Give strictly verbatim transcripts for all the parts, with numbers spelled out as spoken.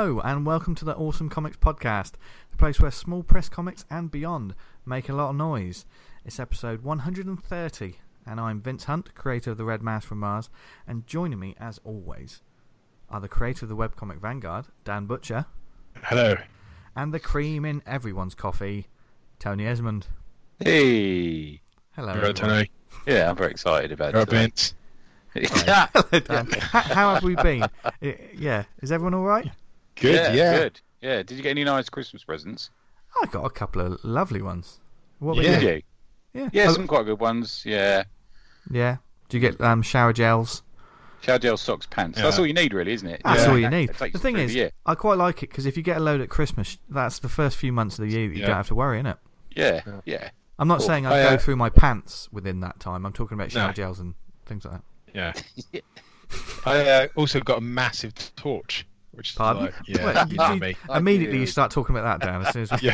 Hello and welcome to the Awesome Comics Podcast, the place where small press comics and beyond make a lot of noise. It's episode one hundred thirty and I'm Vince Hunt, creator of The Red Mouse from Mars, and joining me as always are the creator of the webcomic Vanguard, Dan Butcher. Hello. And the cream in everyone's coffee, Tony Esmond. Hey. Hello. Hello, Tony. Yeah, I'm very excited about Hello, it. Vince. Hello, Dan. how, how have we been? Yeah, is everyone all right? Good, yeah, yeah. Good. Yeah. Did you get any nice Christmas presents? I got a couple of lovely ones. What about Yeah. Did you? you? Yeah. Yeah, Oh, some quite good ones. Yeah. yeah. Do you get um, shower gels? Shower gel, socks, pants. Yeah. That's all you need, really, isn't it? That's Yeah. all you need. It takes The you thing through is, the year. I quite like it because if you get a load at Christmas, that's the first few months of the year that you Yeah. don't have to worry, innit? Yeah, yeah. I'm not Cool. saying I I, go uh, through my pants within that time. I'm talking about shower No. gels and things like that. Yeah. I uh, also got a massive torch, which is Pardon? like, yeah, Wait, you you- know you- me. Immediately you do. start talking about that, Dan. As soon as we... Yeah.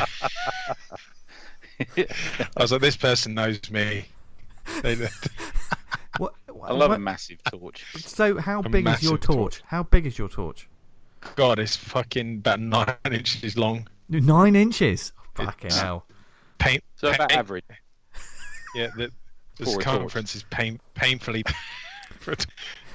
I was like, this person knows me. They, What, I love what- a massive torch. So how A big is your massive torch? torch. How big is your torch? God, it's fucking about nine inches long. Nine inches. Fucking It's- hell. Paint. So about paint- average. Yeah, the, the For a circumference is pain, painfully. for a t-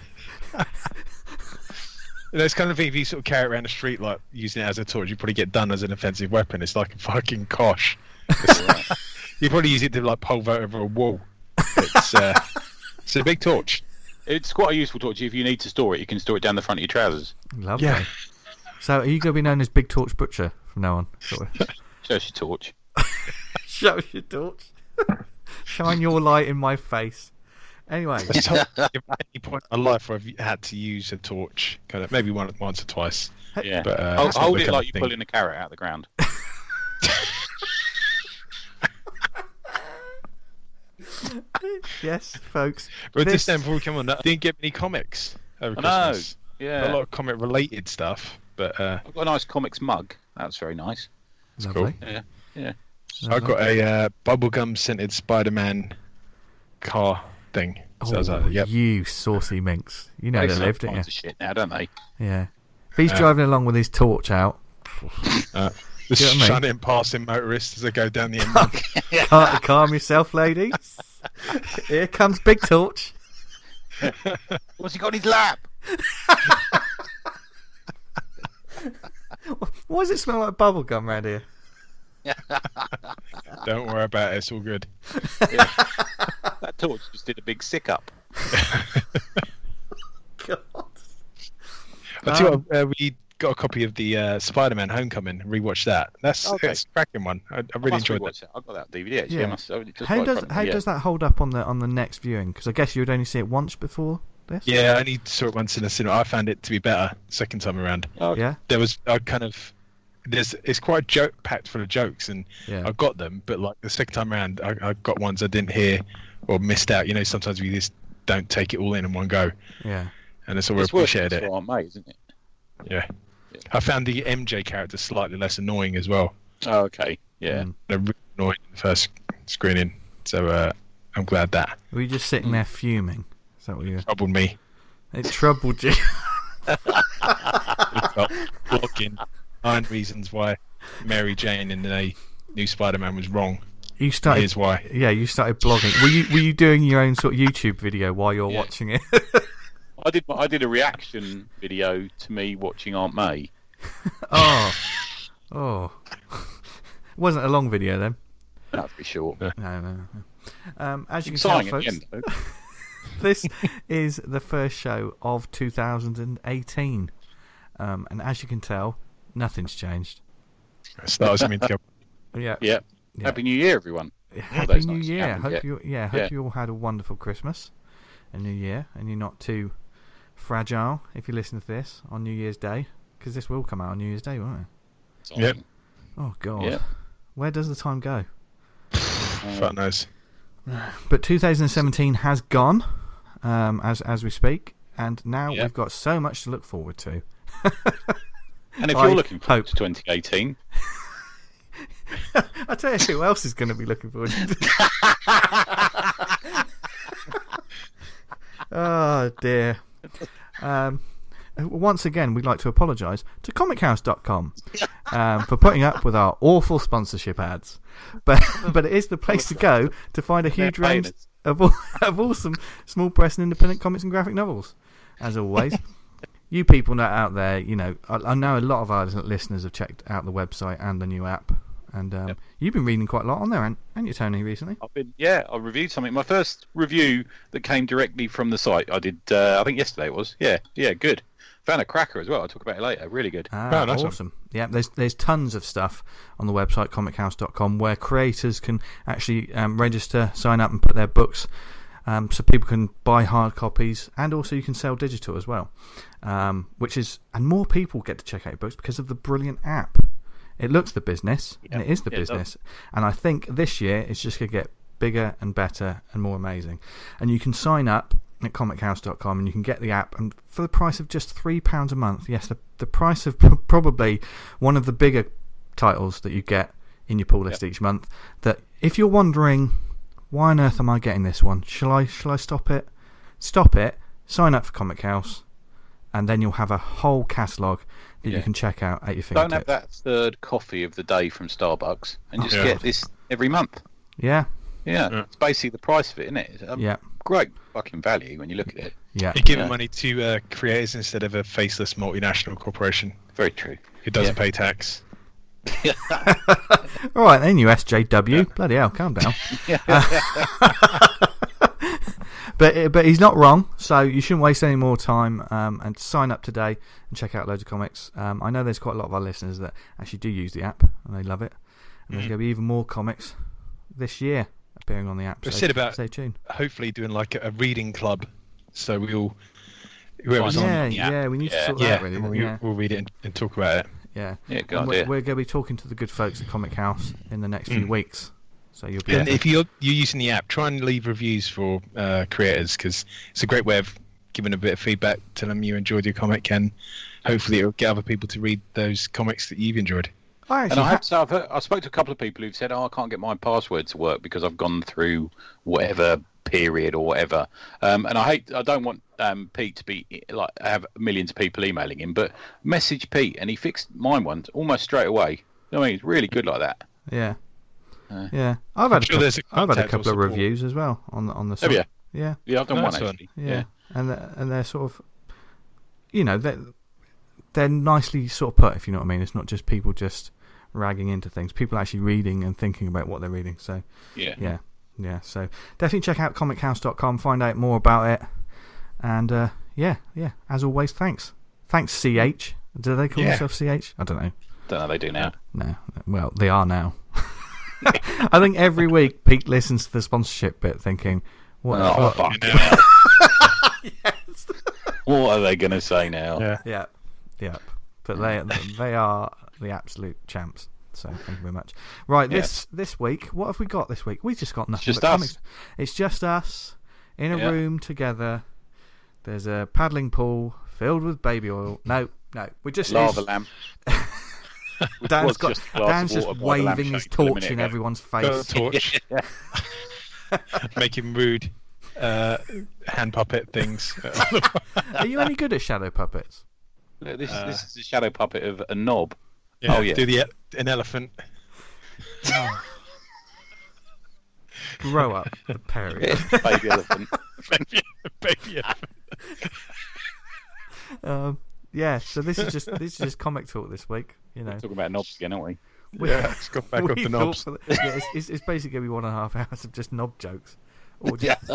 You know, it's kind of thing if you sort of carry it around the street like using it as a torch, you probably get done as an offensive weapon. It's like a fucking kosh. You probably use it to like pulver over a wall. It's uh, it's a big torch. It's quite a useful torch. If you need to store it, you can store it down the front of your trousers. Lovely. Yeah. So are you going to be known as Big Torch Butcher from now on? Sort of. Shows your torch. Show us your torch. Shine your light in my face. Anyway. I was told at any point in my life where I've had to use a torch, kind of maybe one once or twice. Yeah. But uh, Hold, it's not hold the it kind like of you're thing. pulling a carrot out of the ground. Yes, folks. But This- this time before we come on, I didn't get many comics over I know. Christmas. Yeah. A lot of comic related stuff, but uh, I've got a nice comics mug. That's very nice. Lovely. Yeah. Yeah. I got a uh, bubblegum scented Spider-Man car thing. So I was Oh, like, yep. you saucy minx. You know they They live, sell don't you? kinds of shit now, don't they? Yeah. If he's Uh, driving along with his torch out, Uh, You know just what I mean? shunning passing motorists as they go down the end. Cal- calm yourself, ladies. Here comes Big Torch. What's he got in his lap? Why does it smell like bubblegum around here? Don't worry about it, it's all good. That torch just did a big sick up. God. I tell you Um, what, uh, we got a copy of the uh, Spider-Man Homecoming. Rewatched that. That's Okay. it's a cracking one. I, I I really must enjoyed rewatch that. that. I've got that D V D actually. Yeah. I must, I just How right does front of me, how yeah. does that hold up on the on the next viewing? Because I guess you would only see it once before this. Yeah, I only saw it once in the cinema. I found it to be better second time around. Oh, Yeah. There was I kind of there's it's quite joke packed full of jokes, and Yeah. I got them, but like the second time around, I, I got ones I didn't hear or missed out. You know, sometimes we just don't take it all in in one go, Yeah. and it's all we It's worth appreciate it it. for Aunt May, isn't it? Yeah. Yeah. I found the M J character slightly less annoying as well. Oh, okay. Yeah. Mm. They're really annoying in the first screening, so uh, I'm glad that Were you just sitting there fuming? Is that what you? troubled me. It troubled you. Blocking nine reasons why Mary Jane in the new Spider-Man was wrong. You started. Here's why. Yeah, you started blogging. Were you were you doing your own sort of YouTube video while you're Yeah. watching it? I did. I did a reaction video to me watching Aunt May. Oh, oh. It wasn't a long video then. That's pretty short. No, no. no. Um, as you can Exciting tell, at the folks, end, though. this is the first show of two thousand eighteen, um, and as you can tell, nothing's changed. Stars I mean, to go- Yeah. Yeah. Yeah. Happy New Year, everyone. Happy that's New nice. Year. Haven't Hope yet. you yeah, hope Yeah. you all had a wonderful Christmas and New Year, and you're not too fragile if you listen to this on New Year's Day, because this will come out on New Year's Day, won't it? Yep. Oh God, Yeah. where does the time go? Fuck knows. But two thousand seventeen has gone, um, as as we speak, and now Yeah. we've got so much to look forward to. And if I you're looking forward hope. to twenty eighteen, I tell you who else is going to be looking forward to it. Oh dear. Um, once again, we'd like to apologise to comic house dot com um, for putting up with our awful sponsorship ads. But but it is the place to go to find a huge range of, of awesome small press and independent comics and graphic novels, as always. You people know out there, you know, I, I know a lot of our listeners have checked out the website and the new app. And um, yep. You've been reading quite a lot on there, haven't you, Tony, recently? I've been, yeah, I reviewed something. My first review that came directly from the site, I did, uh, I think yesterday it was. Yeah, yeah, good. Found a cracker as well. I'll talk about it later. Really good. Ah, oh, nice awesome. One. Yeah, there's there's tons of stuff on the website, comic house dot com, where creators can actually um, register, sign up and put their books, um, so people can buy hard copies, and also you can sell digital as well, um, which is, and more people get to check out your books because of the brilliant app. It looks the business, yeah. and it is the yeah, business. And I think this year it's just going to get bigger and better and more amazing. And you can sign up at comic house dot com and you can get the app, and for the price of just three pounds a month. Yes, the, the price of probably one of the bigger titles that you get in your pull list yep. each month. That if you're wondering, why on earth am I getting this one? Shall I, shall I stop it? Stop it, sign up for Comic House, and then you'll have a whole catalogue that yeah. you can check out at your fingertips. Don't have that third coffee of the day from Starbucks and just yeah. get this every month. Yeah. yeah. Yeah. It's basically the price of it, isn't it? It's a yeah. great fucking value when you look at it. Yeah. You're giving yeah. money to uh, creators instead of a faceless multinational corporation. Very true. Who doesn't yeah. pay tax. All right, then, you S J W. Yeah. Bloody hell, calm down. uh, But but he's not wrong, so you shouldn't waste any more time um, and sign up today and check out loads of comics. Um, I know there's quite a lot of our listeners that actually do use the app and they love it. And mm-hmm. there's going to be even more comics this year appearing on the app. I so said about stay tuned. Hopefully doing like a, a reading club, so we all whoever's yeah, on yeah, yeah, we need yeah. to sort yeah. that out really. We'll, yeah. we'll read it and, and talk about it. Yeah, yeah, good and idea. We're, we're going to be talking to the good folks at Comic House in the next mm. few weeks. So you'll be and if you're you're using the app, try and leave reviews for uh, creators, because it's a great way of giving a bit of feedback, tell them you enjoyed your comic, and hopefully it'll get other people to read those comics that you've enjoyed. I and I have to, I've heard, I spoke to a couple of people who've said, "Oh, I can't get my password to work because I've gone through whatever period or whatever." Um, and I hate, I don't want um, Pete to be like have millions of people emailing him, but message Pete, and he fixed mine once almost straight away. You know what I mean, it's really good like that. Yeah. Uh, yeah, I've had, sure a, couple, a I've had a couple of reviews as well on the on the site. Have you? Yeah, yeah, I've done no, one fun. actually. Yeah, yeah. and they're, and they're sort of, you know, they're they're nicely sort of put, if you know what I mean. It's not just people just ragging into things. People actually reading and thinking about what they're reading. So yeah, yeah, yeah. So definitely check out comic house dot com, find out more about it, and uh, yeah, yeah. As always, thanks, thanks C H. Do they call yeah. themselves C H? I don't know. Don't know they do now. No, well, they are now. I think every week Pete listens to the sponsorship bit thinking, what oh, what? fuck Yes. What are they going to say now? Yeah. Yeah. Yeah. But they they are the absolute champs. So thank you very much. Right, yeah. this this week, what have we got this week? We've just got nothing Just but us. comics. It's just us in a yeah. room together. There's a paddling pool filled with baby oil. No, no. We're just Lava lamp. Dan's got just Dan's just waving his torch in everyone's face. Got a torch. Making rude uh, hand puppet things. Are you any good at shadow puppets? Look, this, Uh, this is a shadow puppet of a knob. Yeah, oh, yeah. Do the an elephant. Grow up, the Perry. Baby elephant. baby, baby elephant. um, yeah, so this is just this is just comic talk this week. You know, Talking about knobs again, aren't we? we Yeah, it's got back up we the thought knobs. for the- yeah, it's, it's, it's basically gonna be one and a half hours of just knob jokes. Or just,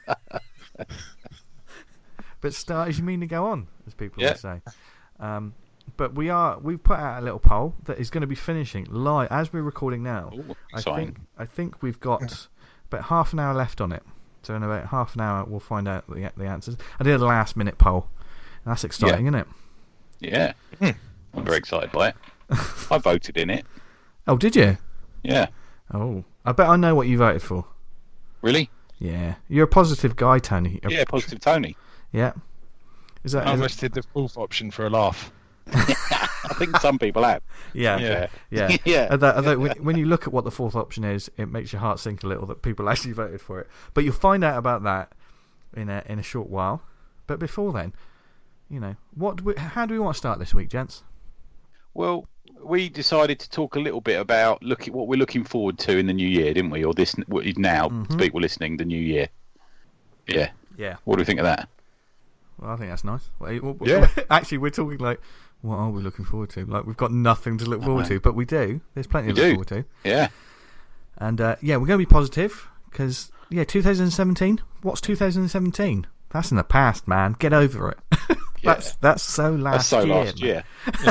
but start as you mean to go on, as people Yeah. would say. Um, but we are we've put out a little poll that is going to be finishing live as we're recording now. Ooh, I exciting. think I think we've got about half an hour left on it. So in about half an hour we'll find out the the answers. I did a last minute poll. And that's exciting, Yeah. isn't it? Yeah. Hmm. I'm very excited by it. I voted in it. Oh, did you? Yeah. Oh, I bet I know what you voted for. Really? Yeah, you're a positive guy, Tony. A- Yeah, Positive Tony. Yeah. Is that? I Is almost did the fourth option for a laugh. I think some people have. yeah, Yeah. yeah, Yeah. Although, although when, when you look at what the fourth option is, it makes your heart sink a little that people actually voted for it. But you'll find out about that in a in a short while. But before then, you know, what? Do we, how do we want to start this week, gents? Well, we decided to talk a little bit about look at what we're looking forward to in the new year, didn't we? Or this what is now, Mm-hmm. people listening, the new year. Yeah. Yeah. What do you think of that? Well, I think that's nice. Wait, what- what- Yeah. Actually, we're talking like, what are we looking forward to? Like, we've got nothing to look forward Uh-huh. to, but we do. There's plenty We to look do. forward to. Yeah. And uh, yeah, we're going to be positive because yeah, twenty seventeen. What's twenty seventeen? That's in the past, man. Get over it. that's Yeah. that's so last That's so year. last man. year.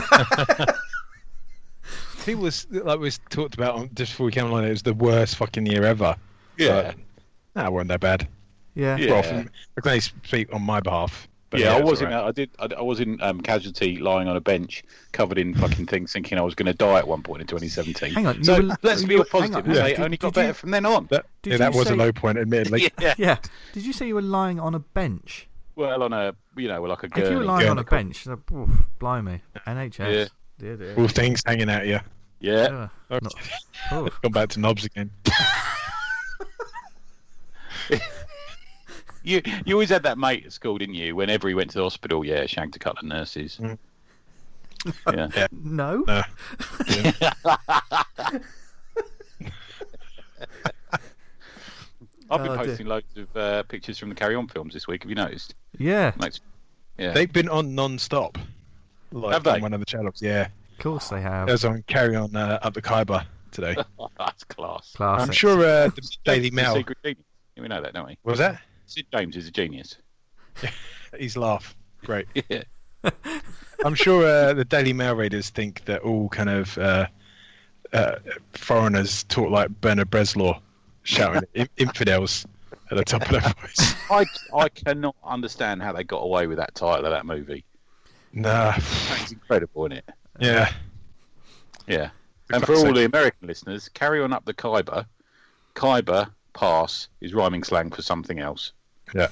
People was like we talked about on- just before we came online. It was the worst fucking year ever. Yeah. But, nah, it wasn't that bad. Yeah. Yeah. Well, from, I can only speak on my behalf. But yeah, I it's was in. alright. I did. I, I was in um, casualty, lying on a bench, covered in fucking things, thinking I was going to die at one point in twenty seventeen. Hang on, So you were- let's you be were- positive hang on, and say yeah. it only Did- got did better you- from then on. That, Did yeah, that you was say- a low point, admittedly. Yeah. Yeah. Did you say you were lying on a bench? Well, on a you know like a If you were gurney. lying on a Gurney. bench, uh, oof, blimey, N H S. Yeah. Dear, dear. All things hanging at you. Yeah. Uh, not- oof. Gone back to knobs again. You you always had that mate at school, didn't you? Whenever he went to the hospital, yeah, shagged a couple of nurses. Mm. Yeah. No. No. I've been Oh, dear. posting loads of uh, pictures from the Carry On films this week. Have you noticed? Yeah. Mates? Yeah. They've been on non-stop. Like, Have they? On one of the channels, yeah. Of course they have. There's on Carry On uh, up the Khyber today. That's class. Classic. I'm sure uh, the Daily He's a Mail. secret genius. We know that, don't we? Was that? Sid James is a genius. He's laugh. Great. Yeah. I'm sure uh, the Daily Mail readers think that all kind of uh, uh, foreigners talk like Bernard Bresslaw, shouting in- infidels at the top of their voice. I, I cannot understand how they got away with that title of that movie. Nah. That's incredible, isn't it? Yeah. Yeah. For And for fuck's all sake. the American listeners, Carry On Up the Khyber. Khyber, pass, is rhyming slang for something else. Yeah.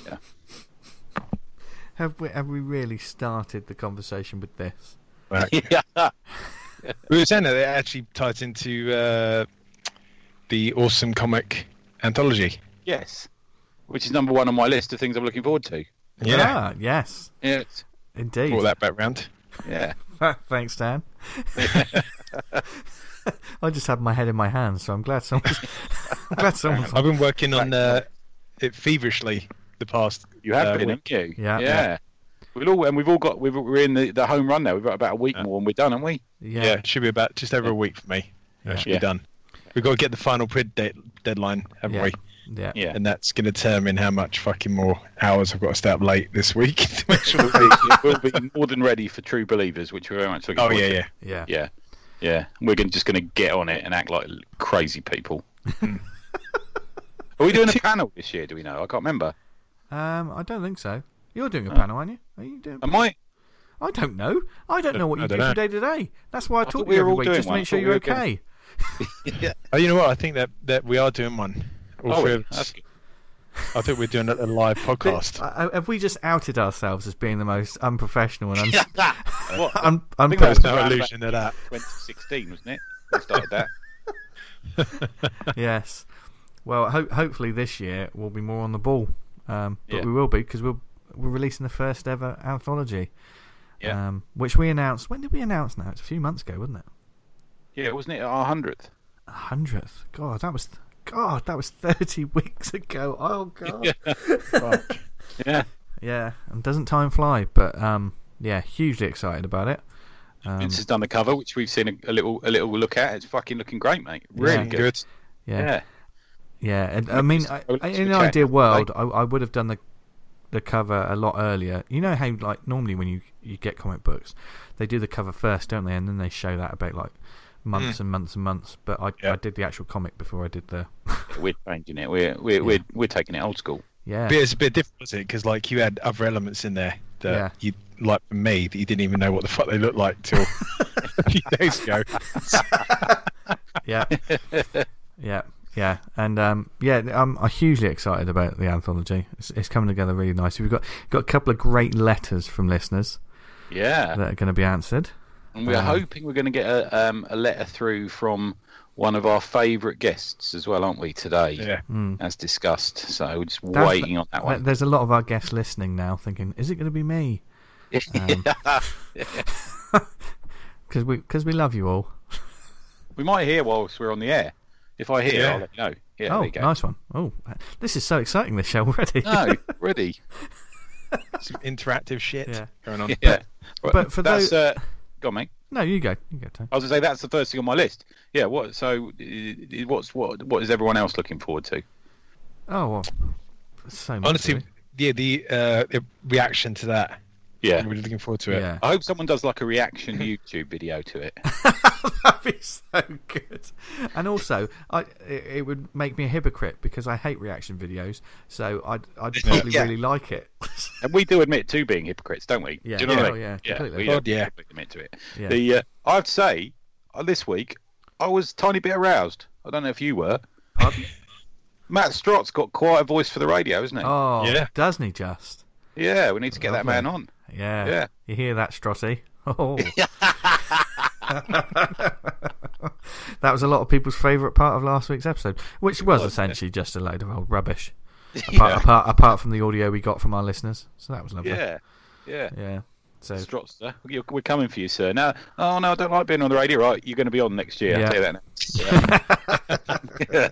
Have we have we really started the conversation with this? Right. Yeah. We were saying that it actually ties into uh, the awesome comic anthology. Yes. Which is number one on my list of things I'm looking forward to. Yeah. Ah, yes, Yes. indeed. Brought that back round. Yeah. Thanks, Dan. I just had my head in my hands, so I'm glad someone's. I'm glad someone's. I've been working on uh, it feverishly the past. You have uh, been, week. haven't you? Yeah. Yeah. We'll all, and we've all got, we've, we're in the, the home run now. We've got about a week Yeah. more and we're done, haven't we? Yeah. Yeah, it should be about just over a week for me. Yeah. It should Yeah. be done. We've got to get the final print de- deadline, haven't Yeah. we? yeah, Yeah. And that's going to determine how much fucking more hours I've got to stay up late this week to make sure. we'll, be, we'll be more than ready for True Believers, which we're very much looking Oh forward yeah, to. yeah. yeah. Yeah. Yeah. We're gonna, just going to get on it and act like crazy people. Are we doing a panel this year, do we know? I can't remember. Um, I don't think so. You're doing a Oh. panel, aren't you? Are you doing? Am I? I don't know. I don't know what I you do don't from know. day to day. That's why I, I talk thought to we you were every all week doing just to one. make I sure thought you're we were okay. Yeah. Oh, you know what? I think that, that we are doing one. All Oh, three of us. that's good. I think we're doing a, a live podcast. Uh, Have we just outed ourselves as being the most unprofessional and un- What? un- I think that was There's no around about illusion of that. twenty sixteen, wasn't it? We started that. Yes. Well, ho- hopefully this year we'll be more on the ball. Um, but Yeah. we will be because we're we're releasing the first ever anthology. Yeah. Um, which we announced. When did we announce? Now it's a few months ago, wasn't it? Yeah, wasn't it our hundredth? A hundredth. God, that was God, that was thirty weeks ago. Oh God. Fuck. Yeah. Yeah, and doesn't time fly? But um, yeah, hugely excited about it. Um, Vince has done the cover, which we've seen a, a little a little look at. It's fucking looking great, mate. Really Yeah. good. Good. yeah, Yeah. yeah. And, I mean, I, Well, I- let's in an check. ideal world, I, I would have done the the cover a lot earlier. You know how like normally when you you get comic books, they do the cover first, don't they? And then they show that about like months and months and months. But I Yeah. I did the actual comic before I did the We're changing it. We're we're we're, we're taking it old school. yeah. But it's a bit different, isn't it? Because like you had other elements in there that Yeah. you like for me that you didn't even know what the fuck they looked like till a few days ago. Yeah, yeah, yeah, and um, yeah, I'm, I'm hugely excited about the anthology. It's, it's coming together really nicely. We've got got a couple of great letters from listeners Yeah. that are going to be answered. And we're Um, hoping we're going to get a um, a letter through from one of our favourite guests as well, aren't we, today? Yeah. Mm. As discussed. So we're just That's- waiting on that one. There's a lot of our guests listening now, thinking, "Is it going to be me?" Um, Because we, cause we love you all. We might hear whilst we're on the air. If I hear, Yeah. I'll let you know. Yeah, oh, there you go. nice one. Oh, this is so exciting, this show already. No, ready. Some interactive shit Yeah. going on. Yeah. But- but for that's, those- uh, go on, mate. No, you go. You go, Tom. I was going to say that's the first thing on my list. Yeah. What? So, uh, what's what? What is everyone else looking forward to? Oh, well, so much. Honestly, really. yeah, the uh, the reaction to that. Yeah. I'm really looking forward to it. Yeah. I hope someone does like a reaction YouTube video to it. That'd be so good. And also, I it, it would make me a hypocrite because I hate reaction videos, so I'd I'd probably Yeah. really like it. And we do admit to being hypocrites, don't we? Yeah. Do you know what I Oh, mean? yeah, yeah. completely. We God, don't yeah. admit to it. Yeah. The uh, I have to say, uh, this week I was a tiny bit aroused. I don't know if you were. Pardon? Matt Strott's got quite a voice for the radio, isn't he? Oh, Yeah. doesn't he just? Yeah, we need to get that Lovely. man on. Yeah. Yeah. You hear that, Strotty? Oh. That was a lot of people's favourite part of last week's episode, which was was, essentially just a load of old rubbish. Apart, Yeah. apart, apart from the audio we got from our listeners. So that was lovely. Yeah, yeah. Yeah. So, Strotster, you're- we're coming for you, sir. No, oh no, I don't like being on the radio. Right, you're going to be on next year. Yeah. I'll tell you that now. Yeah.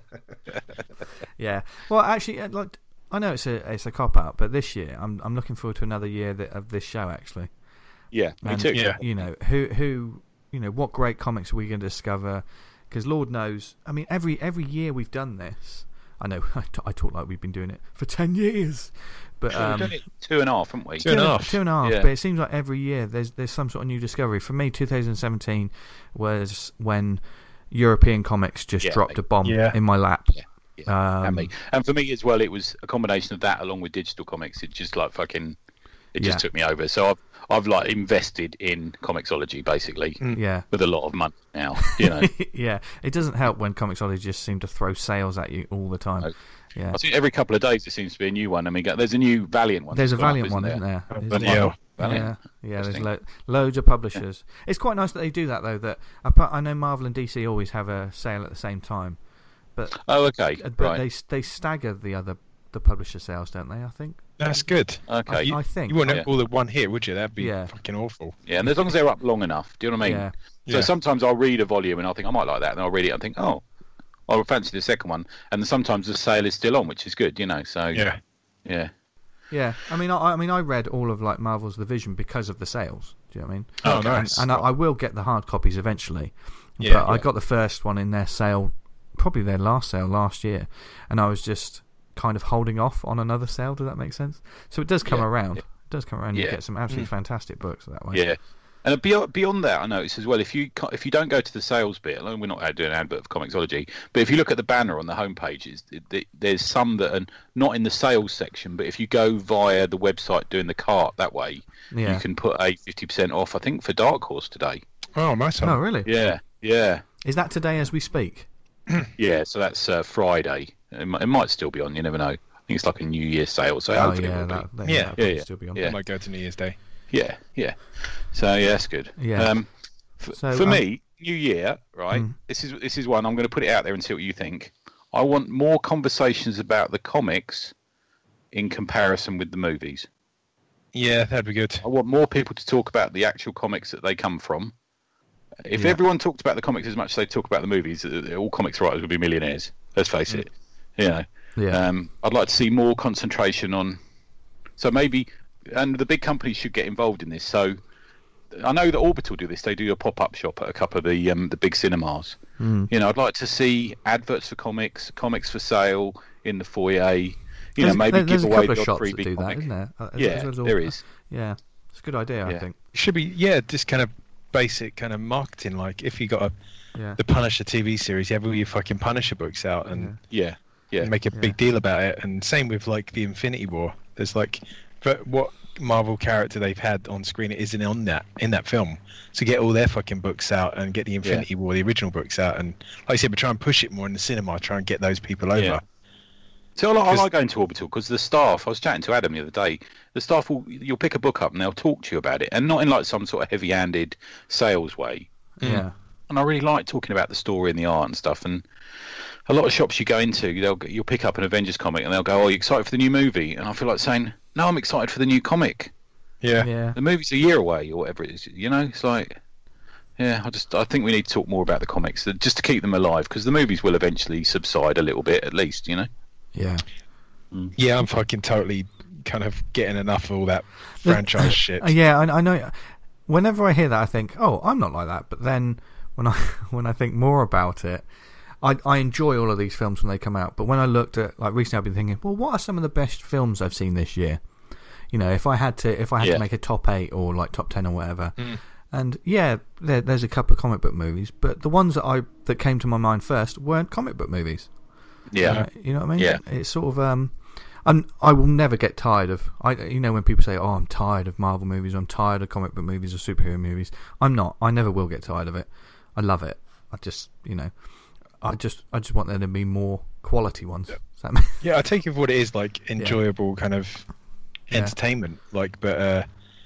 yeah. Well, actually, uh, like I know it's a it's a cop out, but this year I'm I'm looking forward to another year that, of this show actually. Yeah, me And, too. yeah. You know who who you know what great comics are we going to discover? Because Lord knows, I mean, every every year we've done this. I know I, t- I talk like we've been doing it for ten years, but We've um, done it two and a half, haven't we? Two and a half. Two and a half. Yeah. But it seems like every year there's there's some sort of new discovery. For me, twenty seventeen was when European comics just Yeah, dropped mate. a bomb Yeah. in my lap. Yeah, yeah. Um, and me, and for me as well, it was a combination of that along with digital comics. It just like fucking, it just Yeah. took me over. So I've I've like invested in Comixology basically Yeah. with a lot of money now. You know, Yeah, it doesn't help when Comixology just seem to throw sales at you all the time. No. Yeah, I think every couple of days there seems to be a new one. I mean, there's a new Valiant one. there's a that's gone up, Valiant one, isn't there? Oh, Isn't bloody there? hell. Valiant. Yeah, yeah. There's Interesting. lo- loads of publishers. It's quite nice that they do that though. That apart- I know Marvel and D C always have a sale at the same time, but Oh, okay, but right. they they stagger the other the publisher sales, don't they? I think. That's good. Okay, I, I think. You wouldn't Yeah. have all at one here, would you? That'd be Yeah. fucking awful. yeah, and as long as they're up long enough, do you know what I mean? Yeah. So Yeah. sometimes I'll read a volume and I'll think I might like that, and I'll read it and think, oh, I fancy the second one, and sometimes the sale is still on, which is good, you know. So Yeah. yeah. Yeah, I mean, I, I mean, I read all of like Marvel's The Vision because of the sales. Do you know what I mean? Oh, And- nice. And, I, I will get the hard copies eventually. Yeah, but I yeah. got the first one in their sale, probably their last sale last year, and I was just kind of holding off on another sale. Does that make sense? So it does come Yeah, around. yeah. It does come around. You Yeah. get some absolutely fantastic books that way. Yeah, and beyond beyond that, I notice as well. If you ca- if you don't go to the sales bit, I know we're not doing an advert of Comixology, but if you look at the banner on the homepage, it's, it, it, there's some that are not in the sales section. But if you go via the website doing the cart that way, Yeah. you can put a fifty percent off. I think for Dark Horse today. Oh, nice one. Oh, really? Yeah, yeah, Is that today as we speak? yeah. So that's uh, Friday. It might, it might still be on. You never know. I think it's like a New Year sale. So Oh, hopefully it yeah. will be. That, that, Yeah. that'll Yeah, yeah. still be on. Yeah. I might go to New Year's Day. Yeah, yeah. So yeah, that's good. Yeah. Um, f- So, for um, me, New Year, right? Mm. This is this is one I'm going to put it out there and see what you think. I want more conversations about the comics in comparison with the movies. Yeah, that'd be good. I want more people to talk about the actual comics that they come from. If Yeah. everyone talked about the comics as much as they talk about the movies, uh, all comics writers would be millionaires. Let's face it. You know. Yeah. Um, I'd like to see more concentration on. So maybe, and the big companies should get involved in this. So I know that Orbital do this. They do a pop-up shop at a couple of the um, the big cinemas. Mm. You know, I'd like to see adverts for comics, comics for sale in the foyer. You know, There's- maybe there- there's give a away couple the of odd shops that freebie do that, comic. isn't there? Uh, as- Yeah, as well as all- there is. Yeah, it's a good idea. I Yeah. think. It should be, yeah, just kind of basic kind of marketing. Like if you got a, Yeah. the Punisher T V series, you have all your fucking Punisher books out and Yeah, yeah, make a Yeah. big deal about it. And same with like the Infinity War. There's like, but what Marvel character they've had on screen it isn't on that in that film. So get all their fucking books out and get the Infinity War, the original books out, and like I said, but try and push it more in the cinema. Try and get those people over. Yeah. So I like, I 'Cause- like going to Orbital because the staff. I was chatting to Adam the other day. The staff will you'll pick a book up and they'll talk to you about it, and not in like some sort of heavy-handed sales way. Yeah. And I really like talking about the story and the art and stuff. And a lot of shops you go into, they'll you'll pick up an Avengers comic and they'll go, "Oh, you excited for the new movie?" And I feel like saying, "No, I'm excited for the new comic." Yeah. Yeah. The movie's a year away or whatever it is. You know, it's like, yeah, I just I think we need to talk more about the comics just to keep them alive, because the movies will eventually subside a little bit, at least. You know. Yeah. Mm. Yeah, I'm fucking totally kind of getting enough of all that franchise shit. Yeah, I, I know. Whenever I hear that, I think, oh, I'm not like that. But then when I when I think more about it, I I enjoy all of these films when they come out. But when I looked at, like, recently, I've been thinking, well, what are some of the best films I've seen this year? You know, if I had to if I had Yeah. to make a top eight or like top ten or whatever. Mm. And yeah, there, there's a couple of comic book movies, but the ones that I that came to my mind first weren't comic book movies. Yeah. Uh, you know what I mean? Yeah. It's sort of um, I'm, I will never get tired of. I you know when people say, "Oh, I'm tired of Marvel movies. I'm tired of comic book movies or superhero movies." I'm not. I never will get tired of it. I love it. I just you know, I just I just want there to be more quality ones. Yeah. Does that make- Yeah, I take it for what it is, like enjoyable kind of Yeah. entertainment. Like, but uh,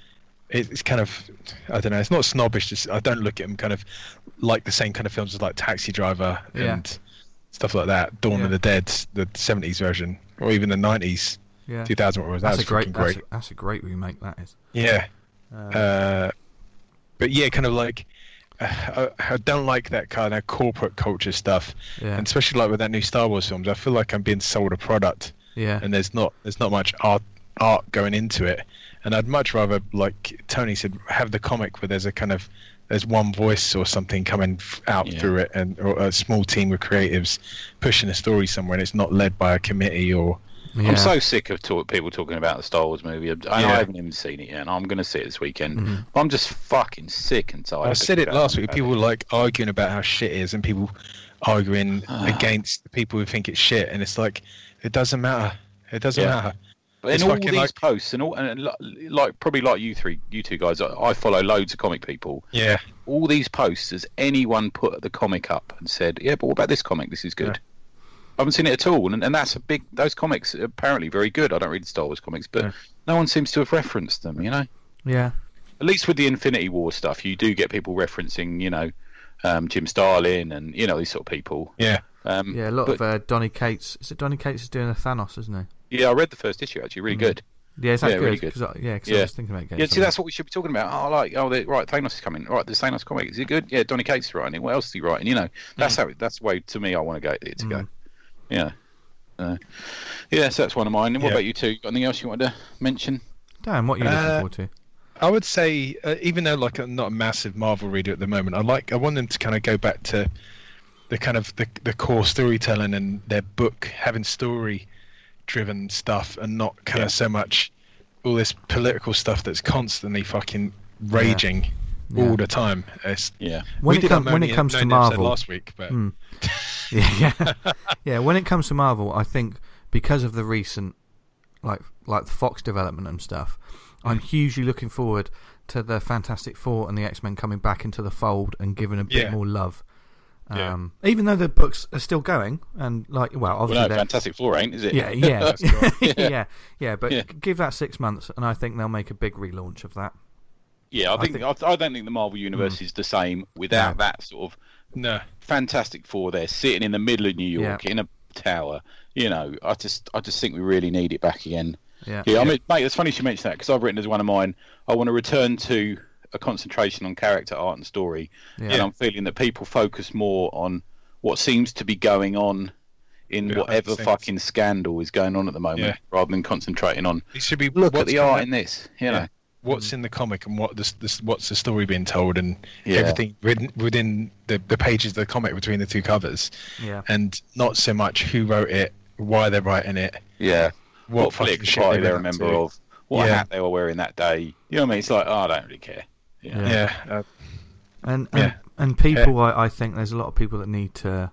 it, it's kind of I don't know. It's not snobbish. Just I don't look at them kind of like the same kind of films as like Taxi Driver Yeah. and stuff like that. Dawn Yeah. of the Dead, the seventies version, or even the nineties, yeah, two thousand. What was that? that's a was great, fucking that's great. a, that's a great remake. That is. Yeah. Uh, Uh, but yeah, kind of like uh, I, I don't like that kind of corporate culture stuff, yeah, and especially like with that new Star Wars films. I feel like I'm being sold a product, yeah, and there's not there's not much art art going into it. And I'd much rather, like Tony said, have the comic where there's a kind of there's one voice or something coming f- out Yeah. through it, and or a small team of creatives pushing a story somewhere, and it's not led by a committee or. yeah. I'm so sick of talk, people talking about the Star Wars movie. I, I Yeah. haven't even seen it yet, and I'm going to see it this weekend. Mhm. I'm just fucking sick and tired. I of said it about last week. about People it. were like arguing about how shit it is, and people arguing against the people who think it's shit. And it's like, it doesn't matter. It doesn't Yeah. matter. But It's in all fucking these like- posts and all, and li- like probably like you three, you two guys, I, I follow loads of comic people. Yeah, All these posts, has anyone put the comic up and said, "Yeah, but what about this comic? This is good." Yeah. I haven't seen it at all, and, and that's a big. Those comics are apparently very good. I don't read Star Wars comics, but Yeah. no one seems to have referenced them. You know, yeah, at least with the Infinity War stuff, you do get people referencing, you know, um, Jim Starlin and you know these sort of people. yeah. Um, yeah. A lot but, of uh, Donny Cates. Is it Donny Cates is doing a Thanos, isn't he? yeah, I read the first issue actually, really Mm. good. Yeah, is that Yeah, good? really good. 'Cause I, yeah, 'cause I Yeah. was thinking about getting Yeah, see, some. that's what we should be talking about. Oh, like, oh, the, right, Thanos is coming. Right, the Thanos comic is it good? Yeah, Donny Cates is writing it. What else is he writing? You know, that's how. It, that's the way to me. I want to go it to go. Mm. Yeah. Uh, yeah, so that's one of mine. And what Yeah. about you two? Got anything else you wanted to mention? Dan, what are you looking Uh, forward to? I would say, uh, even though like I'm not a massive Marvel reader at the moment, I like I want them to kind of go back to the kind of the the core storytelling and their book having story driven stuff and not kind Yeah. of so much all this political stuff that's constantly fucking raging Yeah. all the time. It's, Yeah. When we it, did com- our when it Moaning- comes to Moaning episode Marvel, last week, but Mm. yeah, yeah, yeah. When it comes to Marvel, I think because of the recent, like, like the Fox development and stuff, I'm hugely looking forward to the Fantastic Four and the X-Men coming back into the fold and giving a bit Yeah. more love. Yeah. Um, even though the books are still going, and like, well, Well, obviously, no, they're- Fantastic Four ain't, is it? yeah, yeah, That's right. yeah, Yeah. yeah, But Yeah. g- give that six months, and I think they'll make a big relaunch of that. Yeah, I I think, think- I, I don't think the Marvel universe is the same without No. that sort of no. Fantastic Four there sitting in the middle of New York in a tower. You know, I just I just think we really need it back again. Yeah, Yeah, I mean, mate, it's funny you mention that because I've written as one of mine. I want to return to a concentration on character, art, and story. yeah, And I'm feeling that people focus more on what seems to be going on in Yeah, whatever one hundred percent. fucking scandal is going on at the moment, Yeah. rather than concentrating on It should be look at what's the coming art up- in this. You Yeah. know, what's in the comic and what this, this what's the story being told and Yeah. everything within, within the, the pages of the comic between the two covers, yeah, and not so much who wrote it, why they're writing it, yeah. what, What, fucking political shit party they've they're a been up member to. of, what Yeah. hat they were wearing that day. You know what I mean? It's like, oh, I don't really care. You know? Yeah. Yeah, uh, and and, Yeah. and people, I, I think there's a lot of people that need to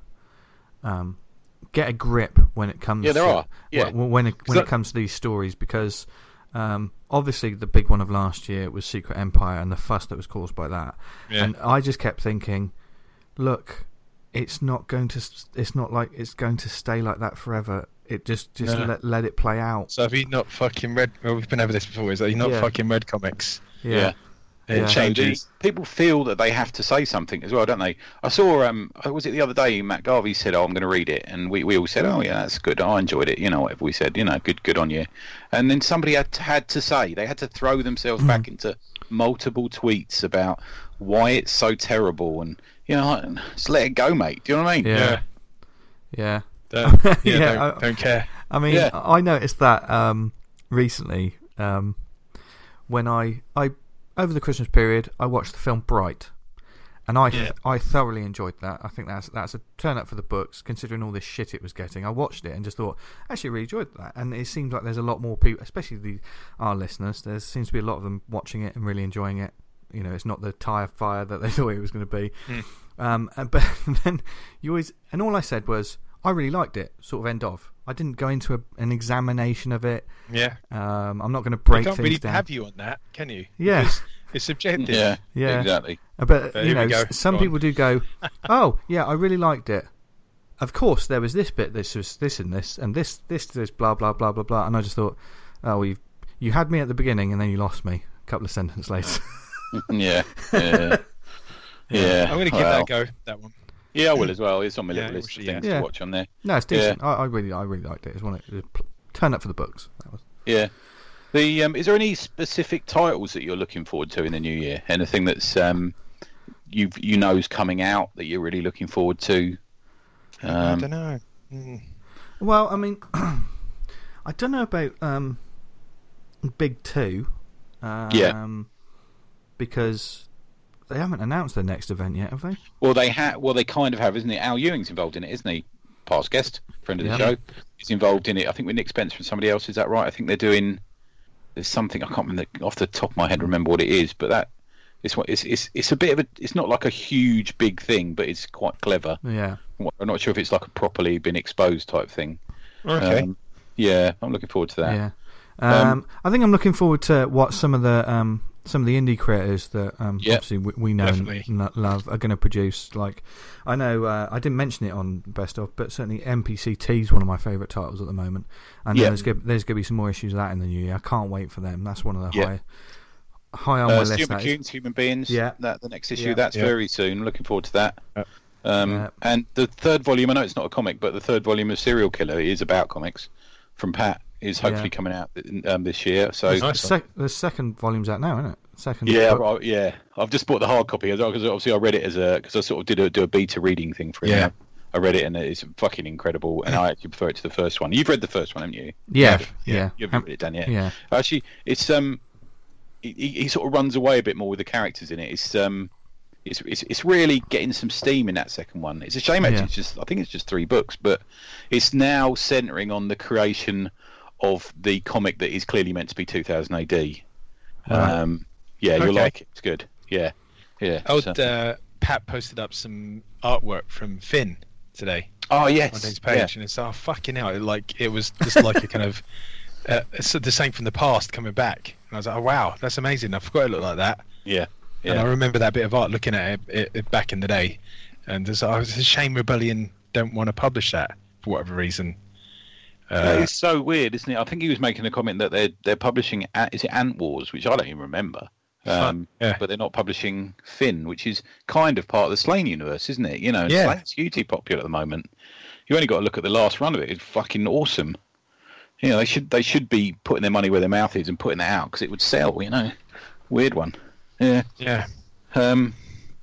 um, get a grip when it comes. Yeah, there to, are. Yeah. When, when it when that- it comes to these stories, because um, obviously the big one of last year was Secret Empire and the fuss that was caused by that. yeah. And I just kept thinking, look, it's not going to. s- It's not like it's going to stay like that forever. It just just No. let let it play out. So have you not fucking read? Well, we've been over this before. Is that you not Yeah. fucking read comics? Yeah. It Yeah. changes. People feel that they have to say something as well, don't they? I saw, um, was it the other day? Matt Garvey said, "Oh, I'm going to read it," and we, we all said, "Oh, yeah, that's good. I enjoyed it." You know, whatever we said, you know, good, good on you. And then somebody had to, had to say, they had to throw themselves mm. back into multiple tweets about why it's so terrible, and you know, like, just let it go, mate. Do you know what I mean? Yeah, yeah, don't, yeah, yeah don't, I, don't care. I mean, yeah. I noticed that um, recently um, when I I. Over the Christmas period, I watched the film Bright, and I th- yeah. I thoroughly enjoyed that. I think that's that's a turn up for the books, considering all this shit it was getting. I watched it and just thought, actually, really enjoyed that. And it seems like there's a lot more people, especially the our listeners. There seems to be a lot of them watching it and really enjoying it. You know, it's not the tire fire that they thought it was going to be. Mm. Um, and, but then you always, and all I said was, I really liked it. Sort of end of. I didn't go into a, an examination of it. Yeah. Um, I'm not going to break things down. things You can't really down. have you on that, can you? Yeah. Because it's subjective. Yeah. Yeah. Exactly. But, But you know, go. some Go people on. do go, oh, yeah, I really liked it. Of course, there was this bit, this was this and this, and this, this, this, blah, blah, blah, blah, blah. And I just thought, oh, well, you you had me at the beginning and then you lost me a couple of sentences later. yeah. Yeah. Yeah. I'm going to give well. that a go, that one. Yeah, I will as well. It's on my Yeah, little list of yeah. things Yeah. to watch on there. No, it's decent. I, I really I really liked it. It's one of, it was pl- turn up for the books. That was. Yeah. The um, is there any specific titles that you're looking forward to in the new year? Anything that's um, you you know is coming out that you're really looking forward to? I Um, don't know. Mm. Well, I mean, I don't know about um, Big Two. Um, Yeah. Because they haven't announced their next event yet, have they? Well, they ha- Well, they kind of have, isn't it? Al Ewing's involved in it, isn't he? Past guest, friend of the Yeah. show. He's involved in it. I think with Nick Spencer and somebody else. Is that right? I think they're doing. There's something I can't remember off the top of my head. Remember what it is, but that it's what it's it's it's a bit of a. It's not like a huge big thing, but it's quite clever. Yeah. I'm not sure if it's like a properly been exposed type thing. Okay. Um, yeah, I'm looking forward to that. Yeah. Um, Um, I think I'm looking forward to what some of the um, some of the indie creators that um, Yeah, obviously we, we know and definitely. n- love are going to produce. Like, I know uh, I didn't mention it on Best Of, but certainly N P C T is one of my favourite titles at the moment. And Yeah. there's going there's going to be some more issues of that in the new year. I can't wait for them. That's one of the Yeah. high high on Uh, my Stu list. that is. McCune's Human Beings. Yeah. That the next issue. Yeah. That's Yeah. very soon. I'm looking forward to that. Yeah. Um, Yeah. And the third volume. I know it's not a comic, but the third volume of Serial Killer is about comics. From Pat is hopefully Yeah. coming out um, this year. So That's The, nice. sec- the second volume's out now, isn't it? Second. yeah, book. I, yeah. I've just bought the hard copy as well because obviously I read it as a because I sort of did a do a beta reading thing for it. Yeah. I read it and it's fucking incredible, and I actually prefer it to the first one. You've read the first one, haven't you? yeah, Yeah. yeah. You haven't Um, read it, Dan, yet? yeah. Actually, it's um, he, he he sort of runs away a bit more with the characters in it. It's um, it's it's, it's really getting some steam in that second one. It's a shame actually. Yeah. It's just I think it's just three books, but it's now centering on the creation of the comic that is clearly meant to be two thousand A D. Right. Um, yeah, you'll Okay. like it. It's good. Yeah, yeah. Oh, so- uh, Pat posted up some artwork from Finn today oh on yes, his page, yeah. and it's oh fucking hell! Like it was just like a kind of uh, it's the same from the past coming back, and I was like, oh wow, that's amazing! I forgot it looked like that, yeah, and I yeah. remember that bit of art looking at it, it, it back in the day, and it's, oh, it's a shame Rebellion don't want to publish that for whatever reason. That Uh, is so weird, isn't it? I think he was making a comment that they're they're publishing A- is it Ant Wars, which I don't even remember. Um, yeah. But they're not publishing Finn, which is kind of part of the Slane universe, isn't it? You know, and Yeah. Slane's hugely popular at the moment. You only got to look at the last run of it; it's fucking awesome. You know, they should they should be putting their money where their mouth is and putting it out because it would sell. You know, weird one. Yeah. yeah, Um,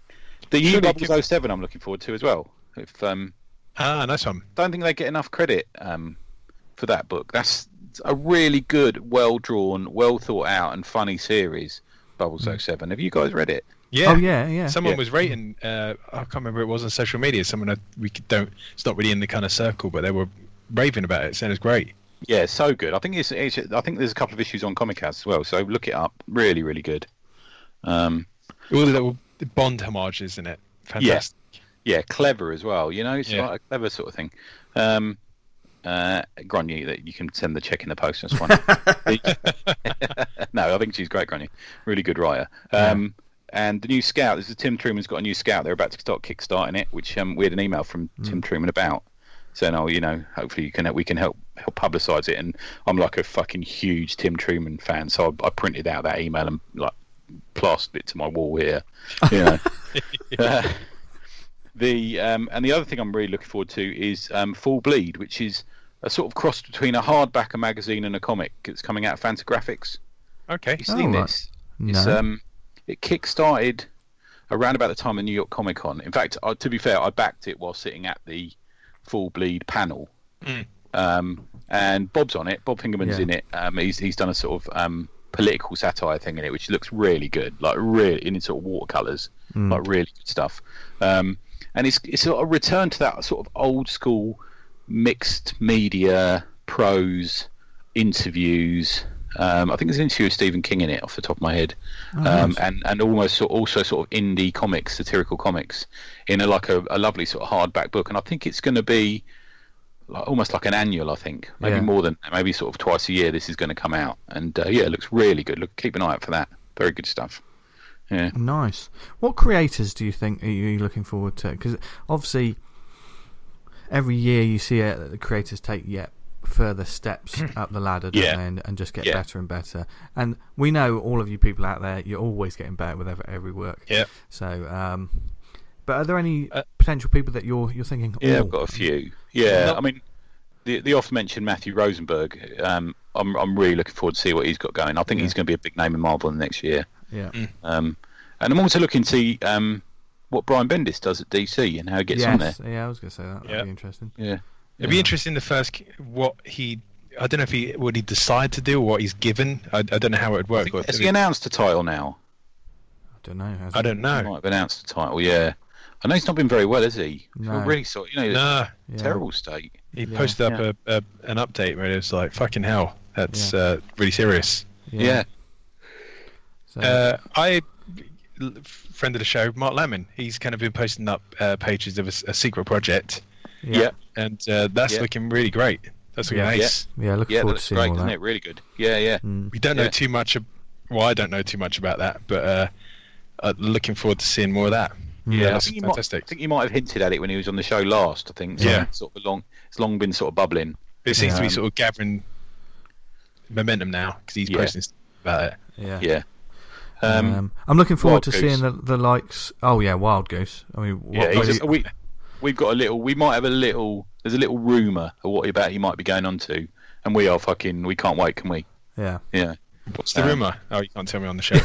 the new Surely Bubbles give- oh seven I'm looking forward to as well. If um, ah, nice one. don't think they get enough credit um, for that book. That's a really good, well drawn, well thought out, and funny series. Bubbles oh seven. Have you guys read it? Yeah. Oh yeah, yeah. Someone Yeah. was rating. Uh, I can't remember who it was on social media. Someone that we could, don't. It's not really in the kind of circle, but they were raving about it, saying it's great. Yeah, it's so good. I think it's, it's. I think there's a couple of issues on Comic House as well. So look it up. Really, really good. Um, All the little Bond homages in it. Fantastic. yeah, clever as well. You know, it's Yeah. like a clever sort of thing. Um, uh, Grania, that you can send the check in the post. That's one. No, I think she's great, Grania. Really good writer. Um, And the new Scout. This is Tim Truman's got a new Scout. They're about to start kickstarting it, which um, we had an email from Tim Truman about. Saying, oh, you know, hopefully you can we can help help publicise it. And I'm like a fucking huge Tim Truman fan, so I, I printed out that email and like plastered it to my wall here. You know. uh, the um, and the other thing I'm really looking forward to is um, Full Bleed, which is a sort of cross between a hardback, a magazine, and a comic. It's coming out of Fantagraphics. Okay. Have you seen Oh, right. this? No. It's, um, it kick-started around about the time of New York Comic Con. In fact, uh, to be fair, I backed it while sitting at the Full Bleed panel. Mm. Um, and Bob's on it. Bob Fingerman's Yeah. in it. Um, he's he's done a sort of um, political satire thing in it, which looks really good. Like really in sort of watercolors, Mm. like really good stuff. Um, and it's it's sort of return to that sort of old school mixed media prose interviews. Um, I think there's an interview with Stephen King in it, off the top of my head, Oh, um, nice. and and almost sort also sort of indie comics, satirical comics, in a like a, a lovely sort of hardback book. And I think it's going to be like, almost like an annual. I think maybe Yeah. more than maybe sort of twice a year. This is going to come out, and uh, yeah, it looks really good. Look, keep an eye out for that. Very good stuff. Yeah. Nice. What creators do you think are you looking forward to? Because obviously, every year you see it, that the creators take yet further steps up the ladder, don't Yeah. they, and, and just get Yeah. better and better. And we know all of you people out there, you're always getting better with every, every work. Yeah. So, um, but are there any Uh, potential people that you're you're thinking? Yeah, oh, I've got a few. Yeah, Well- I mean, the the oft mentioned Matthew Rosenberg. Um, I'm I'm really looking forward to see what he's got going. I think Yeah. he's going to be a big name in Marvel in the next year. Yeah. Um, and I'm also looking to see um, what Brian Bendis does at D C and how he gets on there. Yes. Yeah, I was going to say that. That'd Yeah. be interesting. Yeah. It'd be Yeah. interesting the first what he. I don't know if he would he decide to do or what he's given. I, I don't know how it would work. or if Has it- he announced a title now? I don't know. has I it? don't He know. might have announced a title. Yeah. I know he's not been very well, has he? No. Really sort of, you know, No, Yeah. terrible state. he Yeah. posted up Yeah. a, a an update where it was like fucking hell. That's uh, really serious. Yeah. So, Uh, I friend of the show, Mark Lemon. He's kind of been posting up uh, pages of a, s- a secret project, Yeah. and uh, that's Yeah. looking really great. That's looking Yeah. nice. yeah, looking Yeah, forward to that's seeing great, all isn't that. it? Really good. Yeah, yeah. Mm. We don't know Yeah. too much. Ab- well, I don't know too much about that, but uh, uh, looking forward to seeing more of that. Yeah, I that's think, you might, fantastic. I think you might have hinted at it when he was on the show last. I think. So Yeah. it's sort of long. It's long been sort of bubbling. It seems to be Um, sort of gathering momentum now because he's Yeah. posting stuff about it. Yeah. Yeah. Um, Um, I'm looking forward Wild to Goose. seeing the, the likes. Oh yeah, Wild Goose. I mean, what, yeah. what he's do just, you- we we've got a little. We might have a little. There's a little rumor of what about he might be going on to, and we are fucking. We can't wait, can we? yeah. Yeah. What's the Um, rumor? Oh, you can't tell me on the show.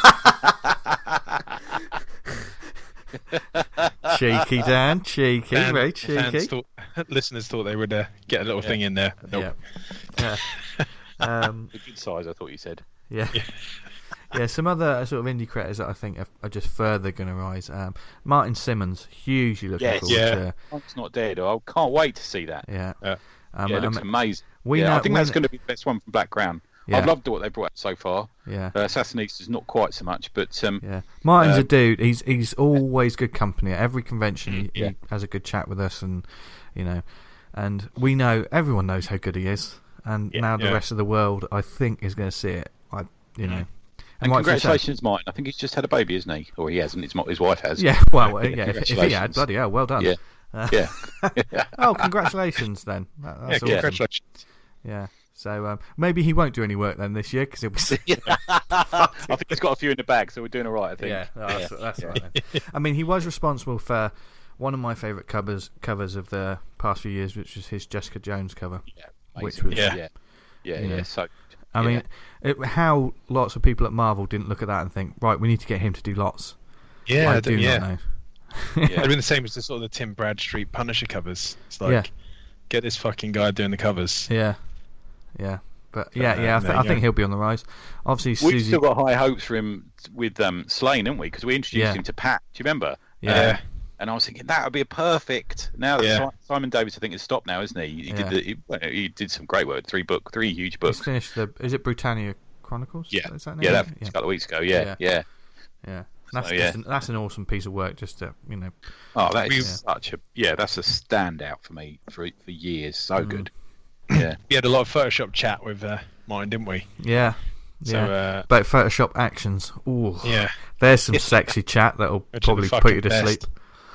Cheeky Dan, cheeky, Dan- very fans cheeky. thought, listeners thought they would uh, get a little Yeah. thing in there. Nope. Yeah. yeah. Um, A good size, I thought you said. yeah. Yeah, some other sort of indie creators that I think are, are just further going to rise. Um, Martin Simmons, hugely looking Yes. forward Yeah. to. Punk's not dead. I can't wait to see that. Yeah. Yeah. Um, yeah, it looks um, amazing. we yeah, know, I think we that's kn- going to be the best one from Black Crown. Yeah. I've loved what they've brought out so far. Yeah. Uh, Assassinista's not quite so much, but um, Yeah, Martin's Uh, a dude. He's he's always good company at every convention. He, Yeah. he has a good chat with us, and you know, and we know everyone knows how good he is. And Yeah. now the Yeah. rest of the world, I think, is going to see it. I, you know, and rightfully so. congratulations, Martin. I think he's just had a baby, isn't he? Or he hasn't. His, mo- his wife has. Yeah, well, yeah. If, if he had, Congratulations. bloody hell, well done. Yeah. Uh, Yeah. oh, congratulations then. That, Yeah, that's awesome. congratulations. Yeah. So um, maybe he won't do any work then this year because he'll be. Yeah. I think he's got a few in the bag, so we're doing all right. I think. Yeah, oh, that's, Yeah. that's right. Then. I mean, he was responsible for one of my favourite covers covers of the past few years, which was his Jessica Jones cover. Yeah, Which amazing. was- yeah, Yeah. yeah, you yeah. know. So I yeah. mean, it, how lots of people at Marvel didn't look at that and think, right, we need to get him to do lots. Yeah, I I do do, yeah. not know. Yeah. It'd been the same as the sort of the Tim Bradstreet Punisher covers. It's like, Yeah. get this fucking guy doing the covers. Yeah, yeah, but yeah, Uh, yeah. I, th- there I you think go. he'll be on the rise. Obviously, We've Susie. still got high hopes for him with um, Slane, haven't we? Because we introduced Yeah. him to Pat. Do you remember? Yeah. Um, and I was thinking that would be a perfect. Now that Yeah. Si- Simon Davis, I think, has stopped now, isn't he? He Yeah. did the, he, well, he did some great work. Three book, three huge He's books. finished the. Is it Britannia Chronicles? Yeah, Is that name? yeah, that yeah. a couple of weeks ago. Yeah, Yeah. yeah. yeah. That's So, just yeah. an, that's an awesome piece of work. Just to you know. Oh, that We- is such a yeah. That's a standout for me for for years. So Mm. good. Yeah. We had a lot of Photoshop chat with uh, Martin, didn't we? Yeah. So, Yeah. uh, About Photoshop actions. Ooh. yeah. There's some sexy chat that'll Which are the probably put fucking you to best. sleep.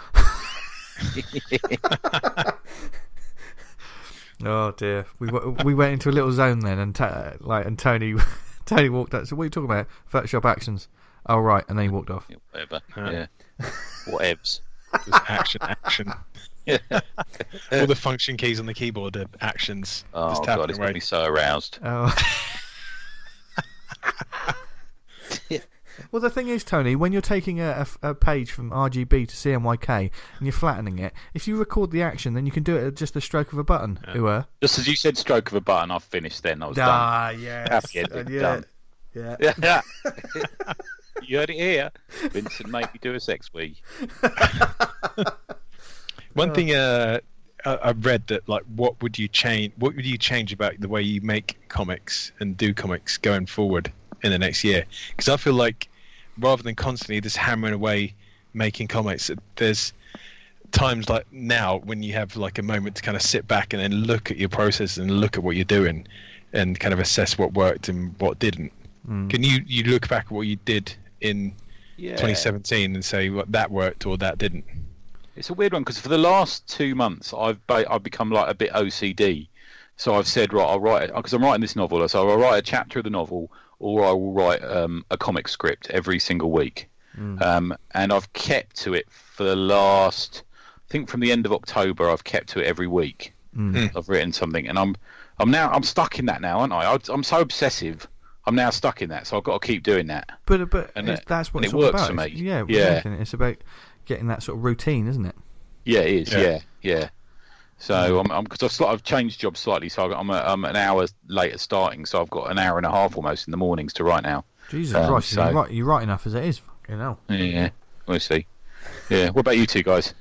Oh dear, we w- we went into a little zone then, and ta- like and Tony Tony walked up. So what are you talking about? Photoshop actions. Oh right, and then he walked off. Yeah, whatever. Uh. Yeah. Whatevs. Just action, action. Yeah. All the function keys on the keyboard are actions. Oh just tapping god, it's away. got me so aroused. Oh. Well, the thing is, Tony, when you're taking a, a, a page from R G B to C M Y K and you're flattening it, if you record the action, then you can do it at just the stroke of a button. Yeah. Ooh, uh. Just as you said, stroke of a button, I've finished. Then I was Ah, yes. Happy ending, And yeah, done. yeah. done. Yeah. You heard it here. Vincent made me do a sex wee. One thing uh, I I read that like, what would you change? What would you change about the way you make comics and do comics going forward in the next year? Because I feel like rather than constantly just hammering away making comics, there's times like now when you have like a moment to kind of sit back and then look at your process and look at what you're doing and kind of assess what worked and what didn't. Mm. Can you you look back at what you did in Yeah. twenty seventeen and say what that worked or that didn't? It's a weird one because for the last two months I've ba- I've become like a bit O C D. So I've said, right, I'll write it because I'm writing this novel. So I'll write a chapter of the novel, or I will write um, a comic script every single week. Mm. Um, and I've kept to it for the last, I think from the end of October, I've kept to it every week. Mm. I've written something, and I'm I'm now I'm stuck in that now, aren't I? I- I'm so obsessive. I'm now stuck in that, so I've got to keep doing that. But but And it's, it- that's what and it's it all works about. for me. It's- yeah, Yeah. exactly. It's about getting that sort of routine, isn't it? Yeah, it is. Yeah. Yeah, yeah. So I'm I'm because I've, sli- I've changed jobs slightly, so I've got- I'm a, I'm an hour late at starting, so I've got an hour and a half almost in the mornings to write now. Jesus Um, Christ, so- you're, right, you're right enough as it is. You know. Yeah, we'll see. Yeah. What about you two guys?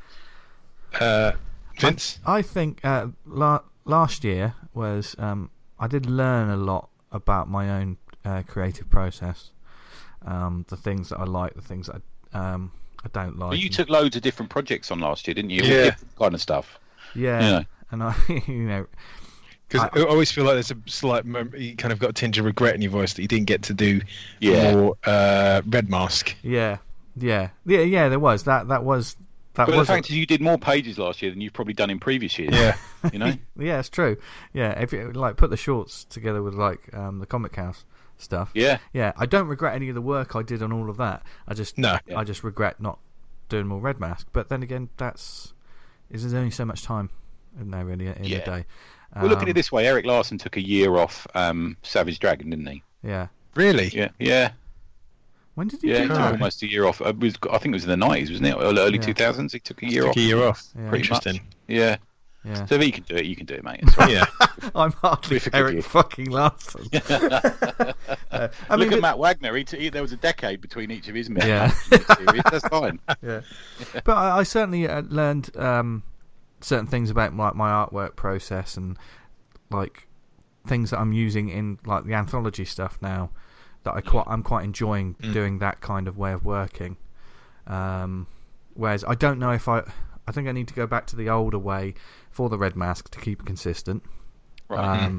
Uh, Vince? I think uh, la- last year was um, I did learn a lot about my own uh, creative process, um, the things that I like, the things that I, um, I don't like. Well, you and- took loads of different projects on last year, didn't you? All Yeah. different kind of stuff. yeah, Yeah. and I, you know, Because I- I, always feel like there's a slight, mom- you kind of got a tinge of regret in your voice that you didn't get to do Yeah. more uh, Red Mask. yeah, yeah, yeah, yeah. There was that. That was that But the was. fact is, you did more pages last year than you've probably done in previous years. Yeah. You know. yeah, it's true. Yeah, if you like put the shorts together with like um, the Comic House stuff. Yeah. Yeah, I don't regret any of the work I did on all of that. I just No. Yeah. I just regret not doing more Red Mask. But then again, that's is there's only so much time, isn't there, really, in Yeah. the day? Well, look at Um, it this way: Eric Larson took a year off um, Savage Dragon, didn't he? Yeah. Really? Yeah. Yeah. When did he Yeah. do He took that? almost a year off. It was, I think it was in the nineties, wasn't it? Or early Yeah. two thousands. He took a year Took off. a year off. Yeah. Pretty much. Interesting. Yeah. Yeah. So if he can do it, you can do it, mate. It's right. Yeah. I'm hardly Terrific of Eric you. fucking Larson. uh, I Look mean, at Matt Wagner. He t- he, there was a decade between each of his men. Yeah. series. That's fine. yeah. But I, I certainly uh, learned um, certain things about my, my artwork process and like things that I'm using in like the anthology stuff now that I quite I'm quite enjoying Mm. doing that kind of way of working. Um, whereas I don't know if I I think I need to go back to the older way for the Red Mask to keep it consistent. Right. Um,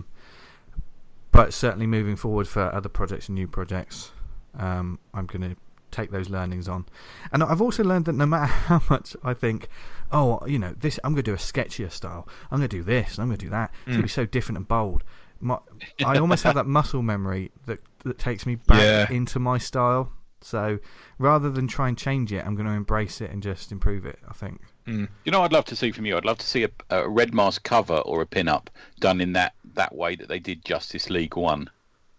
but certainly moving forward for other projects and new projects, um, I'm going to take those learnings on. And I've also learned that no matter how much I think, oh, you know, this I'm going to do a sketchier style, I'm going to do this, and I'm going to do that, it's going to be so different and bold. My, I almost have that muscle memory that that takes me back Yeah. into my style. So rather than try and change it, I'm going to embrace it and just improve it, I think. Mm. You know what I'd love to see from you? I'd love to see a, a Red Mask cover or a pin-up done in that, that way that they did Justice League one.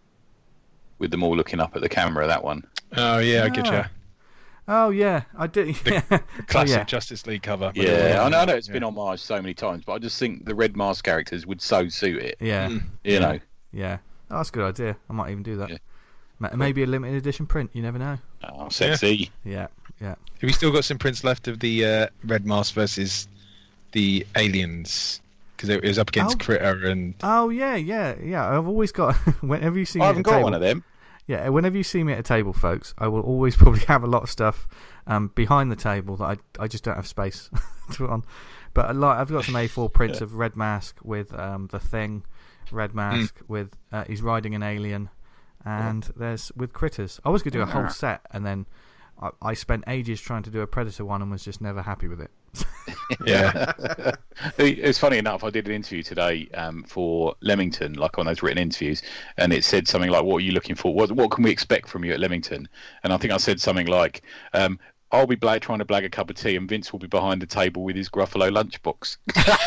With them all looking up at the camera, that one. Oh, yeah, I get you. Ah. Oh, yeah, I do. The oh, Classic yeah. Justice League cover. Yeah, I know, I know it's Yeah. been homaged so many times, but I just think the Red Mask characters would so suit it. Yeah. Mm. You know. Yeah, oh, that's a good idea. I might even do that. Yeah. Ma- Maybe a limited edition print. You never know. Oh, sexy. Yeah, yeah. Have you still got some prints left of the uh, Red Mask versus the aliens? Because it was up against Oh. Critter and... Oh yeah, yeah, yeah. I've always got. Whenever you see I me haven't at a got table, one of them. Yeah, whenever you see me at a table, folks, I will always probably have a lot of stuff um, behind the table that I I just don't have space to put on. But a lot, I've got some A four prints Yeah. of Red Mask with um, the Thing, Red Mask with uh, he's riding an alien, and there's with Critters. I was going to do a whole Yeah. set, and then I, I spent ages trying to do a Predator one and was just never happy with it. Yeah. It's funny enough, I did an interview today um, for Leamington, like on those written interviews, and it said something like, what are you looking for? What, what can we expect from you at Leamington? And I think I said something like, um, I'll be blag- trying to blag a cup of tea and Vince will be behind the table with his Gruffalo lunchbox.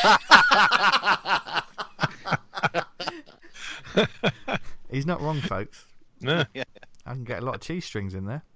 He's not wrong, folks. No. Yeah. I can get a lot of cheese strings in there.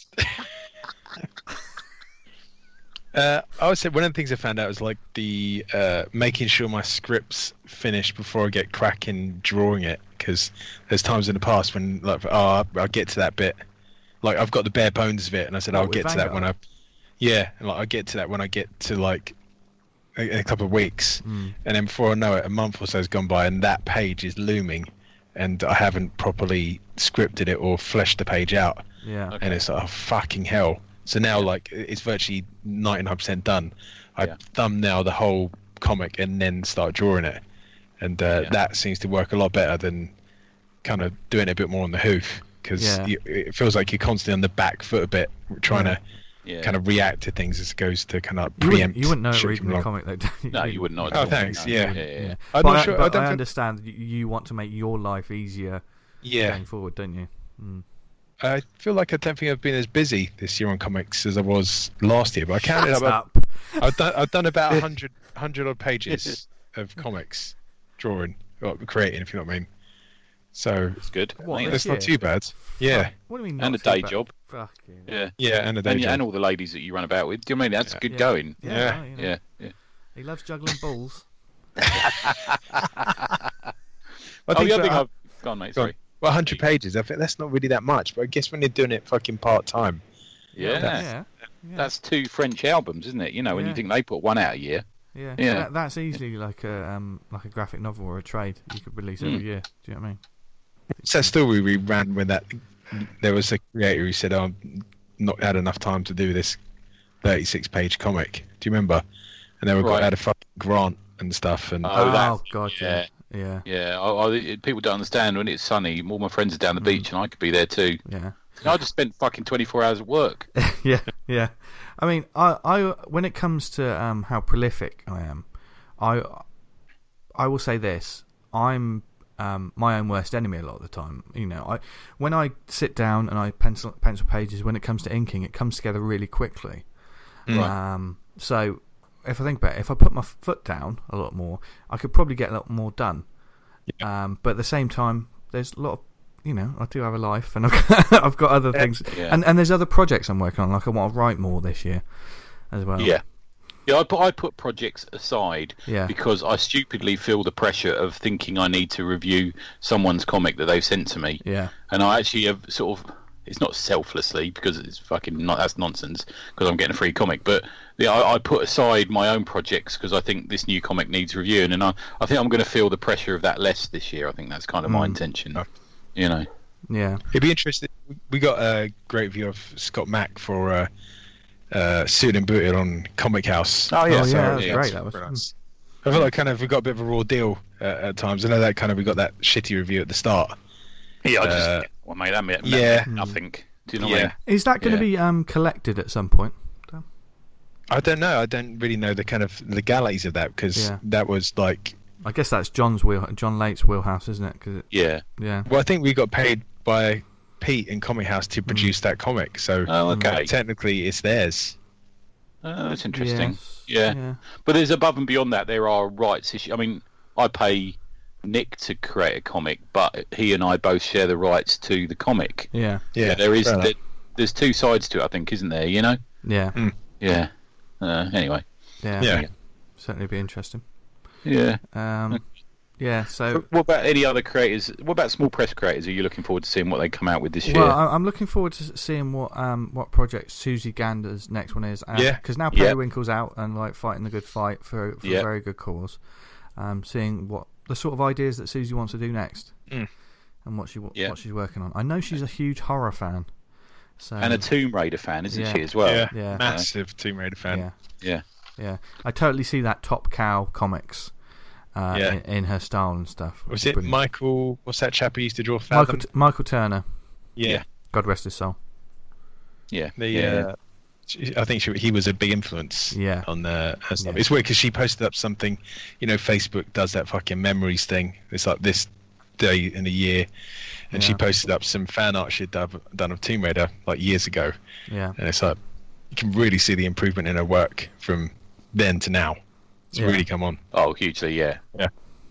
Uh, I would say one of the things I found out was like the uh, making sure my script's finished before I get cracking drawing it, because there's times in the past when like oh I'll get to that bit, like I've got the bare bones of it, and I said What, I'll with get to that when I, Vanguard? yeah, and like I get to that when I get to like a, a couple of weeks, Mm. and then before I know it, a month or so has gone by, and that page is looming, and I haven't properly scripted it or fleshed the page out. Yeah. Okay. And it's like, oh, fucking hell. So now, like, it's virtually ninety-nine percent done. I Yeah. thumbnail the whole comic and then start drawing it. And uh, Yeah. that seems to work a lot better than kind of doing it a bit more on the hoof. Because Yeah. it feels like you're constantly on the back foot a bit, trying Yeah. to Yeah. kind of react to things as opposed to kind of You preempt. wouldn't, you wouldn't know it shit reading coming the along. comic, though. do No, you wouldn't know. at Oh, all. thanks, No. yeah. yeah, yeah, Yeah. I'm but not I, sure- I but don't I think- understand you, you want to make your life easier Yeah. going forward, don't you? Mm. I feel like I don't think I've been as busy this year on comics as I was last year, but I counted Shut up. up. I've done I've done about one hundred, one hundred odd pages of comics drawing or creating, if you know what I mean. So It's good. What, Yeah. this it's not too bad. Yeah, What do you mean? And not a too day bad? job. Fucking Yeah. yeah, and a day And, job. and all the ladies that you run about with. Do you know what I mean? That's good Yeah. going. Yeah. Yeah. well, you know, Yeah. Yeah. He loves juggling balls. I Oh, think the other for thing a- I've gone, mate. go on. Sorry. well, one hundred pages. I think that's not really that much, but I guess when you're doing it fucking part time, Yeah. Yeah. Yeah. That's two French albums, isn't it? You know, when Yeah. you think they put one out a year. yeah. Yeah. That, that's easily like a um like a graphic novel or a trade you could release every Mm. year. Do you know what I mean? it's that story we ran when that there was a creator who said, "Oh, I'm not had enough time to do this thirty-six page comic." Do you remember? And they were Right. got had a fucking grant and stuff, and Oh, that- God, yeah, yeah, Yeah. I, I, people don't understand when it's sunny. All my friends are down the Mm. beach, and I could be there too. yeah. I just spent fucking twenty-four hours at work. yeah, yeah. I mean, I, I, when it comes to um, how prolific I am, I, I will say this: I'm um, my own worst enemy a lot of the time. You know, I when I sit down and I pencil pencil pages, when it comes to inking, it comes together really quickly. Mm. Um, so if I think about it, if I put my foot down a lot more, I could probably get a lot more done. Um, but at the same time, there's a lot of, you know, I do have a life, and I've got, I've got other things, Yeah. and and there's other projects I'm working on. Like I want to write more this year, as well. Yeah. Yeah, I put, I put projects aside Yeah. because I stupidly feel the pressure of thinking I need to review someone's comic that they've sent to me. Yeah. And I actually have sort of, it's not selflessly because it's fucking not, that's nonsense because I'm getting a free comic, but yeah, I, I put aside my own projects because I think this new comic needs reviewing, and I, I think I'm going to feel the pressure of that less this year. I think that's kind of my Mm. intention, you know. Yeah. it'd be interesting. We got a great view of Scott Mack for uh, uh, Suited and Booted on Comic House. Oh, yeah, So, that was yeah, great, it's that was- very nice. I feel like kind of we got a bit of a raw deal uh, at times. I know that kind of we got that shitty review at the start. Yeah, I just, Uh, well, mate, that meant, yeah. meant nothing. Do you know what I Yeah, mean? Is that going to Yeah. be um collected at some point? I don't know. I don't really know the kind of legalities of that because Yeah. that was like. I guess that's John's wheel, John Late's wheelhouse, isn't it? 'Cause it Yeah. yeah. Well, I think we got paid by Pete in Comic House to produce that comic, so Oh, okay. technically it's theirs. Oh, that's interesting. Yes. Yeah. Yeah. But there's above and beyond that, there are rights issues. I mean, I pay Nick to create a comic, but he and I both share the rights to the comic. Yeah. Yeah, there is. fair enough. There, there's two sides to it, I think, isn't there? You know? Yeah. Yeah. Uh, anyway. Yeah. Yeah. Certainly be interesting. Yeah. Um. Yeah. So. What about any other creators? What about small press creators? Are you looking forward to seeing what they come out with this year? Well, I- I'm looking forward to seeing what um what project Susie Gander's next one is. Uh, Yeah. Because now Yeah. Periwinkle's out and like fighting the good fight for for Yeah. a very good cause. Um, seeing what the sort of ideas that Susie wants to do next, Mm. and what she what Yeah. she's working on. I know she's a huge horror fan. So and a Tomb Raider fan, isn't Yeah. she, as well? yeah, Yeah. massive Tomb Raider fan. yeah, Yeah. yeah. I totally see that Top Cow comics. Uh, Yeah. in, in her style and stuff. which Was is it brilliant. Michael? What's that chap who used to draw Michael, Fathom? T- Michael Turner? yeah. Yeah. God rest his soul. Yeah. The yeah. uh, she, I think she, he was a big influence Yeah. on the her stuff. Yeah. It's weird because she posted up something, you know, Facebook does that fucking memories thing. It's like this day in a year, and she Yeah. posted up some fan art she'd done, done of Tomb Raider like years ago, Yeah. and it's like you can really see the improvement in her work from then to now. It's Yeah. really come on. Oh, hugely, yeah. Yeah.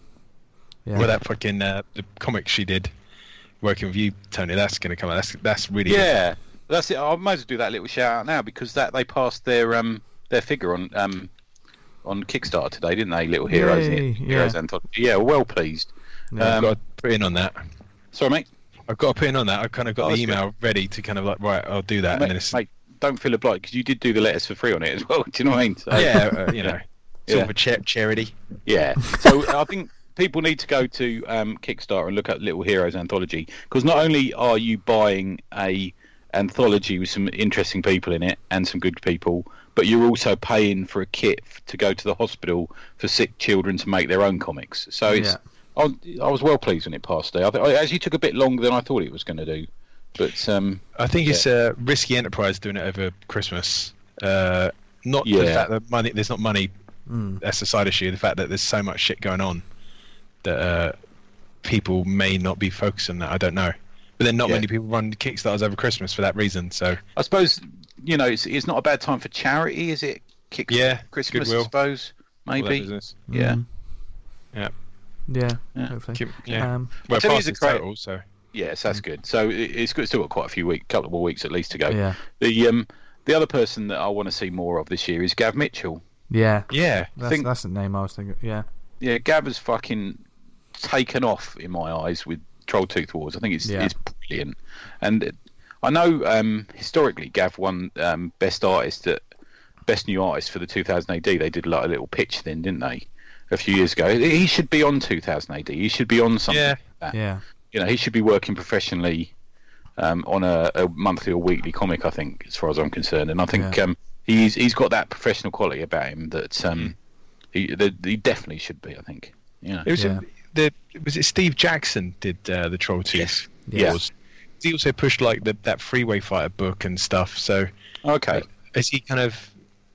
Well, that fucking uh, the comic she did working with you, Tony, that's going to come out. That's that's really Yeah, that's it. I might as well do that little shout out now because that they passed their um their figure on um on Kickstarter today, didn't they? Little Heroes, Yay, Heroes yeah. Anthology. Yeah, well pleased. good. Um, I've got to put in on that. Sorry, mate. I've got to put in on that. I've kind of got Oh, the that's email ready to kind of like, right, I'll do that. and mate, then it's, mate, don't feel obliged because you did do the letters for free on it as well. Do you know what I mean? So, yeah, uh, you know, sort Yeah. of a cha- charity. Yeah. So I think people need to go to um, Kickstarter and look at Little Heroes Anthology because not only are you buying a anthology with some interesting people in it and some good people, but you're also paying for a kit f- to go to the hospital for sick children to make their own comics. So it's Yeah. I, I was well pleased when it passed there. I th- it actually took a bit longer than I thought it was going to do, but um, I think it's a risky enterprise doing it over Christmas. Uh, not the Yeah. fact that money, there's not money. Mm. That's the side issue. The fact that there's so much shit going on that uh, people may not be focused on that. I don't know. But then not Yeah. many people run Kickstarters over Christmas for that reason. So I suppose you know it's it's not a bad time for charity, is it? Kick Yeah, Christmas, goodwill. I suppose all that maybe. business. Yeah. Mm. Yeah. Yeah. Yeah. Hopefully. Keep- yeah. Um, Well, tell you fast the is cra- total, so Yes, that's good. So it- it's good. Still got quite a few weeks, couple more weeks at least to go. yeah. The um the other person that I want to see more of this year is Gav Mitchell. Yeah. yeah. That's, think- that's the name I was thinking. Yeah. Yeah, Gav has fucking taken off in my eyes with Troll Tooth Wars. I think it's Yeah. it's brilliant, and it- I know um, historically Gav won um, best artist at best new artist for the two thousand A D. They did like a little pitch then, didn't they? A few years ago, he should be on two thousand A D. He should be on something. Yeah. Like that. Yeah. You know, he should be working professionally um, on a, a monthly or weekly comic. I think, as far as I'm concerned, and I think Yeah. um, he's he's got that professional quality about him that um, he that he definitely should be. I think. Yeah. It was Yeah. the was it Steve Jackson did uh, the Troll Tooth Yes. Yeah. Wars. He also pushed like the, that Freeway Fighter book and stuff. So Okay. is he kind of?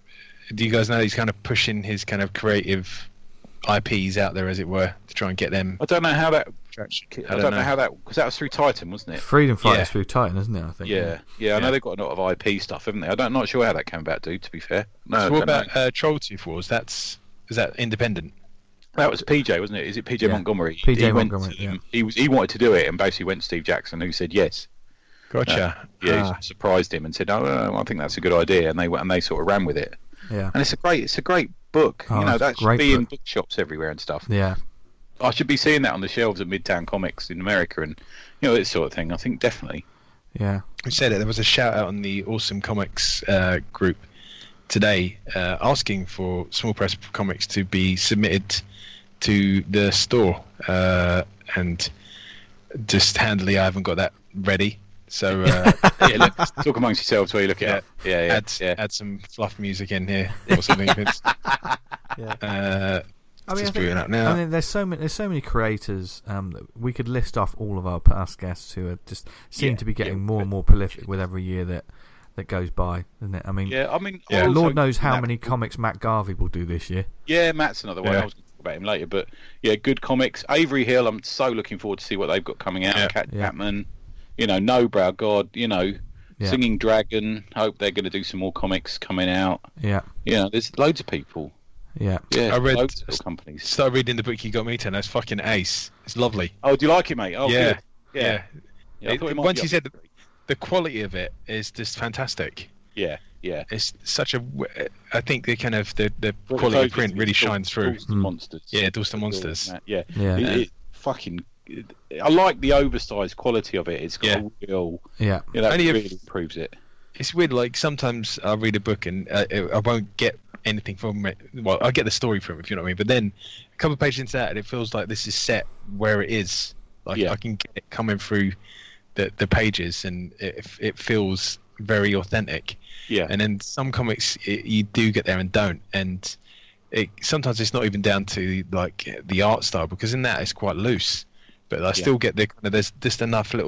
Do you guys know he's kind of pushing his kind of creative I Ps out there, as it were, to try and get them I don't know how that. traction? I don't, know. how that because that was through Titan, wasn't it? Freedom Fighters Yeah. through Titan, isn't it? I think. Yeah, yeah. I know Yeah. they've got a lot of I P stuff, haven't they? I don't not sure how that came about. Dude, to be fair, no. I So what don't about know. uh, Troll Tooth Wars? That's is that independent? That was P J, wasn't it? Is it P J Yeah. Montgomery? P J he went Montgomery, to- yeah. He was he wanted to do it, and basically went to Steve Jackson, who said yes. Gotcha. Yeah, Ah. he surprised him and said, "Oh, uh, I think that's a good idea," and they went and they sort of ran with it. Yeah. And it's a great, it's a great book. Oh, you know, it's a that should great be in book. bookshops everywhere and stuff. Yeah. I should be seeing that on the shelves at Midtown Comics in America, and you know, this sort of thing. I think definitely. Yeah. We said it. There was a shout out on the Awesome Comics uh, group today, uh, asking for small press comics to be submitted to the store, uh, and just handily, I haven't got that ready. So uh, Yeah, look, talk amongst yourselves while you look it Yeah. up. Yeah, yeah, add yeah. add some fluff music in here or something. Vince. Yeah. Uh, I mean, I just think, booting up now. I mean, there's so many, there's so many creators. Um, that we could list off all of our past guests who are just seem Yeah, to be getting yeah. more and more prolific with every year that that goes by, isn't it? I mean, Yeah, I mean, Yeah. also- Lord knows how that- many comics Matt Garvey will do this year. Yeah, Matt's another one. Yeah. I was going to talk about him later, but yeah, good comics. Avery Hill, I'm so looking forward to see what they've got coming out. Yeah. Cat Yeah. Chapman, you know, No Brow God, you know, Yeah. Singing Dragon. Hope they're going to do some more comics coming out. Yeah. You know, there's loads of people. Yeah. Yeah, I read- loads of little companies. Started reading the book you got me to, and that's fucking ace. It's lovely. Oh, do you like it, mate? Oh, Yeah. good. Yeah, yeah. I It- thought it might once be you up said there. the, the quality of it is just fantastic. Yeah, yeah. It's such a. w- I think the kind of the, the Well, quality of it's print really Dawson- shines through. Dawson Mm. Monsters. Yeah, Dawson Monsters. Yeah, Yeah. It, it fucking. I like the oversized quality of it. It's got Yeah. a real. Yeah. You know, that Only if- really improves it. It's weird. Like sometimes I'll read a book and uh, I won't get anything from it. Well, I get the story from it, if you know what I mean. But then a couple of pages into that, and it feels like this is set where it is. Like Yeah. I can get it coming through the the pages, and it it feels very authentic. Yeah. And then some comics it, you do get there and don't, and it sometimes it's not even down to like the art style, because in that it's quite loose. But I Yeah. still get the kind of there's just enough little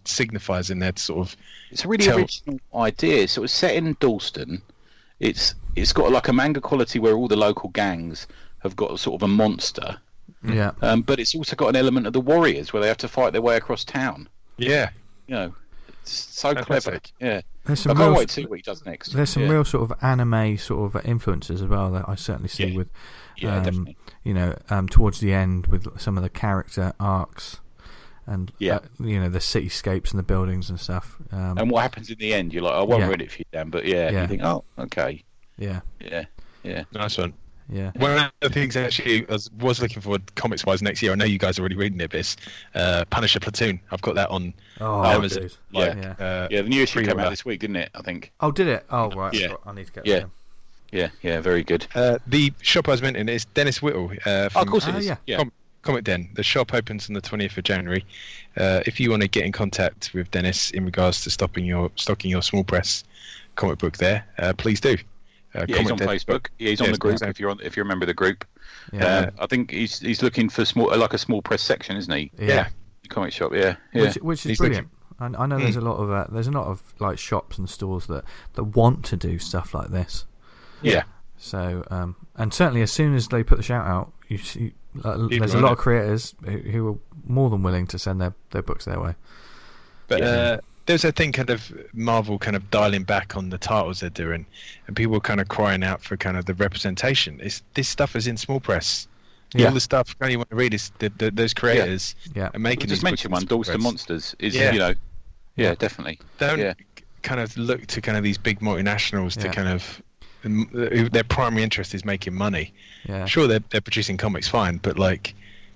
signifiers in there to sort of. It's a really tell... original idea. So it's set in Dalston. It's it's got like a manga quality where all the local gangs have got sort of a monster. Yeah. Um, but it's also got an element of the Warriors where they have to fight their way across town. Yeah. You know, it's so Fantastic. clever. Yeah. There's I some can't real, wait to see what he does next. There's some yeah. real sort of anime sort of influences as well that I certainly see Yeah. with, Yeah, um, definitely. you know, um, towards the end with some of the character arcs and, Yeah. uh, you know, the cityscapes and the buildings and stuff. Um, And what happens in the end? You're like, I won't Yeah. ruin it for you, Dan, but yeah, Yeah. you think, oh, okay, yeah, yeah, yeah. Nice one. yeah. One of the things actually I was, was looking forward comics wise next year. I know you guys are already reading it, but it's uh, Punisher Platoon. I've got that on. Oh, Amazon. dude. Like, Yeah. Uh, Yeah, the new issue came pre-order. out this week, didn't it? I think. Oh, did it? Oh, right. Yeah. I need to get Yeah. that. Yeah, yeah, very good. Uh, the shop I was mentioning is Dennis Whittle. Uh, Oh, from of course it Oh, is. yeah. Yeah. Com- Comic Den. The shop opens on the twentieth of January. Uh, if you want to get in contact with Dennis in regards to stopping your stocking your small press comic book there, uh, please do. Uh, Yeah, he's Comic on Den- Facebook. Yeah, he's on Yes, the group. exactly. If you're on, if you remember the group, Yeah. uh, I think he's he's looking for small, like a small press section, isn't he? yeah. Yeah. The comic shop. Yeah, yeah. Which, which is He's brilliant. I, I know there's Mm. a lot of uh, there's a lot of like shops and stores that, that want to do stuff like this. yeah. So um, and certainly as soon as they put the shout out, you see uh, there's a run lot it. of creators who, who are more than willing to send their, their books their way. But Yeah. uh, there's a thing kind of Marvel kind of dialing back on the titles they're doing, and people kind of crying out for kind of the representation. It's, this stuff is in small press. Yeah. All the stuff you want to read is the, the, those creators Yeah. are We making. just these mentioned books one, in small Dalston press. Monsters. Is Yeah. you know, yeah, Yeah. definitely. Don't Yeah. kind of look to kind of these big multinationals Yeah. to kind of who their primary interest is making money. Yeah. Sure, they're they're producing comics fine, but like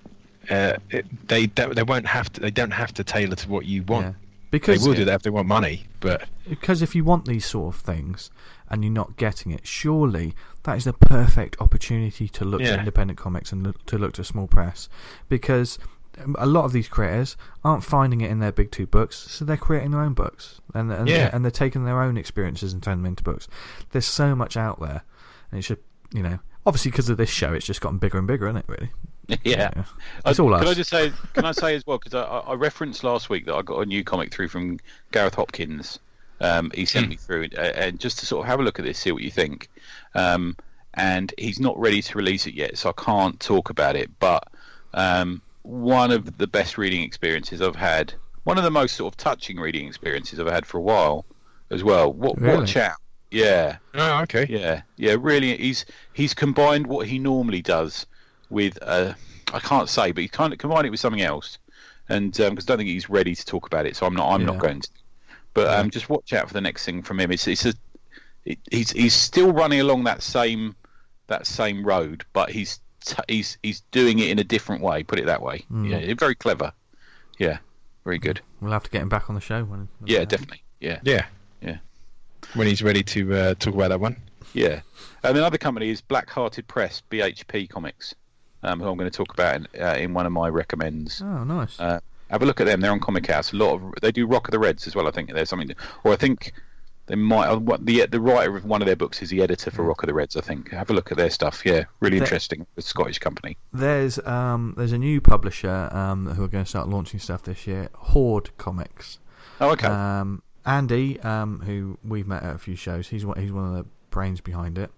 uh, it, they don't, they won't have to they don't have to tailor to what you want. Yeah. They Because will do that if they want money, but because if you want these sort of things and you're not getting it, surely that is the perfect opportunity to look to Yeah. independent comics and look, to look to small press, because um, a lot of these creators aren't finding it in their big two books, so they're creating their own books and and, Yeah. and they're taking their own experiences and turning them into books. There's so much out there, and it should, you know, obviously because of this show, it's just gotten bigger and bigger, isn't it? Really? Yeah. It's Uh, all Can us. I just say? Can I say as well? Because I, I referenced last week that I got a new comic through from Gareth Hopkins. Um, he sent Mm. me through it, uh, and just to sort of have a look at this, see what you think. Um, and he's not ready to release it yet, so I can't talk about it. But um, one of the best reading experiences I've had, one of the most sort of touching reading experiences I've had for a while, as well. What Really? watch out? Yeah. oh, okay. Yeah, yeah, really. He's he's combined what he normally does with uh, I can't say, but he's kind of combined it with something else, and because um, I don't think he's ready to talk about it, so I'm not I'm Yeah. not going to. But um, just watch out for the next thing from him. It's it's a it, he's he's still running along that same that same road, but he's t- he's he's doing it in a different way. Put it that way. Mm. Yeah, very clever. Yeah, very good. We'll have to get him back on the show. When, when Yeah, uh, definitely. Yeah. Yeah. Yeah. When he's ready to uh, talk about that one. Yeah, and another company is Black Hearted Press, B H P Comics, um, who I'm going to talk about in, uh, in one of my recommends. Oh, nice. Uh, have a look at them; they're on Comic House. A lot of they do Rock of the Reds as well. I think there's something, or I think they might. uh, What the the writer of one of their books is the editor for Rock of the Reds. I think. Have a look at their stuff. Yeah, really The- interesting. The Scottish company. There's um there's a new publisher um who are going to start launching stuff this year, Horde Comics. Oh, okay. Um, Andy, um, who we've met at a few shows, he's one, he's one of the brains behind it.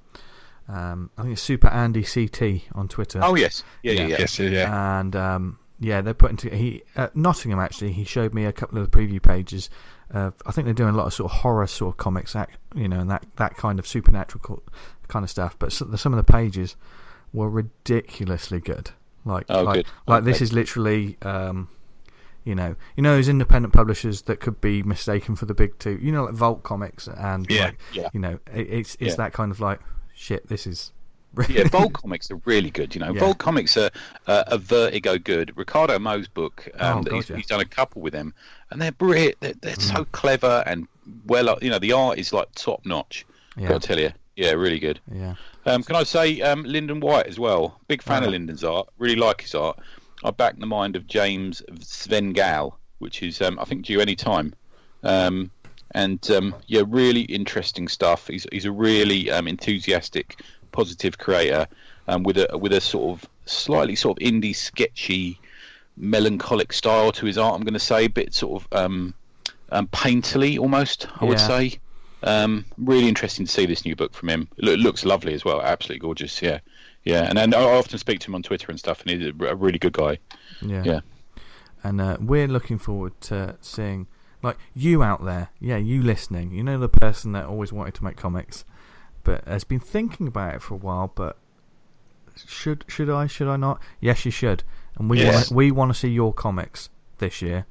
Um, I think it's Super Andy C T on Twitter. oh yes, yeah, yeah, yeah. yeah. Yes, yeah, yeah. And um, yeah, they're putting to he at Nottingham actually. He showed me a couple of the preview pages. Uh, I think they're doing a lot of sort of horror sort of comics, act, you know, and that that kind of supernatural co- kind of stuff. But some, some of the pages were ridiculously good. Like, Oh, like, good. like this Okay. is literally, um, you know, you know, those independent publishers that could be mistaken for the big two. You know, like Vault Comics and Yeah. like, Yeah. you know, it, it's it's Yeah. that kind of like shit. This is Yeah, Vault Comics are really good. You know, Yeah. Vault Comics are uh, a Vertigo good. Ricardo Mo's book, um, Oh, that God, he's, yeah. he's done a couple with them, and they're brilliant. They're, they're Mm. so clever and well. You know, the art is like top notch. yeah, Got to tell you, yeah, really good. yeah. Um, can I say um, Lyndon White as well? Big fan Oh. of Lyndon's art. Really like his art. I back the mind of James Svengal, which is um, I think due any time. Um, and um, yeah, really interesting stuff. He's he's a really um, enthusiastic, positive creator, um, with a with a sort of slightly sort of indie, sketchy, melancholic style to his art. I'm going to say, a bit sort of um, um, painterly almost, I would Yeah. say. Um, really interesting to see this new book from him. It loo- looks lovely as well, absolutely gorgeous. Yeah, yeah. And then I often speak to him on Twitter and stuff, and he's a, a really good guy. Yeah. Yeah. And uh, we're looking forward to seeing, like, you out there, yeah, you listening, you know, the person that always wanted to make comics, but has been thinking about it for a while, but should should I, should I not? Yes, you should. And we Yes. wanna, we want to see your comics this year.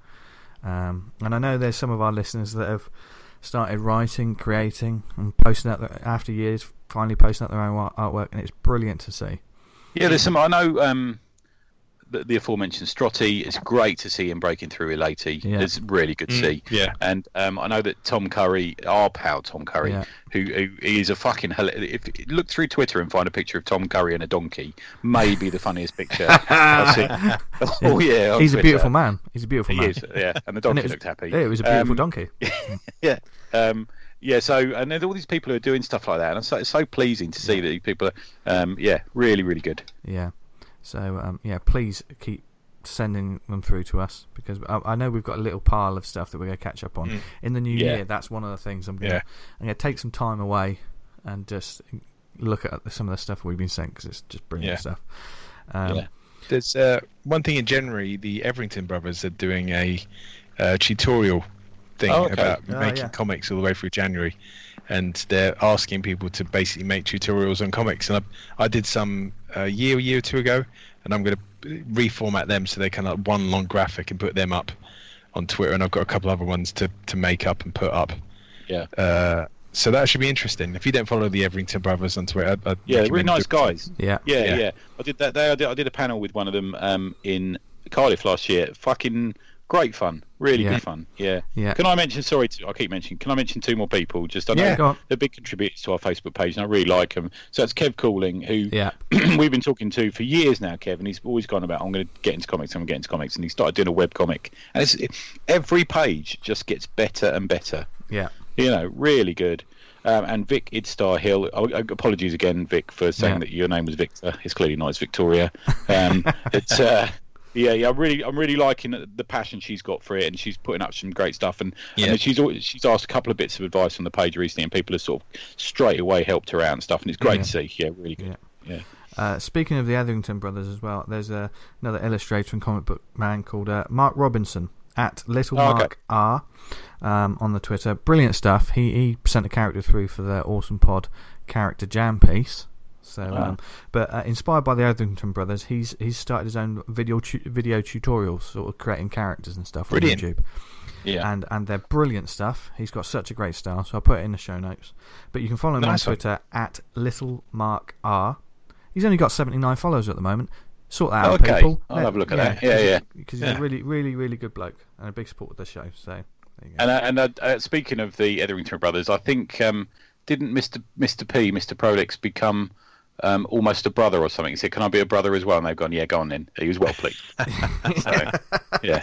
Um, and I know there's some of our listeners that have started writing, creating, and posting out their, after years, finally posting out their own art- artwork, and it's brilliant to see. Yeah, there's some. I know um, the, the aforementioned Strotty. It's great to see him breaking through Elati. Yeah. It's really good to Mm, see. yeah. And um, I know that Tom Curry, our pal Tom Curry, Yeah. who, who he is a fucking. hel- If look through Twitter and find a picture of Tom Curry and a donkey, maybe the funniest picture I've seen. Oh yeah, on He's a Twitter. beautiful man. He's a beautiful He man. is, yeah. And the And donkey it was- looked happy. Yeah, it was a beautiful Um, donkey. yeah. Um, yeah, so and there's all these people who are doing stuff like that, and it's so, it's so pleasing to see that these people are, um, yeah, really, really good. Yeah. So, um, yeah, please keep sending them through to us, because I, I know we've got a little pile of stuff that we're going to catch up on. Mm. In the new Yeah. year, that's one of the things I'm going to Yeah. I'm going to take some time away and just look at some of the stuff we've been sent, because it's just brilliant Yeah. stuff. Um, Yeah. There's uh, one thing in January. The Everington brothers are doing a uh, tutorial thing Oh, okay. about Oh, making yeah. comics all the way through January, and they're asking people to basically make tutorials on comics. And I, I did some a year, a year or two ago, and I'm going to reformat them so they can like one long graphic and put them up on Twitter. And I've got a couple other ones to, to make up and put up. Yeah. Uh, so that should be interesting. If you don't follow the Everington brothers on Twitter, I'd, I'd Yeah, really recommend nice doing- guys. yeah. Yeah, Yeah. yeah. I did that. They, I, did, I did a panel with one of them um, in Cardiff last year. Fucking great fun. Really Yeah. good fun. Yeah. Yeah. Can I mention? Sorry, to, I keep mentioning. Can I mention two more people? Just I know Yeah. Go on. they're big contributors to our Facebook page, and I really like them. So it's Kev Cooling, who Yeah. we've been talking to for years now, Kev, and he's always gone about, I'm going to get into comics, I'm going to get into comics, and he started doing a web comic, and it's, it, every page just gets better and better. Yeah. You know, really good. Um, and Vic Idstar Hill, oh, apologies again, Vic, for saying Yeah. that your name was Victor. It's clearly not. It's Victoria. Um, it's uh, yeah, yeah. I'm really, I'm really liking the passion she's got for it, and she's putting up some great stuff. And, Yeah. and she's always, she's asked a couple of bits of advice on the page recently, and people have sort of straight away helped her out and stuff. And it's great Yeah. to see. Yeah, really good. Yeah. Yeah. Uh, speaking of the Etherington brothers as well, there's uh, another illustrator and comic book man called uh, Mark Robinson at Little Oh, okay. Mark R um, on the Twitter. Brilliant stuff. He he sent a character through for the Awesome Pod character jam piece. So, Wow. um, but uh, inspired by the Etherington brothers, he's he's started his own video tu- video tutorials, sort of creating characters and stuff Brilliant. on YouTube. Yeah. And and they're brilliant stuff. He's got such a great style, so I'll put it in the show notes. But you can follow him Nice on one. Twitter at Little Mark R. He's only got seventy-nine followers at the moment. Sort that out, Okay. people. I'll have a look at that. Yeah, yeah. Because he's Yeah. a really, really, really good bloke and a big supporter of the show. So there you go. And uh, and uh, uh, speaking of the Etherington brothers, I think um, didn't Mister Mister P, Mister Prolix, become um, almost a brother or something? He said, "Can I be a brother as well?" And they've gone, "Yeah, go on then." He was well pleased. So, yeah,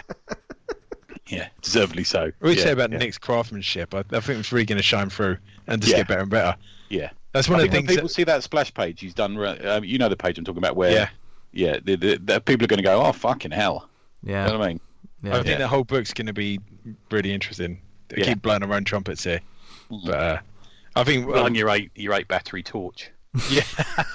yeah, deservedly so. What we yeah, say about yeah. Nick's craftsmanship, I, I think it's really going to shine through and just Yeah. get better and better. Yeah, That's one I of the think when things. people That, see that splash page he's done. Um, you know the page I'm talking about, where yeah, yeah, the, the, the people are going to go, "Oh fucking hell!" yeah, You know what I mean? yeah. I think the whole book's going to be really interesting. They Yeah. keep blowing our own trumpets here, but uh, I think Well, um, on your eight, your eight battery torch. yeah.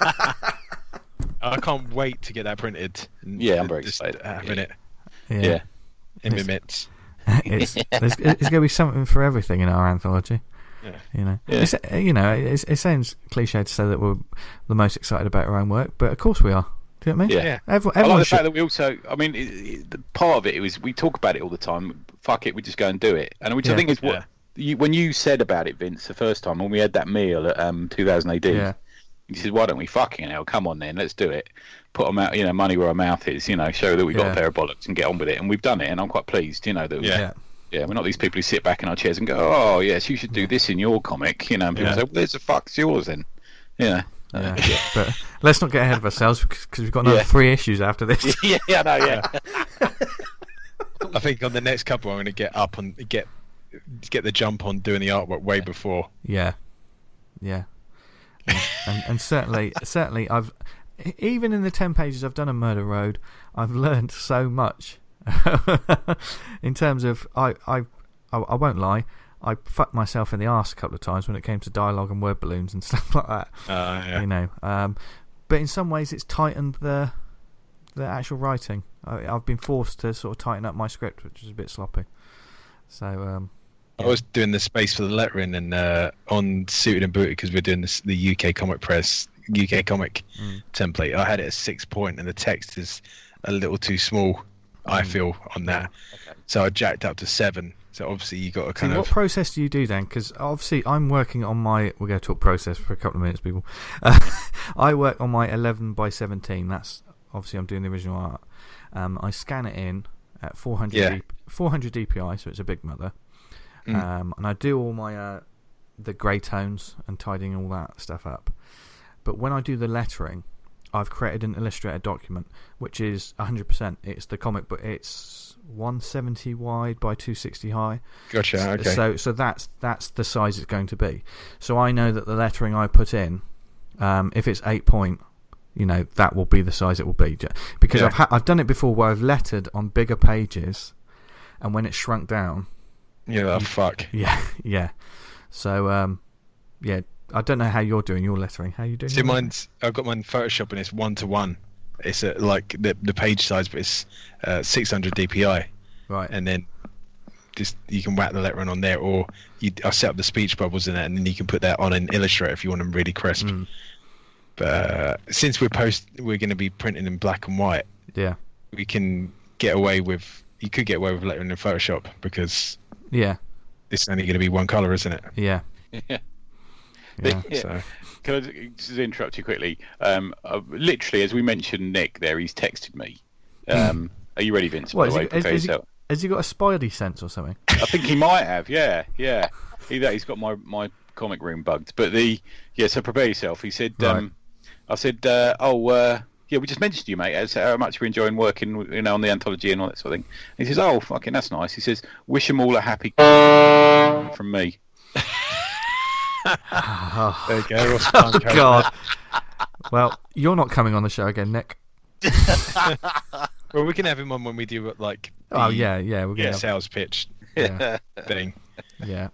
I can't wait to get that printed. And Yeah, I'm very just excited. having Yeah. it yeah. Yeah. in my It's- mitts. it's there's, there's going to be something for everything in our anthology. Yeah. You know, Yeah. it's, you know, it's, it sounds cliche to say that we're the most excited about our own work, but of course we are. Do you know what I mean? Yeah. Yeah. Everyone, I everyone like the should. fact that we also, I mean, it, it, the part of it, it was we talk about it all the time. Fuck it, we just go and do it. And which Yeah. I think is what Yeah. you, when you said about it, Vince, the first time when we had that meal at um, two thousand A D, Yeah. you said, "Why don't we fucking hell? Come on then, let's do it. Put our mouth, you know, money where our mouth is. You know, show that we got Yeah. a pair of bollocks and get on with it." And we've done it, and I'm quite pleased. You know that. Yeah. Yeah. Yeah, we're not these people who sit back in our chairs and go, "Oh yes, you should do this in your comic." You know, and people Yeah. say, "Well, there's the fuck's yours then." You know. Yeah. Uh, yeah. But let's not get ahead of ourselves because we've got another Yeah. three issues after this. yeah, yeah, no, yeah. I think on the next couple, I'm going to get up and get get the jump on doing the artwork way before. Yeah, yeah, and, and, and certainly, certainly, I've even in the ten pages I've done on Murder Road, I've learned so much in terms of I I I, I won't lie, I fucked myself in the arse a couple of times when it came to dialogue and word balloons and stuff like that. Uh, yeah. You know, um, but in some ways it's tightened the the actual writing. I, I've been forced to sort of tighten up my script, which is a bit sloppy. So um, I was doing the space for the lettering and uh, on Suited and Booted, because we're doing this, the U K Comic Press U K Comic mm. template. I had it at six point, and the text is a little too small. Mm. I feel on that, okay. So I jacked up to seven. So obviously you got to kind See, of. What process do you do then? Because obviously I'm working on my. We're going to talk process for a couple of minutes, people. Uh, I work on my eleven by seventeen. That's obviously I'm doing the original art. Um, I scan it in at four hundred, yeah. D, four hundred D P I, so it's a big mother. Mm. Um, and I do all my uh, the grey tones and tidying all that stuff up. But when I do the lettering, I've created an Illustrator document which is one hundred percent. It's the comic book. It's one seventy wide by two sixty high. Gotcha. Okay. So so that's that's the size it's going to be. So I know that the lettering I put in, um, if it's eight point, you know, that will be the size it will be. Because yeah. I've ha- I've done it before where I've lettered on bigger pages, and when it's shrunk down. Yeah, oh, fuck. Yeah, yeah. So um, yeah. I don't know how you're doing your lettering. How are you doing? See, mine's I've got mine Photoshop and it's one to one. It's a, like the the page size, but it's uh, six hundred D P I. Right. And then just you can whack the lettering on there, or you I set up the speech bubbles in it, and then you can put that on an Illustrator if you want them really crisp. Mm. But uh, since we're post, we're going to be printing in black and white. Yeah. We can get away with. You could get away with lettering in Photoshop because. Yeah. It's only going to be one color, isn't it? Yeah. Yeah. Yeah, yeah. So. Can I just interrupt you quickly? Um, uh, literally, as we mentioned, Nick there, he's texted me. Um, are you ready, Vince? What, by the way, he, has, has, he, has he got a spidey sense or something? I think he might have. Yeah, yeah. Either he's got my, my comic room bugged. But the yeah, so prepare yourself. He said, right. um, I said, uh, oh, uh, yeah, we just mentioned you, mate. As how much we're enjoying working, you know, on the anthology and all that sort of thing. And he says, oh, fucking, that's nice. He says, wish them all a happy from me. Oh. There you go. Oh, God. Well, you're not coming on the show again, Nick. Well, we can have him on when we do like. The, oh yeah, yeah, we're yeah, gonna sales have... pitch yeah. thing. Yeah.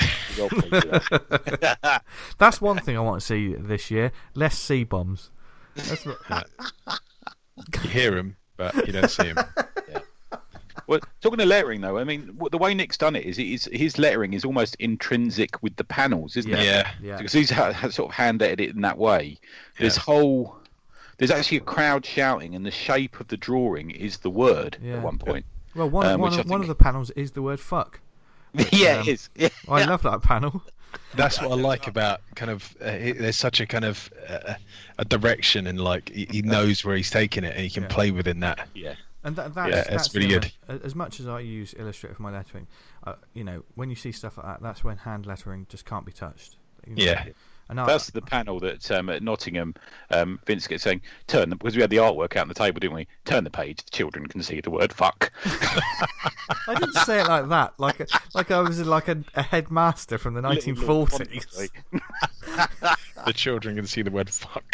That's one thing I want to see this year. Less C bombs. That's not... You hear him, but you don't see him. Yeah. Well, talking of lettering though, I mean, the way Nick's done it is, is his lettering is almost intrinsic with the panels, isn't yeah. it? Yeah, yeah. Because he's ha- sort of hand edited it in that way. There's yeah. whole, there's actually a crowd shouting, and the shape of the drawing is the word yeah. at one point. Well, one um, one, of, think... one of the panels is the word fuck. yeah, um, it is. Yeah. I love that panel. That's what I like about kind of uh, it, there's such a kind of uh, a direction, and like he, he knows where he's taking it and he can yeah. play within that. Yeah. And that, that's, yeah, that's it's really good. As much as I use Illustrator for my lettering, uh, you know, when you see stuff like that, that's when hand lettering just can't be touched. You know? Yeah. And I, that's the panel that um, at Nottingham, um, Vince gets saying, turn them, because we had the artwork out on the table, didn't we? Turn the page, the children can see the word fuck. I didn't say it like that, like a, like I was like a, a headmaster from the nineteen forties. The children can see the word fuck.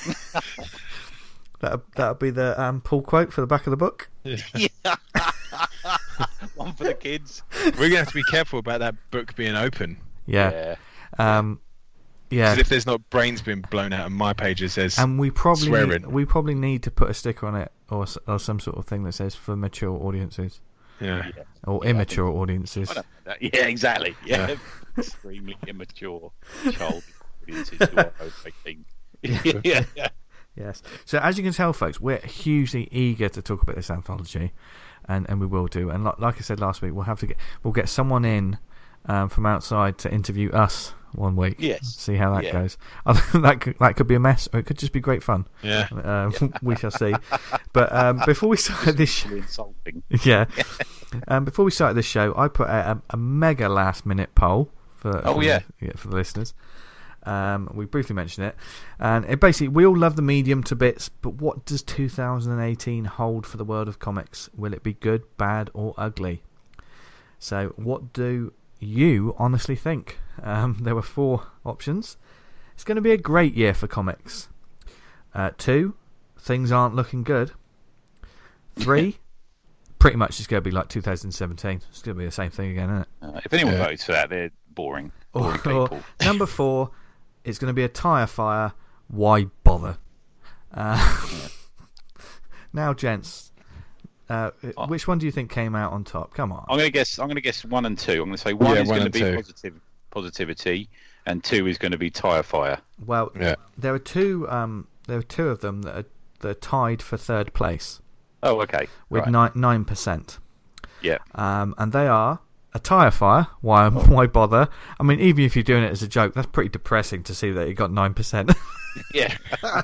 That that'll be the um, Paul quote for the back of the book. Yeah. Yeah. One for the kids. We're gonna have to be careful about that book being open. Yeah. Yeah. Um, yeah. Because if there's not brains being blown out on my pages, there's and we probably swearing. Need, we probably need to put a sticker on it or or some sort of thing that says for mature audiences. Yeah. yeah. Or yeah, immature audiences. Yeah, exactly. Yeah. Yeah. Extremely immature child audiences who are overtaking. Yeah. Yeah. Yeah. Yes. So as you can tell, folks, we're hugely eager to talk about this anthology, and, and we will do. And like, like I said last week, we'll have to get we'll get someone in um, from outside to interview us one week. Yes. See how that yeah. goes. that could, that could be a mess, or it could just be great fun. Yeah. Um, yeah. We shall see. But um, before we start this, sh- insulting. yeah. um, before we start this show, I put a, a mega last minute poll for oh for yeah. The, yeah for the listeners. Um, we briefly mentioned it, and it basically we all love the medium to bits, but what does two thousand eighteen hold for the world of comics? Will it be good, bad, or ugly? So, what do you honestly think? Um, there were four options. It's going to be a great year for comics. Uh, two, things aren't looking good. Three, pretty much it's going to be like two thousand seventeen. It's going to be the same thing again, isn't it? Uh, if anyone Yeah. votes for that, they're boring. Boring Or- people. Number four, it's going to be a tyre fire. Why bother? Uh, now, gents, uh, Oh. which one do you think came out on top? Come on. I'm going to guess. I'm going to guess one and two. I'm going to say one Yeah, is one going to and be two. positive, positivity, and two is going to be tyre fire. Well, Yeah. there are two. Um, there are two of them that are, that are tied for third place Oh, okay. with right. nine nine percent. Yeah. Um, and they are a tyre fire. Why? Why bother? I mean, even if you're doing it as a joke, that's pretty depressing to see that you got nine percent. Yeah.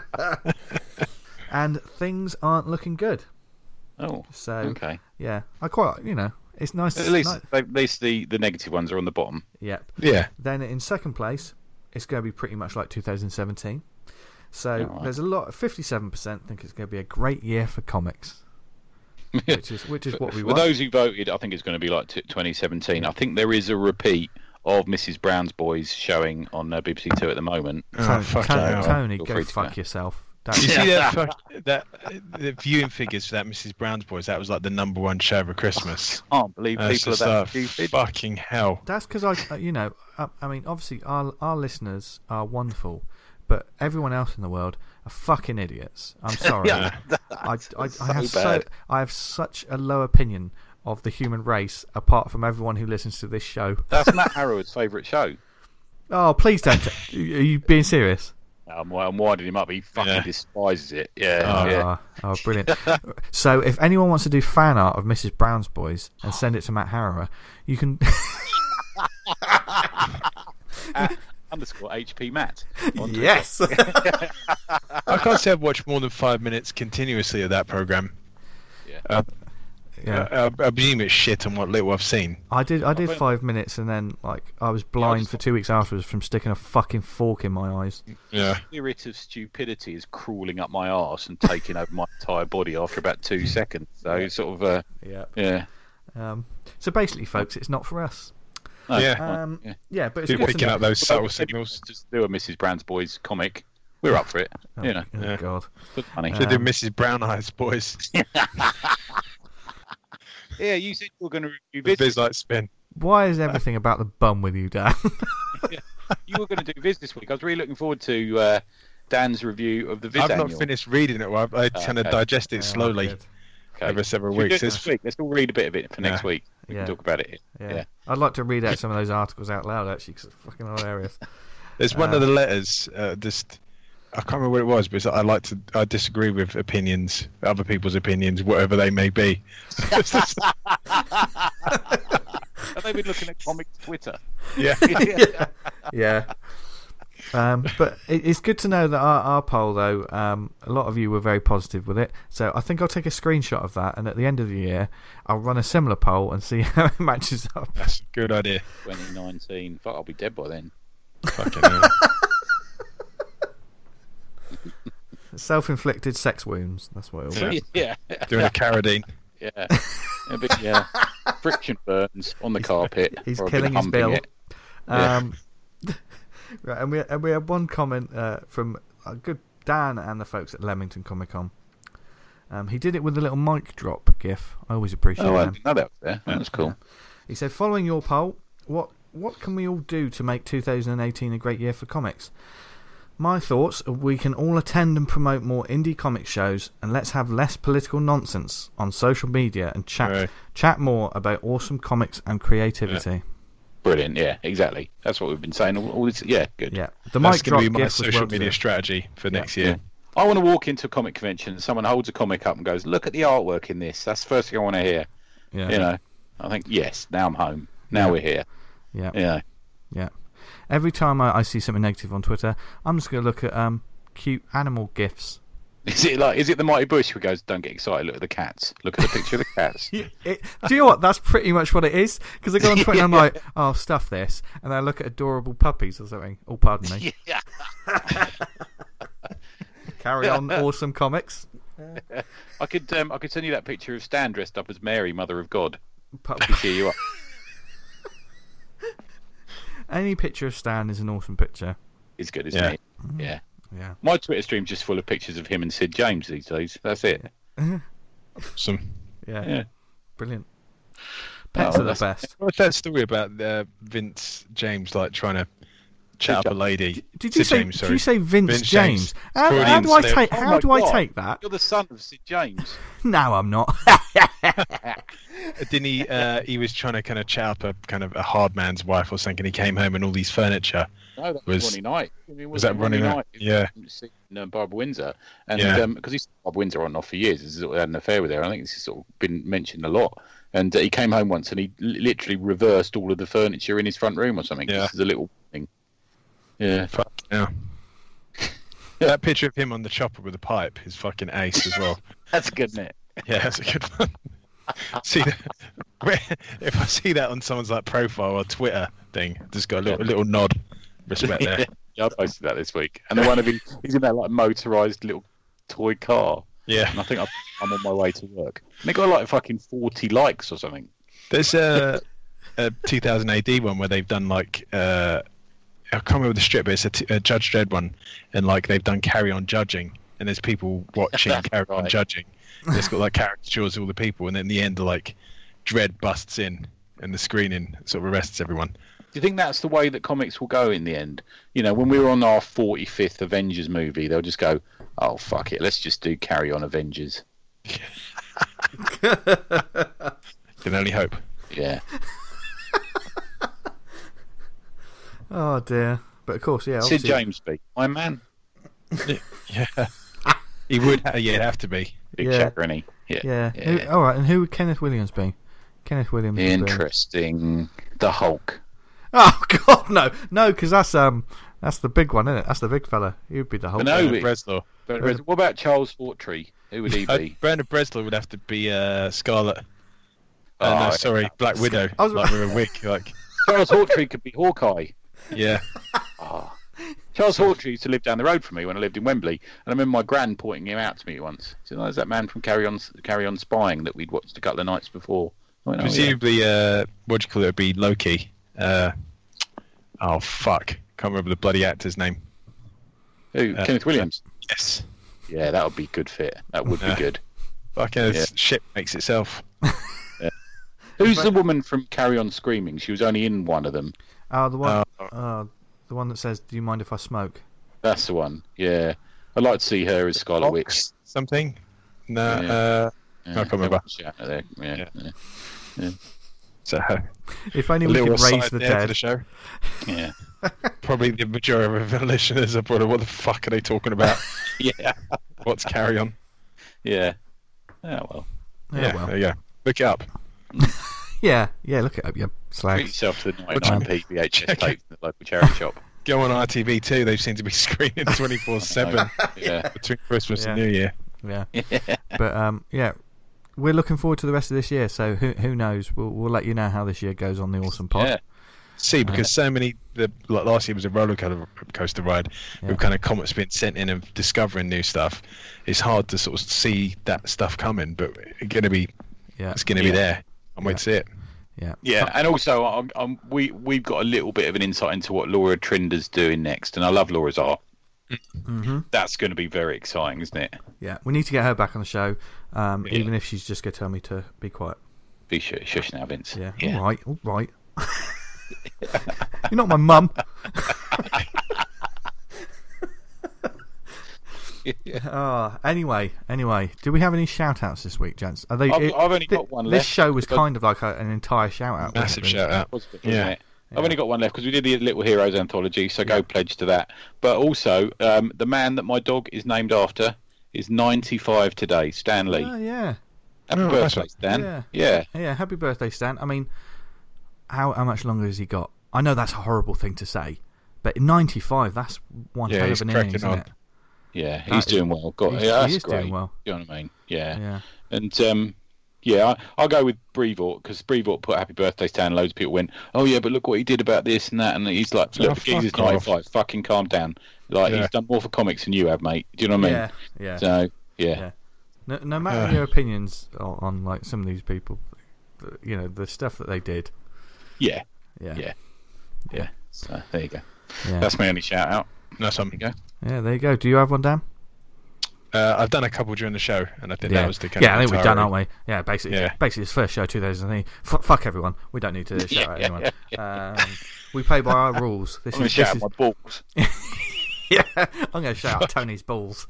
And things aren't looking good. Oh. So Okay. yeah, I quite you know it's nice. At to, least, ni- at least the, the negative ones are on the bottom. Yep. Yeah. Then in second place, it's going to be pretty much like two thousand seventeen. So Yeah, right. there's a lot. fifty-seven percent think it's going to be a great year for comics, which is which is what we For want. those who voted, I think it's going to be like t- twenty seventeen. I think there is a repeat of Missus Brown's Boys showing on uh, B B C Two at the moment. Oh, Tony, fuck Tony, hell. Tony, Feel go free to fuck go. yourself. You That's, see that fuck, that the viewing figures for that Missus Brown's Boys? That was like the number one show over Christmas. I can't believe And it's people are just that like, stupid. fucking hell. that's because I, uh, you know, I, I mean, obviously our our listeners are wonderful, but everyone else in the world are fucking idiots. I'm sorry. Yeah, I, I, so I have so bad. I have such a low opinion of the human race, apart from everyone who listens to this show. That's Matt Harrow's favourite show. Oh, please don't! T- are you being serious? I'm, I'm winding him up. He fucking Yeah. despises it. Yeah, Oh, yeah. Oh, oh, brilliant! So, if anyone wants to do fan art of Missus Brown's Boys and send it to Matt Harrower, you can. At underscore H P Matt. on Twitter. Yes. I can't say I've watched more than five minutes continuously of that program. Yeah. Uh, Yeah. I, I, I presume it's shit on what little I've seen. I did. I did I've- five minutes, and then like I was blind just- for two weeks afterwards from sticking a fucking fork in my eyes. Yeah. Spirit of stupidity is crawling up my arse and taking over my entire body after about two seconds. So it's sort of, uh, Yeah. yeah. Um. So basically, folks, it's not for us. No, Yeah. fine, Um. yeah. Yeah, but it's Keep good to picking know. up those But subtle if anyone signals. wants to Just do a Missus Brown's Boys comic. We're up for it. Oh, You know, oh, Yeah. God. good money. Should do Um, Missus Brown Eyes Boys. Yeah, you said you were going to review The Viz. Viz Light Spin. Why is everything about the bum with you, Dan? You were going to do Viz this week. I was really looking forward to uh, Dan's review of the Viz I've annual. not finished reading it. I've, I kind of okay. digest it Yeah, slowly good. Okay. over several Should we do weeks. it It's, this week. Let's all read a bit of it for next Yeah. week. We Yeah. can talk about it. Yeah. Yeah. I'd like to read out some of those articles out loud, actually, because it's fucking hilarious. there's one Uh, of the letters. Uh, just I can't remember what it was, but it's, I like to. I disagree with opinions, other people's opinions, whatever they may be. Have they been looking at comics Twitter? Yeah. yeah. Yeah. Um, but it, it's good to know that our, our poll, though, um, a lot of you were very positive with it. So I think I'll take a screenshot of that, and at the end of the year, I'll run a similar poll and see how it matches up. That's a good idea. twenty nineteen. Fuck, I'll be dead by then. Fucking hell. Self-inflicted sex wounds. That's what it'll be. Yeah. Doing a Carradine. Yeah. A bit, yeah. Friction burns on the carpet. He's or I've been killing his humping bill. it. Yeah. Um, right, and we and we had one comment uh, from a good Dan and the folks at Leamington Comic Con. Um, he did it with a little mic drop gif. I always appreciate Oh, I them. didn't know that was there. That was cool. He said, following your poll, what what can we all do to make two thousand eighteen a great year for comics? My thoughts are we can all attend and promote more indie comic shows, and let's have less political nonsense on social media and chat Right. chat more about awesome comics and creativity. Brilliant. Yeah, exactly. That's what we've been saying. All, all this, yeah, good. Yeah, the That's mic going drop to be my gif was social well media deserved. strategy for next Yeah. year. I want to walk into a comic convention and someone holds a comic up and goes, "Look at the artwork in this." That's the first thing I want to hear. Yeah, You know, I think yes. Now I'm home. Now Yeah. we're here. yeah, Yeah. yeah. Every time I, I see something negative on Twitter, I'm just going to look at um cute animal gifs. Is it like? Is it the Mighty Bush who goes, "Don't get excited. Look at the cats. Look at the picture of the cats." It, do you know what? That's pretty much what it is. Because I go on Twitter and I'm like, oh, stuff this. And I look at adorable puppies or something. Oh, pardon me. Yeah. Carry on, awesome comics. I could um, I could send you that picture of Stan dressed up as Mary, Mother of God, Pup- to cheer you up. Any picture of Stan is an awesome picture. It's good, isn't Yeah. it? Yeah. Yeah. My Twitter stream's just full of pictures of him and Sid James these days. That's it. Some. Yeah. Yeah. Brilliant. Pets Oh, are the that's- best. What's that story about uh, Vince James like trying to chat up a lady? Did you Sid say? James, did sorry. you say Vince, Vince James? James. How, how Freudian do I slip. take? Oh How my do I God. take that? You're the son of Sid James. No, I'm not. Didn't he? Uh, he was trying to kind of chat up a kind of a hard man's wife or something. He came home and all these furniture. No, that Was- was Ronnie Knight. I mean, was that wasn't it Ronnie Knight? Yeah. In uh, Barbara Windsor, and Yeah. because he's Barbara Windsor on and off for years, he's sort of had an affair with her. I think this has sort of been mentioned a lot. And uh, he came home once and he li- literally reversed all of the furniture in his front room or something. Yeah. Just as a little thing. Yeah. Fuck yeah. That picture of him on the chopper with a pipe is fucking ace as well. That's good, isn't it? Yeah, that's a good one. See, that, where, if I see that on someone's like profile or Twitter thing, just got a little, a little nod, respect there. Yeah, I posted that this week. And the one of him, he's in that like motorised little toy car. Yeah, And I think I've, I'm on my way to work. And it got like fucking forty likes or something. there's a, a two thousand A D one where they've done like uh, I can't remember the strip, but it's a, t- a Judge Dredd one, and like they've done Carry On Judging, and there's people watching That's Carry On right. Judging. And it's got like caricatures of all the people, and then in the end, like Dredd busts in, and the screening sort of arrests everyone. Do you think that's the way that comics will go in the end? You know, when we were on our forty-fifth Avengers movie, they'll just go, oh, fuck it, let's just do Carry On Avengers. Can only hope. Yeah. Oh dear. But of course, yeah. Sid obviously- James be my man. Yeah, he would. Ha- yeah, it'd have to be. Big Yeah. chacker, innit? Yeah. Yeah. Yeah. Who, all right. And who would Kenneth Williams be? Kenneth Williams. would be- Interesting. The Hulk. Oh God, no, no, because that's um, that's the big one, isn't it? That's the big fella. He would be the whole. But no, Bernard we- Breslau. But what about Charles Hawtrey? Who would he Uh, be? Bernard Breslau would have to be uh, Scarlet. Uh, Oh, no, yeah. sorry, Black Widow. I was- Like with a wig. Like, Charles Hawtrey could be Hawkeye. yeah. Oh. Charles Hawtrey used to live down the road from me when I lived in Wembley, and I remember my gran pointing him out to me once. So there's that man from Carry On, Carry On Spying that we'd watched a couple of nights before. I went, oh, yeah. Presumably, uh, what do you call it? Would be Loki. Uh, oh fuck, can't remember the bloody actor's name. Who? Uh, Kenneth Williams. Yes. Yeah, that would be good fit. That would be Yeah. good. Fucking Yeah. shit makes itself. Who's the woman from Carry On Screaming? She was only in one of them. Oh, the one. Oh. Uh, the one that says, "Do you mind if I smoke?" That's the one. Yeah, I'd like to see her as Scarlet Witch. Fox something. No, Yeah. uh, Yeah, I can't remember. shout out there. Yeah, Yeah. yeah. so If only a we little could raise aside the there to dead. the show. yeah. Probably the majority of the listeners are probably, what the fuck are they talking about? Yeah. What's Carry On? Yeah. Oh well. Yeah, Yeah, well. there you go. Look it up. Yeah, yeah. Look it up, you Treat slags. yourself to the What ninety-nine time? p V H S Check tape in the local charity shop. Go on R T V too. They seem to be screening twenty-four seven Yeah. between Christmas Yeah. and New Year. Yeah, Yeah. but um, yeah, we're looking forward to the rest of this year. So who who knows? We'll we'll let you know how this year goes on the Awesome Pod. Yeah. See, because so many, the like last year was a roller co- coaster ride Yeah. with kind of comments being sent in and discovering new stuff. It's hard to sort of see that stuff coming, but it's gonna be, Yeah, it's gonna Yeah. be there. I'm waiting to see it. yeah, Yeah, and also um, um, we we've got a little bit of an insight into what Laura Trinder's doing next, and I love Laura's art. hmm That's going to be very exciting, isn't it? yeah. We need to get her back on the show, um, Yeah. even if she's just going to tell me to be quiet. Be shush, shush now, Vince. Yeah, Yeah. all right, all right. You're not my mum. Oh, anyway, anyway, do we have any shout outs this week, gents? Are they? I've, it- I've only thi- got one This left. show was because- kind of like a, an entire shout out. Massive shout out. was it, Yeah. wasn't it? Yeah. I've only got one left because we did the Little Heroes anthology, so go Yeah. pledge to that. But also, um, the man that my dog is named after is ninety-five today, Stan Lee. Oh yeah, Happy Oh, birthday, that's Stan. Yeah. Yeah. yeah. Happy birthday, Stan. I mean, how how much longer has he got? I know that's a horrible thing to say, but ninety-five, that's one Yeah, hell he's of an cracking innings, isn't on. it? Yeah, That he's is- doing well. God, He's- yeah, that's he is great. doing well. You know what I mean? Yeah. Yeah. And um, yeah, I, I'll go with Brevoort because Brevoort put Happy Birthday Stan. Loads of people went, "Oh yeah, but look what he did about this and that." And he's like, Oh, "Look, the geezer's fuck off. ninety-five. Fucking calm down. Like Yeah. he's done more for comics than you have, mate. Do you know what I mean?" Yeah, yeah. So yeah, Yeah. No, no matter Uh. your opinions on, on like some of these people, the- you know the stuff that they did. yeah, Yeah. Yeah. yeah. So there you go. Yeah. That's my only shout out. Nice one. There you go. Yeah, there you go. Do you have one, Dan? Uh, I've done a couple during the show, and I think Yeah, that was the kind yeah. of I think we've done, entirety. aren't we? Yeah, basically, Yeah. basically, it's first show two thousand eight. F- fuck everyone. We don't need to shout Yeah, at yeah, anyone. yeah, Um, we play by our rules. This I'm going is, to this shout is out my balls. yeah. I'm going to shout out Tony's balls.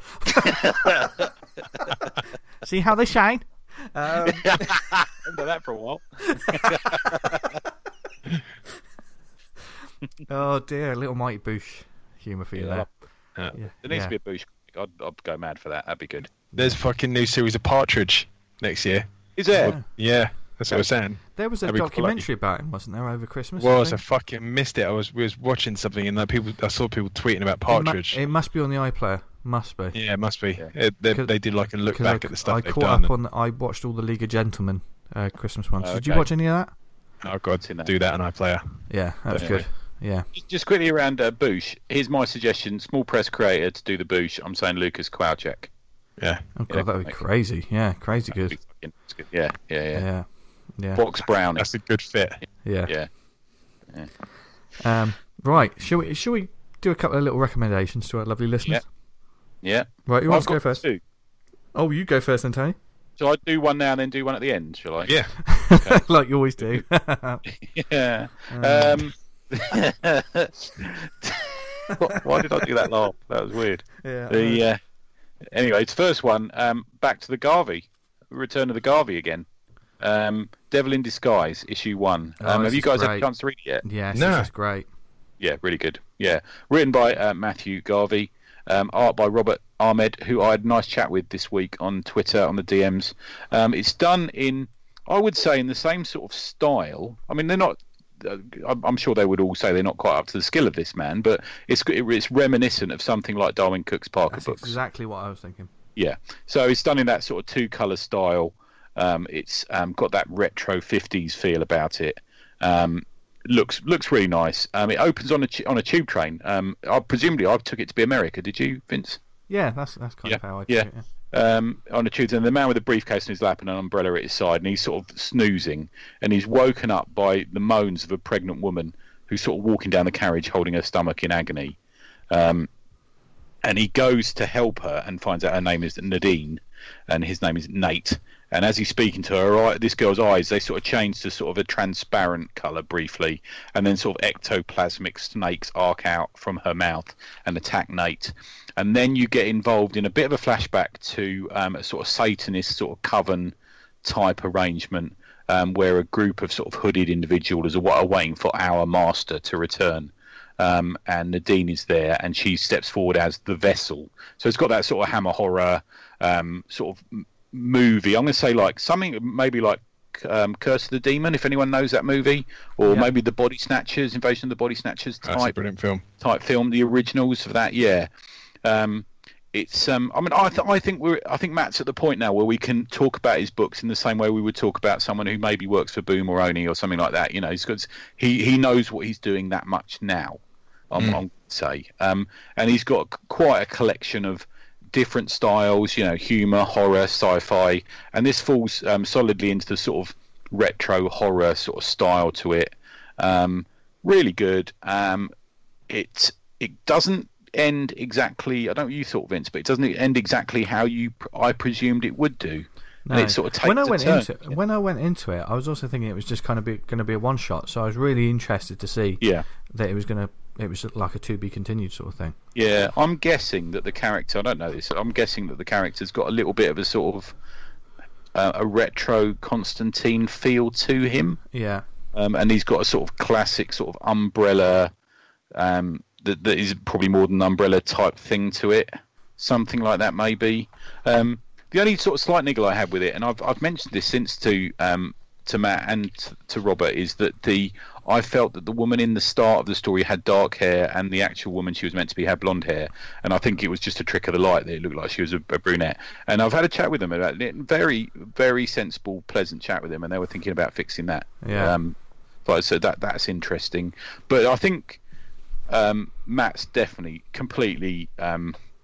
See how they shine. Um, Haven't done that for a while. oh dear, little Mighty Boosh humour for you Yeah. there. Yeah. Yeah, There needs yeah. to be a boost. I'd, I'd go mad for that. That'd be good. There's a fucking new series of Partridge next year. Is there? Yeah. Yeah, that's what I was saying. There was a That'd be quite documentary about him, wasn't there, over Christmas? I Was I think? fucking missed it? I was we was watching something and like people I saw people tweeting about It mu- Partridge. It, must be on the iPlayer. Must be. Yeah, it must be. Yeah. It, they, 'Cause- they did like a look 'Cause back I, at the stuff I they've caught done. up on. I watched all the League of Gentlemen uh, Christmas ones. Oh, Did you okay. watch any of that? Oh god, Seen that. do that on iPlayer. Yeah, that was Yeah. good. Yeah. Just quickly around uh, Boosh. Here's my suggestion: small press creator to do the Boosh. I'm saying Lucas Kowalczyk. Yeah. Oh god, Yeah, that would be make- crazy. Yeah, crazy That'd good. be fucking- it's good. Yeah, yeah, yeah. Yeah. Yeah. Box Brownie. That's a good fit. Yeah. Yeah. Um, right. Shall we? Shall we do a couple of little recommendations to our lovely listeners? Yeah. Right. Who wants I've to go got first? two. Oh, you go first, then, Tony. Shall I do one now and then do one at the end? Shall I? Yeah. like you always do. Yeah. Uh, Um, why did I do that laugh? That was weird. yeah. The uh, anyway, it's first one. Um, back to the Garvey. Return of the Garvey again. Um, Devil in Disguise, issue one. Oh, Um, this have you is guys had great. a chance to read it yet? Yes, No. this is great. Yeah, really good. Yeah, written by uh, Matthew Garvey, um, art by Robert Ahmed, who I had a nice chat with this week on Twitter on the D Ms. Um, it's done in, I would say, in the same sort of style. I mean, they're not. Uh, I'm I'm sure they would all say they're not quite up to the skill of this man, but it's it's reminiscent of something like Darwin Cook's Parker That's books. exactly what I was thinking. Yeah, so it's done in that sort of two colour style. Um, it's um, got that retro fifties feel about it. Um, looks looks really nice. Um, it opens on a ch- on a tube train. Um, I presumably I took it to be America. Did you, Vince? Yeah, that's that's kind Yeah, of how I yeah. took it. Um, on a tube, and the man with a briefcase in his lap and an umbrella at his side, and he's sort of snoozing, and he's woken up by the moans of a pregnant woman who's sort of walking down the carriage holding her stomach in agony. Um, and he goes to help her and finds out her name is Nadine and his name is Nate. And as he's speaking to her, eye- this girl's eyes, they sort of change to sort of a transparent colour briefly, and then sort of ectoplasmic snakes arc out from her mouth and attack Nate. And then you get involved in a bit of a flashback to um, a sort of Satanist sort of coven type arrangement, um, where a group of sort of hooded individuals are, are waiting for our master to return. Um, and Nadine is there, and she steps forward as the vessel. So it's got that sort of Hammer horror um, sort of m- movie. I'm going to say like something maybe like um, Curse of the Demon, if anyone knows that movie, or Yeah. maybe the Body Snatchers, Invasion of the Body Snatchers That's a type brilliant film. type film, the originals of that. Yeah, um, it's. Um, I mean, I, th- I think we're. I think Matt's at the point now where we can talk about his books in the same way we would talk about someone who maybe works for Boom or Oni or something like that. You know, he's got, he he knows what he's doing that much now. I'm, Mm. I'm gonna say, um, and he's got c- quite a collection of different styles. You know, humor, horror, sci-fi, and this falls um, solidly into the sort of retro horror sort of style to it. Um, really good. Um, it it doesn't end exactly. I don't know what you thought, Vince, but it doesn't end exactly how you pr- I presumed it would do. No. And it sort of takes when I a went turn. into when I went into it, I was also thinking it was just kind of be, going to be a one shot. So I was really interested to see Yeah. that it was going to. It was like a to be continued sort of thing. Yeah, I'm guessing that the character, I don't know this, I'm guessing that the character's got a little bit of a sort of uh, a retro Constantine feel to him. Yeah, Um, and he's got a sort of classic sort of umbrella, um, that, that is probably more than an umbrella type thing to it. Something like that, maybe. Um, the only sort of slight niggle I had with it, and I've, I've mentioned this since to um, to Matt and to, to Robert, is that the I felt that the woman in the start of the story had dark hair, and the actual woman she was meant to be had blonde hair. And I think it was just a trick of the light that it looked like she was a, a brunette. And I've had a chat with them about it, very, very sensible, pleasant chat with them, and they were thinking about fixing that. Yeah. Um, but so that that's interesting. But I think um, Matt's definitely completely um,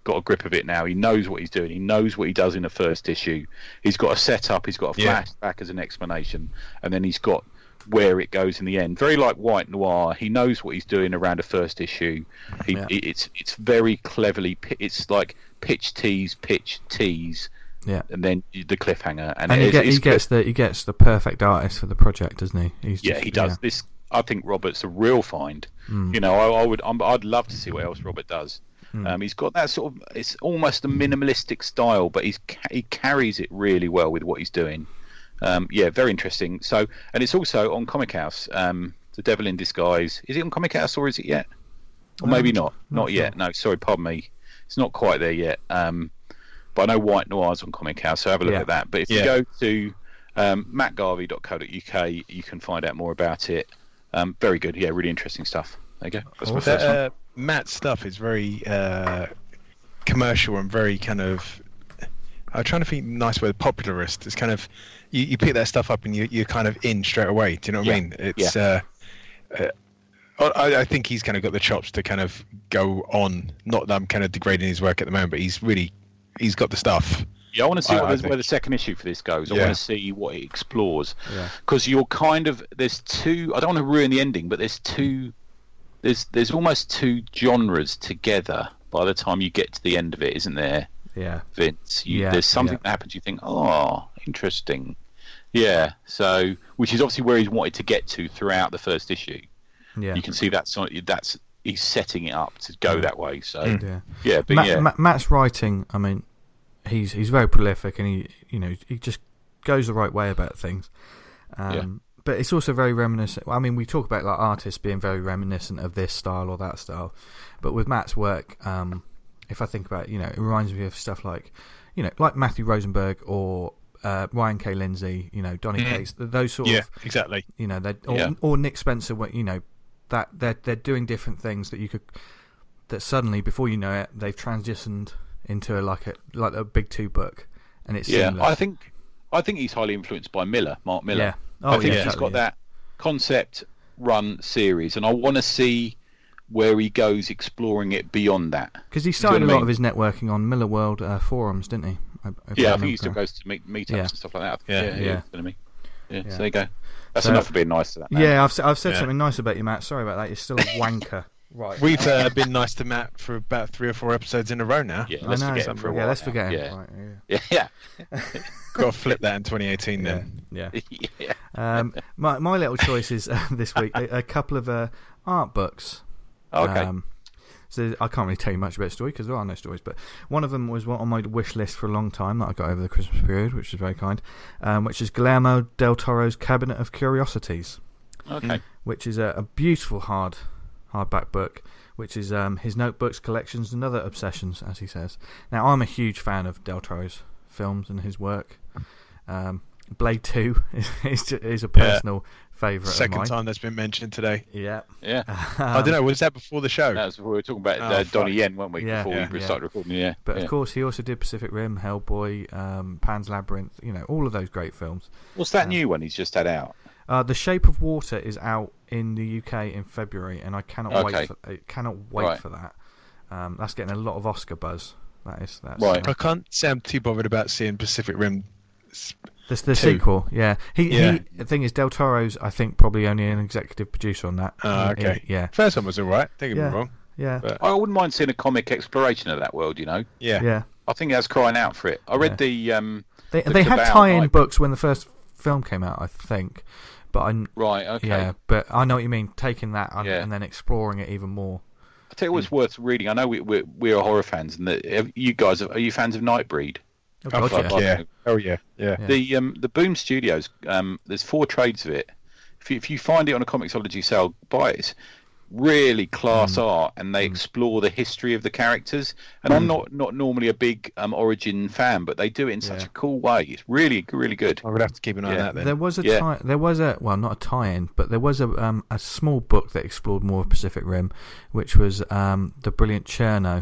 got a grip of it now. He knows what he's doing. He knows what he does in the first issue. He's got a setup. He's got a Yeah. flashback as an explanation, and then he's got where it goes in the end. Very like White Noir. He knows what he's doing around a first issue. He, Yeah. it- it's it's very cleverly. pi- It's like pitch tease, pitch tease, Yeah. and then the cliffhanger. And, And he, it's, get, he it's gets the he gets the perfect artist for the project, doesn't he? He's yeah, just- he does. This, I think, Robert's a real find. Mm. You know, I, I would, I'm, I'd love to see what else Robert does. Mm. Um, he's got that sort of, it's almost a minimalistic style, but he's ca- he carries it really well with what he's doing. Um, yeah, very interesting. So, and it's also on Comic House. Um, The Devil in Disguise. Is it on Comic House or is it yet? Or Um, maybe not. not Not yet. No, sorry, pardon me. It's not quite there yet. Um, but I know White Noir's on Comic House, so have a look Yeah. at that. But if Yeah. you go to um, matt garvey dot co dot uk, you can find out more about it. Um, very good. Yeah, really interesting stuff. There you go. That's my Awesome. first one. Uh, Matt's stuff is very uh, commercial and very kind of. I'm trying to think nice word, popularist. It's kind of you, you pick that stuff up and you, you're kind of in straight away. Do you know what Yeah. I mean? It's. Uh, uh, I, I think he's kind of got the chops to kind of go on. Not that I'm kind of degrading his work at the moment, but he's really he's got the stuff. Yeah, I want to see I- what I the, think- where the second issue for this goes. I Yeah. want to see what it explores. Yeah. Because you're kind of there's two. I don't want to ruin the ending, but there's two. There's there's almost two genres together by the time you get to the end of it, isn't there, Yeah. Vince? You, Yeah, there's something yeah. that happens. You think, oh, interesting. Yeah. So, which is obviously where he's wanted to get to throughout the first issue. Yeah. You can see that's that's he's setting it up to go Yeah. that way. So Mm. Yeah. yeah, but Matt, yeah, Matt- Matt's writing, I mean, he's he's very prolific, and he you know he just goes the right way about things. Um, Yeah. But it's also very reminiscent. I mean, we talk about like artists being very reminiscent of this style or that style, but with Matt's work, um, if I think about it, you know, it reminds me of stuff like, you know, like Matthew Rosenberg or uh, Ryan K. Lindsay, you know, Donny Mhm. Cates, those sort Yeah, of, exactly. you know, they or, Yeah. or Nick Spencer, you know, that they're they're doing different things that you could that suddenly before you know it they've transitioned into a, like a like a big two book, and it's yeah. seamless. I think I think he's highly influenced by Miller, Mark Miller. yeah. Oh, I think yeah, he's totally, got yeah. that concept run series, and I want to see where he goes exploring it beyond that. Because he Do you started know a what I lot mean? of his networking on Miller World uh, forums, didn't he? I, if Yeah, I remember think he still correctly. goes to meet meetups Yeah. and stuff like that. Yeah. yeah, Yeah. yeah. to me. Yeah, Yeah. so there you go. That's So- enough for being nice to that man. Yeah, I've, s- I've said Yeah. something nice about you, Matt. Sorry about that. You're still a wanker. Right. We've uh, been nice to Matt for about three or four episodes in a row now. Yeah, I let's know. forget him for a yeah, while. let's now. forget him. Yeah. Right, Yeah, yeah, Got to flip that in twenty eighteen then. yeah. yeah. Um, my my little choices uh, this week: a, a couple of uh, art books. Okay. Um, so I can't really tell you much about the story because there are no stories. But one of them was one on my wish list for a long time that I got over the Christmas period, which is very kind. Um, which is Guillermo del Toro's Cabinet of Curiosities, Okay. which is a, a beautiful hard hardback book, which is um, his notebooks, collections, and other obsessions, as he says. Now, I'm a huge fan of del Toro's films and his work. Um, Blade Two is is, is a personal favourite of Second mine. time that's been mentioned today. Yeah. Yeah. I don't know. Was that before the show? That's what we were talking about Oh, uh, Donnie fuck. Yen, weren't we? Yeah, before yeah, we yeah. started recording. Yeah. But yeah. of course, he also did Pacific Rim, Hellboy, um, Pan's Labyrinth. You know, all of those great films. What's that uh, new one he's just had out? Uh, The Shape of Water is out in the U K in February, and I cannot Okay. wait. For, I cannot wait Right. for that. Um, that's getting a lot of Oscar buzz. That is. That's, Right. uh, I can't say I'm too bothered about seeing Pacific Rim. The, the Two. sequel, yeah. He, Yeah. he. The thing is, Del Toro's, I think, probably only an executive producer on that. Ah, He- okay. he- yeah, First one was alright. Don't get Yeah. me wrong. yeah, But I wouldn't mind seeing a comic exploration of that world. You know, yeah. yeah. I think that's crying out for it. I read the um. They The they had Cabal, tie-in like- books when the first film came out, I think, but I Right. Okay. yeah, but I know what you mean. Taking that and, Yeah. and then exploring it even more. I tell you what's worth reading. I know we, we're we're horror fans, and that you guys are, are you fans of Nightbreed? Oh, Oh, God, fuck yeah. yeah. Oh yeah. Yeah. Yeah. The um the Boom Studios, um there's four trades of it. If you, if you find it on a Comixology sale, buy it. It's really class Mm. art, and they explore the history of the characters. And I'm not not normally a big um Origin fan, but they do it in such Yeah. a cool way. It's really really good. I would have to keep an eye Yeah. on that then. There was a Yeah. tie, there was a well, not a tie-in, but there was a um, a small book that explored more of Pacific Rim, which was um, the Brilliant Cherno.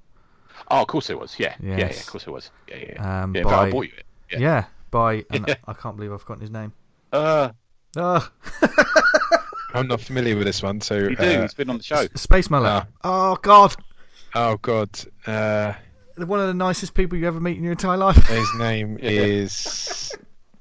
Oh, of course it was. Yeah, yeah, yeah. Yes. Of course it was. Yeah, yeah. yeah. Um, yeah in fact, by I bought you it. yeah, Yeah. by and Yeah. I can't believe I've forgotten his name. Uh, Oh, I'm not familiar with this one, so you do. uh, He's been on the show. Space Mullet. Ah. Oh God. oh god. Uh, one of the nicest people you ever meet in your entire life. His name is.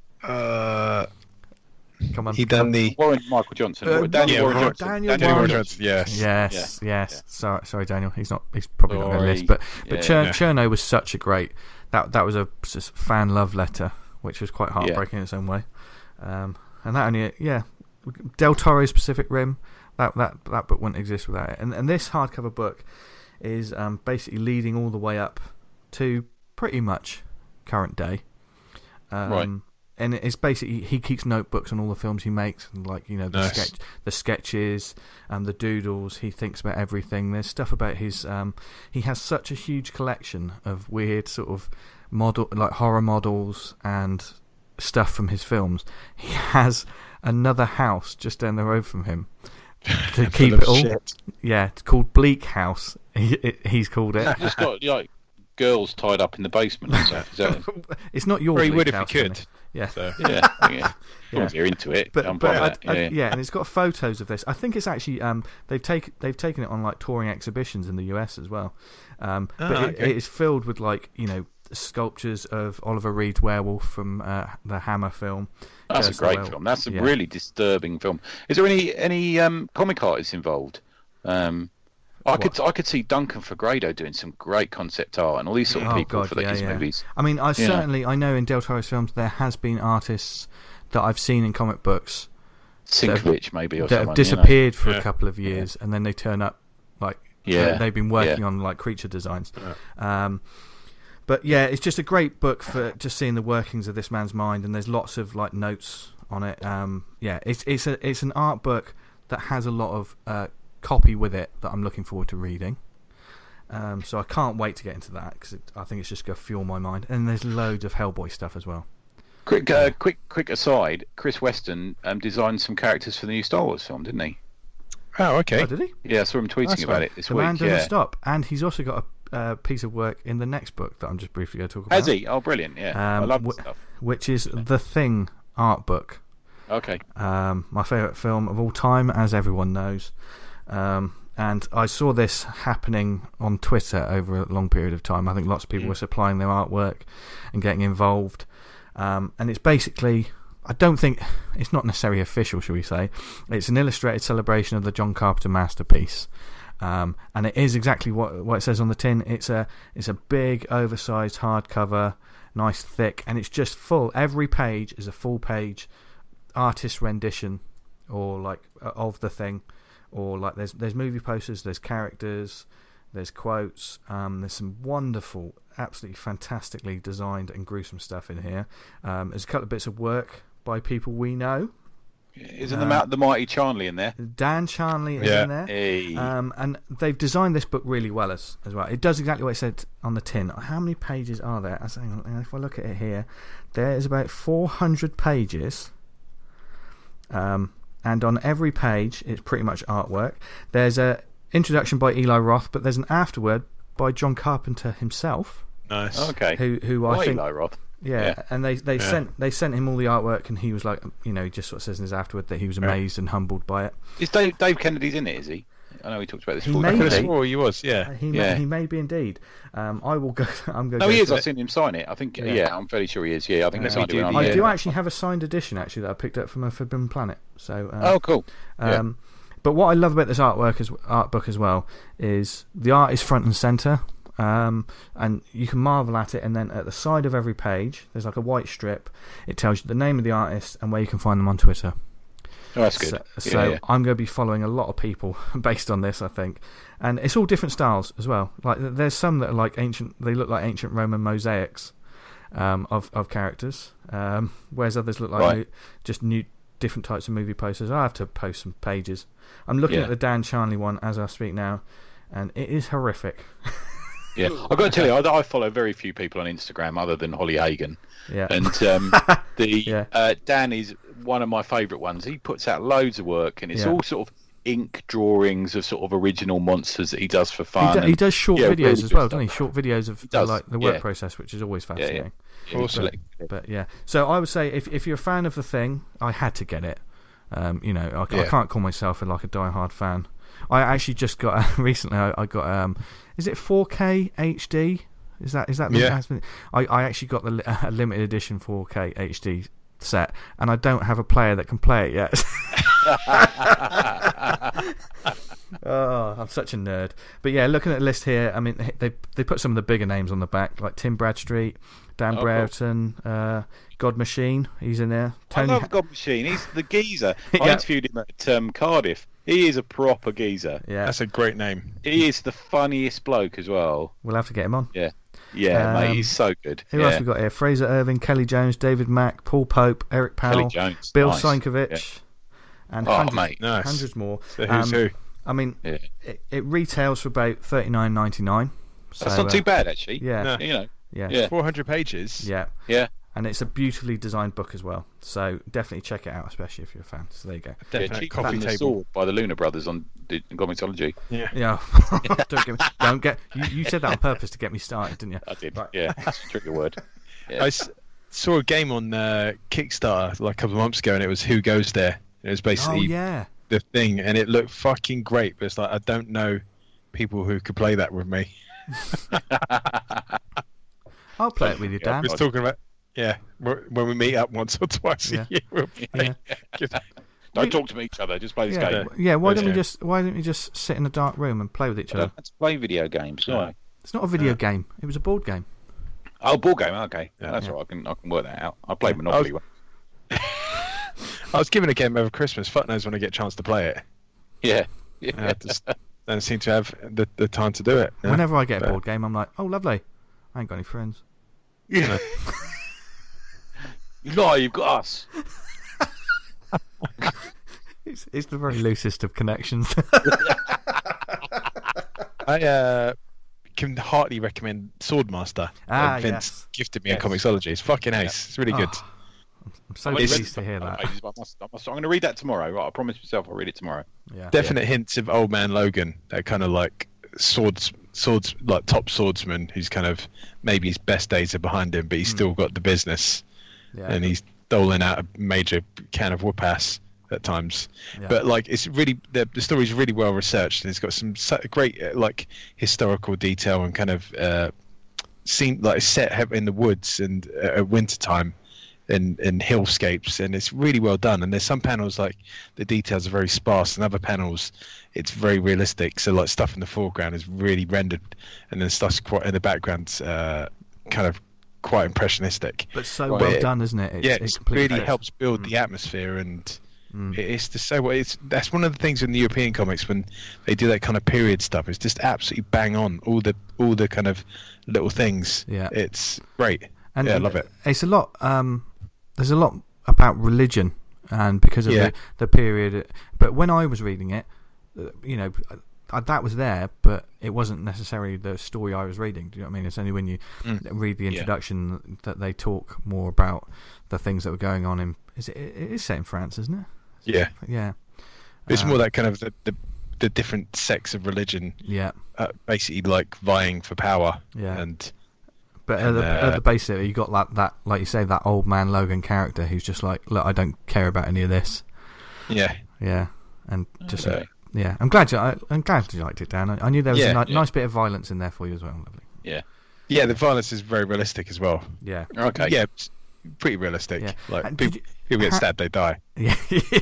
Uh, Come on. he done the Warren Michael Johnson. Uh, Daniel yeah, Warren Warren- Johnson. Daniel Daniel Warren Warren Johnson. Yes. Yes, Yeah. yes. Yeah. Sorry, sorry, Daniel. He's not. He's probably not on the Sorry. list. But but Yeah. Chern, Yeah. Cherno was such a great. That that was a s- fan love letter, which was quite heartbreaking in its own way. Um, and that only yeah, Del Toro's Pacific Rim. That that that book wouldn't exist without it. And and this hardcover book is um, basically leading all the way up to pretty much current day. Um, Right. And it's basically he keeps notebooks on all the films he makes, and like you know the Nice. sketch, the sketches, um, the doodles. He thinks about everything. There's stuff about his. Um, he has such a huge collection of weird sort of model, like horror models and stuff from his films. He has another house just down the road from him to keep Full it of all. shit. Yeah, it's called Bleak House. He, it, he's called it. It's got like girls tied up in the basement and stuff. Is that, It's not your Or he Bleak would if he House, could. Tony. Yeah. So. yeah, yeah. Yeah. If you're into it, But, I'm but fine I, with I, that. yeah. Yeah. and it's got photos of this. I think it's actually um, they've taken they've taken it on like touring exhibitions in the U S as well. Um, Ah, but it, okay. it is filled with like you know sculptures of Oliver Reed's werewolf from uh, the Hammer film. That's a Curse the great Werewolf. film. That's a Yeah. really disturbing film. Is there any any um, comic artists involved? Um, I What? could I could see Duncan Fegredo doing some great concept art and all these sort of Oh, people God, for yeah, these yeah. movies. I mean, I Yeah. certainly I know in Del Toro's films there has been artists that I've seen in comic books Sinkovich maybe or that someone. have disappeared for Yeah. a couple of years and then they turn up like Yeah. they've been working Yeah. on like creature designs. Um, but yeah, it's just a great book for just seeing the workings of this man's mind, and there's lots of like notes on it. Um, yeah, it's it's a it's an art book that has a lot of uh, copy with it that I'm looking forward to reading. Um, so I can't wait to get into that because I think it's just going to fuel my mind. And there's loads of Hellboy stuff as well. Quick, uh, quick, quick aside. Chris Weston um, designed some characters for the new Star Wars film, didn't he? Oh, okay. Oh, did he? Yeah, I saw him tweeting That's about fun. it this The week. man doesn't Yeah, stop, and he's also got a uh, piece of work in the next book that I'm just briefly going to talk about. has he? Oh, brilliant! Yeah, I Um, love wh- this stuff. Which is The Thing art book. Okay, Um, my favourite film of all time, as everyone knows. Um, and I saw this happening on Twitter over a long period of time. I think lots of people Mm. were supplying their artwork and getting involved. Um, and it's basically, I don't think, it's not necessarily official, shall we say. It's an illustrated celebration of the John Carpenter masterpiece. Um, and it is exactly what what it says on the tin. It's a it's a big, oversized hardcover, nice, thick, and it's just full. Every page is a full page artist rendition, or like uh, of the thing, or like there's there's movie posters, there's characters, there's quotes. Um, there's some wonderful, absolutely fantastically designed and gruesome stuff in here. Um, there's a couple of bits of work by people we know. isn't Uh, the, ma- the mighty Charnley in there? Dan Charnley is Yeah. in there. Hey. Um, and they've designed this book really well as, as well. It does exactly what it said on the tin. How many pages are there? I was saying, if I look at it here, there is about four hundred pages. Um, and on every page, it's pretty much artwork. There's a introduction by Eli Roth, but there's an afterword by John Carpenter himself, Nice. okay. who who I Why think. Eli Roth? Yeah, Yeah. and they they Yeah. sent they sent him all the artwork, and he was like, you know, he just sort of says in his afterword that he was Yeah. amazed and humbled by it. Is Dave, Dave Kennedy's in it? Is he? I know we talked about this. He before. may I could be. have swore he was, yeah. Uh, He Yeah. may, he may be indeed. Um, I will go. I'm going. No, go he is. for I've it. seen him sign it. I think. Yeah. Yeah, I'm fairly sure he is. Yeah, I think that's Uh, how I do- on I the- do actually have a signed edition actually that I picked up from a Forbidden Planet. So. Um, Oh, cool. Yeah. Um, but what I love about this artwork as art book as well is the art is front and center, um, and you can marvel at it. And then at the side of every page, there's like a white strip. It tells you the name of the artist and where you can find them on Twitter. Oh, that's good. So, Yeah, so yeah. I'm going to be following a lot of people based on this, I think, and it's all different styles as well. Like there's some that are like ancient; they look like ancient Roman mosaics um, of of characters, um, whereas others look like Right. new, just new different types of movie posters. I have to post some pages. I'm looking Yeah. at the Dan Charnley one as I speak now, and it is horrific. Yeah, I've got to tell you, I, I follow very few people on Instagram other than Holly Hagan, Yeah, and um, the Yeah. uh, Dan is one of my favourite ones. He puts out loads of work, and it's Yeah. all sort of ink drawings of sort of original monsters that he does for he, fun. do, he and- does short yeah, videos really as good well, stuff. doesn't he? Short videos of does, like the work yeah. process, which is always yeah. fascinating. Yeah, Awesome. select- But yeah, so I would say if if you're a fan of the thing, I had to get it. Um, you know, I, I Yeah. can't call myself a, like a die-hard fan. I actually just got recently. I, I got um, is it four K H D Is that is that? Yeah. Has been, I I actually got the li- a limited edition four K H D set, and I don't have a player that can play it yet. Oh, I'm such a nerd. But yeah, looking at the list here, I mean, they they put some of the bigger names on the back, like Tim Bradstreet, Dan Oh, Brereton, uh, God Machine. He's in there. Tony. I love God Machine. He's the geezer. I Yeah. interviewed him at um, Cardiff. He is a proper geezer. Yeah, That's a great name. He is the funniest bloke as well. we'll have to get him on. Yeah, yeah, Um, mate. He's so good. Who yeah. else we got here? Fraser Irving, Kelly Jones, David Mack, Paul Pope, Eric Kelly Powell, Jones. Bill nice. Sienkiewicz, Yeah. and Oh, hundreds, mate. Nice. hundreds more. So who's Um, who? I mean, Yeah. it, it retails for about thirty-nine ninety-nine. So, That's not uh, too bad, actually. Yeah, No. You know. yeah, Yeah. four hundred pages. yeah. Yeah. And it's a beautifully designed book as well. So definitely check it out, especially if you're a fan. So there you go. Yeah, Definite Cheap coffee and the table. Sword by the Luna Brothers on D- God Mythology. Yeah. Yeah, don't get me. Don't get. You, you said that on purpose to get me started, didn't you? I did. Right. Yeah. That's a tricky word. Yeah. I s- saw a game on uh, Kickstarter like a couple of months ago, and it was Who Goes There. It was Oh basically yeah. the thing, and it looked fucking great. But it's like I don't know people who could play that with me. I'll play it with you, Yeah, Dan. We're just talking about yeah we're- when we meet up once or twice Yeah. a year. We'll play. Yeah. Don't talk to each other. Just play this Yeah, game. yeah. Why don't we Yeah. just Why don't we just sit in a dark room and play with each I other? don't have to play video games. do I? It's not a video Yeah. game. It was a board game. Oh, board game. Okay, Yeah. that's Yeah. all right. I can I can work that out. I played Yeah. Monopoly. I once. I was given a game over Christmas. Fuck knows when I get a chance to play it. Yeah. I uh, just don't seem to have the, the time to do it. Yeah. Whenever I get a But- board game, I'm like, oh, lovely. I ain't got any friends. Yeah. You lie. You've got us. It's, it's the very loosest of connections. I uh, can heartily recommend Swordmaster. Ah, that Vince yes. gifted me Yes. in Comixology. It's fucking ace. It's really good. Oh, I'm so I've only read pleased to the hear couple that. of pages, but I must, I must, I'm going to read that tomorrow. Right, I promise myself I'll read it tomorrow. Yeah. Definite hints of Old Man Logan. That kind of like swords, swords, like top swordsman who's kind of maybe his best days are behind him, but he's Hmm. still got the business, Yeah. and he's doling out a major can of whoop ass at times. Yeah. But like it's really the the story's really well researched, and it's got some su- great uh, like historical detail and kind of uh, scene like set he- in the woods and uh, at winter time. And, and hillscapes, and it's really well done. And there's some panels like the details are very sparse, and other panels it's very realistic. So like stuff in the foreground is really rendered, and then stuff quite in the background, uh, kind of quite impressionistic. But so Right. well It- done, isn't it? It's, yeah, it it completely really fits. helps build Mm. the atmosphere, and Mm. it- it's just so well. It's that's one of the things in the European comics when they do that kind of period stuff. It's just absolutely bang on. All the all the kind of little things. Yeah. It's great. And yeah, I love it. It's a lot. Um, there's a lot about religion, and because of Yeah. the, the period. But when I was reading it, uh, you know, uh, that was there, but it wasn't necessarily the story I was reading. Do you know what I mean? It's only when you Mm. read the Yeah. introduction that they talk more about the things that were going on in. Is it? It is set in France, isn't it? Yeah, Yeah. it's Um, more that kind of the, the the different sects of religion, Yeah. uh, basically like vying for power. Yeah. And But at And, the, at uh, the base of it, you got that, that, like you say, that old man Logan character who's just like, look, I don't care about any of this. yeah, Yeah, and just Okay. yeah, I'm glad you, I, I'm glad you liked it, Dan. I, I knew there was Yeah, a ni- yeah. nice bit of violence in there for you as well. Lovely. Yeah. yeah. The violence is very realistic as well. Yeah, Okay. Yeah, it's pretty realistic. Yeah. Like And did people, you- people get ha- stabbed, they die. yeah.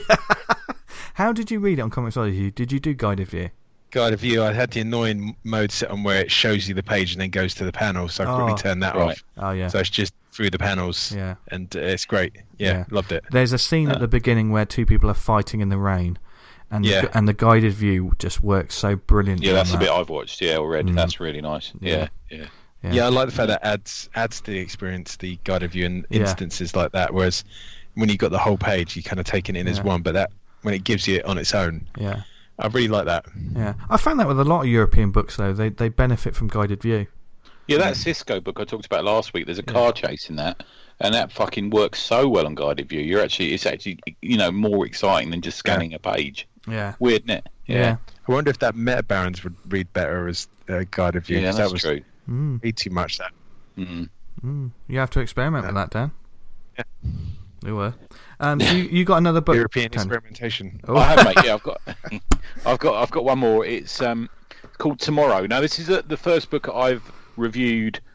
How did you read it on Comixology? Did you do guided view? Guide view. I had the annoying mode set on where it shows you the page and then goes to the panel, so I quickly Oh, turned that right. off. Oh yeah, So it's just through the panels, yeah. and uh, it's great. Yeah, Yeah. loved it. There's a scene at Uh, the beginning where two people are fighting in the rain, and the, Yeah. gu- and the guided view just works so brilliantly. Yeah, that's on the bit that. I've watched. Yeah, already. Mm. That's really nice. Yeah. Yeah. Yeah. Yeah. Yeah. I like the fact that adds adds to the experience, the guided view, and Yeah. instances like that. Whereas when you got the whole page, you kind of take it in as Yeah. one, but that when it gives you it on its own, Yeah, I really like that. yeah. I found that with a lot of European books though, they they benefit from guided view. Yeah, that Cisco book I talked about last week. There's a car chase in that, and that fucking works so well on guided view. You're actually, it's actually, you know, more exciting than just scanning a page. Yeah, Weird, isn't it? yeah. I wonder if that Meta Barons would read better as uh, guided view. Yeah, 'cause that's that was true. Mm, read too much. That Mm. mm. You have to experiment Yeah. with that, Dan. Yeah. You were. Um, so you, you got another book. European Tony? experimentation. Oh. I have, mate. Yeah, I've got, I've got, I've got one more. It's um, called Tomorrow. Now, this is uh the first book I've reviewed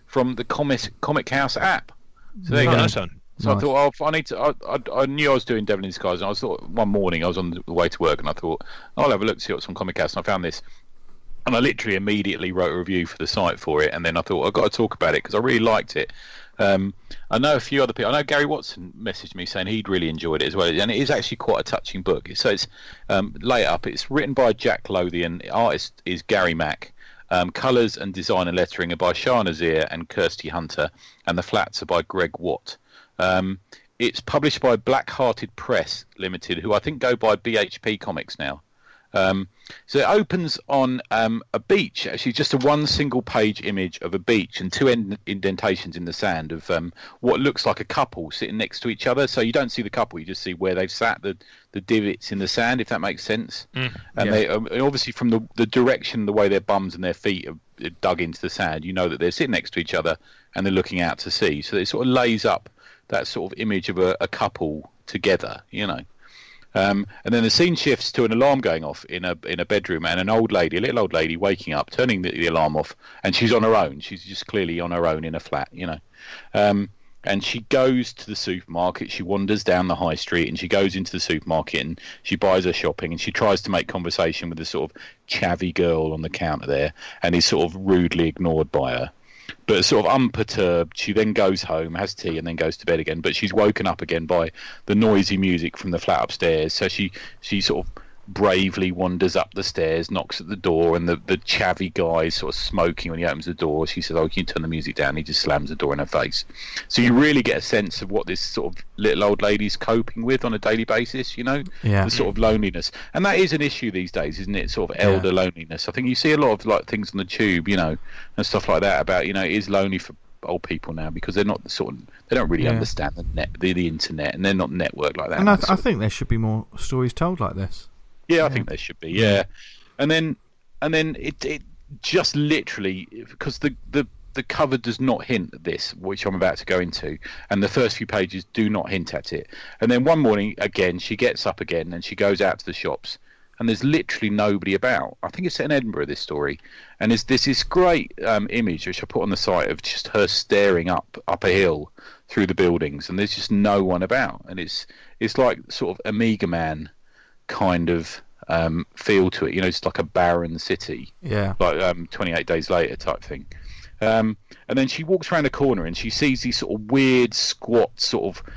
from the Comic Comic House app. So there you Oh, go. nice one. So Nice. I thought, oh, I need to. I, I, I knew I was doing Devil in Disguise, and I thought one morning I was on the way to work, and I thought I'll have a look, see what's on Comic House, and I found this, and I literally immediately wrote a review for the site for it, and then I thought I've got to talk about it because I really liked it. Um, I know a few other people. I know Gary Watson messaged me saying he'd really enjoyed it as well, and it is actually quite a touching book. So it's um, laid up. It's written by Jack Lothian. Artist is Gary Mack. Um, colours and design and lettering are by Shah Nazir and Kirsty Hunter, and the flats are by Greg Watt. Um, it's published by Blackhearted Press Limited, who I think go by B H P Comics now. Um, so it opens on um, a beach, actually just a one single page image of a beach and two end- indentations in the sand of um, what looks like a couple sitting next to each other. So you don't see the couple, you just see where they've sat, the, the divots in the sand, if that makes sense. Mm, and yeah. they um, obviously from the, the direction, the way their bums and their feet are dug into the sand, you know that they're sitting next to each other and they're looking out to sea. So it sort of lays up that sort of image of a, a couple together, you know. Um, and then the scene shifts to an alarm going off in a in a bedroom, and an old lady, a little old lady, waking up, turning the, the alarm off, and she's on her own. She's just clearly on her own in a flat, you know. Um, and she goes to the supermarket. She wanders down the high street, and she goes into the supermarket, and she buys her shopping, and she tries to make conversation with the sort of chavvy girl on the counter there, and is sort of rudely ignored by her. But sort of unperturbed, she then goes home, has tea, and then goes to bed again. But she's woken up again by the noisy music from the flat upstairs. So she, she sort of bravely wanders up the stairs, knocks at the door, and the, the chavvy guy is sort of smoking when he opens the door. She says, oh, can you turn the music down? He just slams the door in her face. So you really get a sense of what this sort of little old lady's coping with on a daily basis, you know? Yeah. The sort of loneliness. And that is an issue these days, isn't it? Sort of elder Yeah. loneliness. I think you see a lot of like things on the tube, you know, and stuff like that about, you know, it is lonely for old people now because they're not the sort of, they don't really Yeah. understand the net, the, the internet, and they're not networked like that. And I, That th- sort I think there should be more stories told like this. Yeah, I Yeah. think there should be. Yeah, and then and then it it just literally because the the the cover does not hint at this, which I'm about to go into, and the first few pages do not hint at it. And then one morning again, she gets up again and she goes out to the shops, and there's literally nobody about. I think it's set in Edinburgh, this story, and there's, there's this great um, image which I put on the site of just her staring up up a hill through the buildings, and there's just no one about, and it's it's like sort of Amiga Man kind of um, feel to it, you know, it's like a barren city, Yeah. like um, twenty-eight days later type thing. Um, and then she walks around a corner and she sees these sort of weird, squat, sort of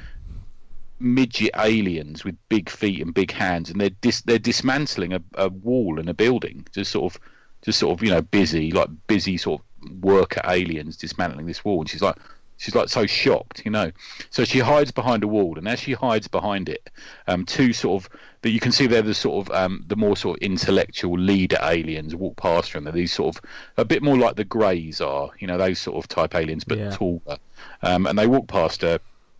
midget aliens with big feet and big hands, and they're dis- they're dismantling a, a wall in a building, just sort of, just sort of, you know, busy, like busy sort of worker aliens dismantling this wall. And she's like, she's like so shocked, you know. So she hides behind a wall, and as she hides behind it, um, two sort of that you can see they're the sort of um, the more sort of intellectual leader aliens walk past her, and they're these sort of a bit more like the Greys are, you know, those sort of type aliens, but Yeah. taller. Um, and they walk past her,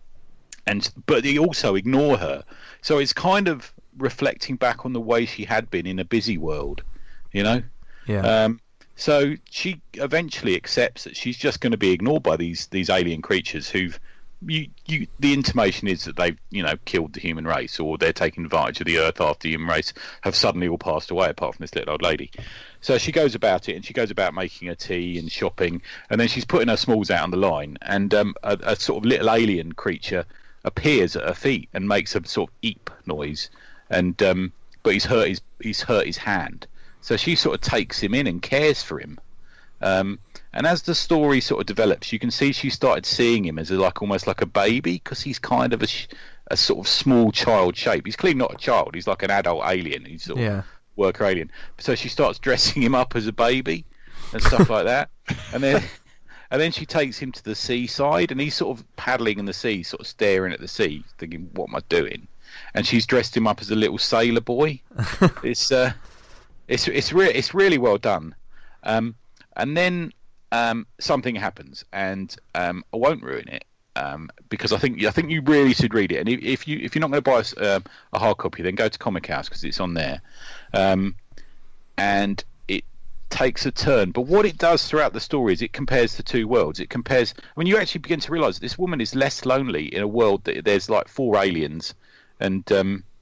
and but they also ignore her. So it's kind of reflecting back on the way she had been in a busy world, you know. Yeah. Um, so she eventually accepts that she's just going to be ignored by these these alien creatures who've you, you the intimation is that they've, you know, killed the human race, or they're taking advantage of the earth after the human race have suddenly all passed away, apart from this little old lady. So she goes about it, and she goes about making her tea and shopping, and then she's putting her smalls out on the line, and um, a, a sort of little alien creature appears at her feet and makes a sort of eep noise, and um, but he's hurt his he's hurt his hand. So she sort of takes him in and cares for him. Um, and as the story sort of develops, you can see she started seeing him as a, like almost like a baby, because he's kind of a, sh- a sort of small child shape. He's clearly not a child. He's like an adult alien. He's sort of Yeah. worker alien. So she starts dressing him up as a baby and stuff like that. And then and then she takes him to the seaside, and he's sort of paddling in the sea, sort of staring at the sea, thinking, what am I doing? And she's dressed him up as a little sailor boy. It's uh, it's it's re- it's really well done. Um, and then um, something happens, and um, I won't ruin it, um, because I think I think you really should read it. And if, if you if you're not going to buy a, uh, a hard copy, then go to Comic House, because it's on there. Um, and it takes a turn. But what it does throughout the story is it compares the two worlds. It compares when you actually begin to realise that this woman is less lonely in a world that there's like four aliens, and um,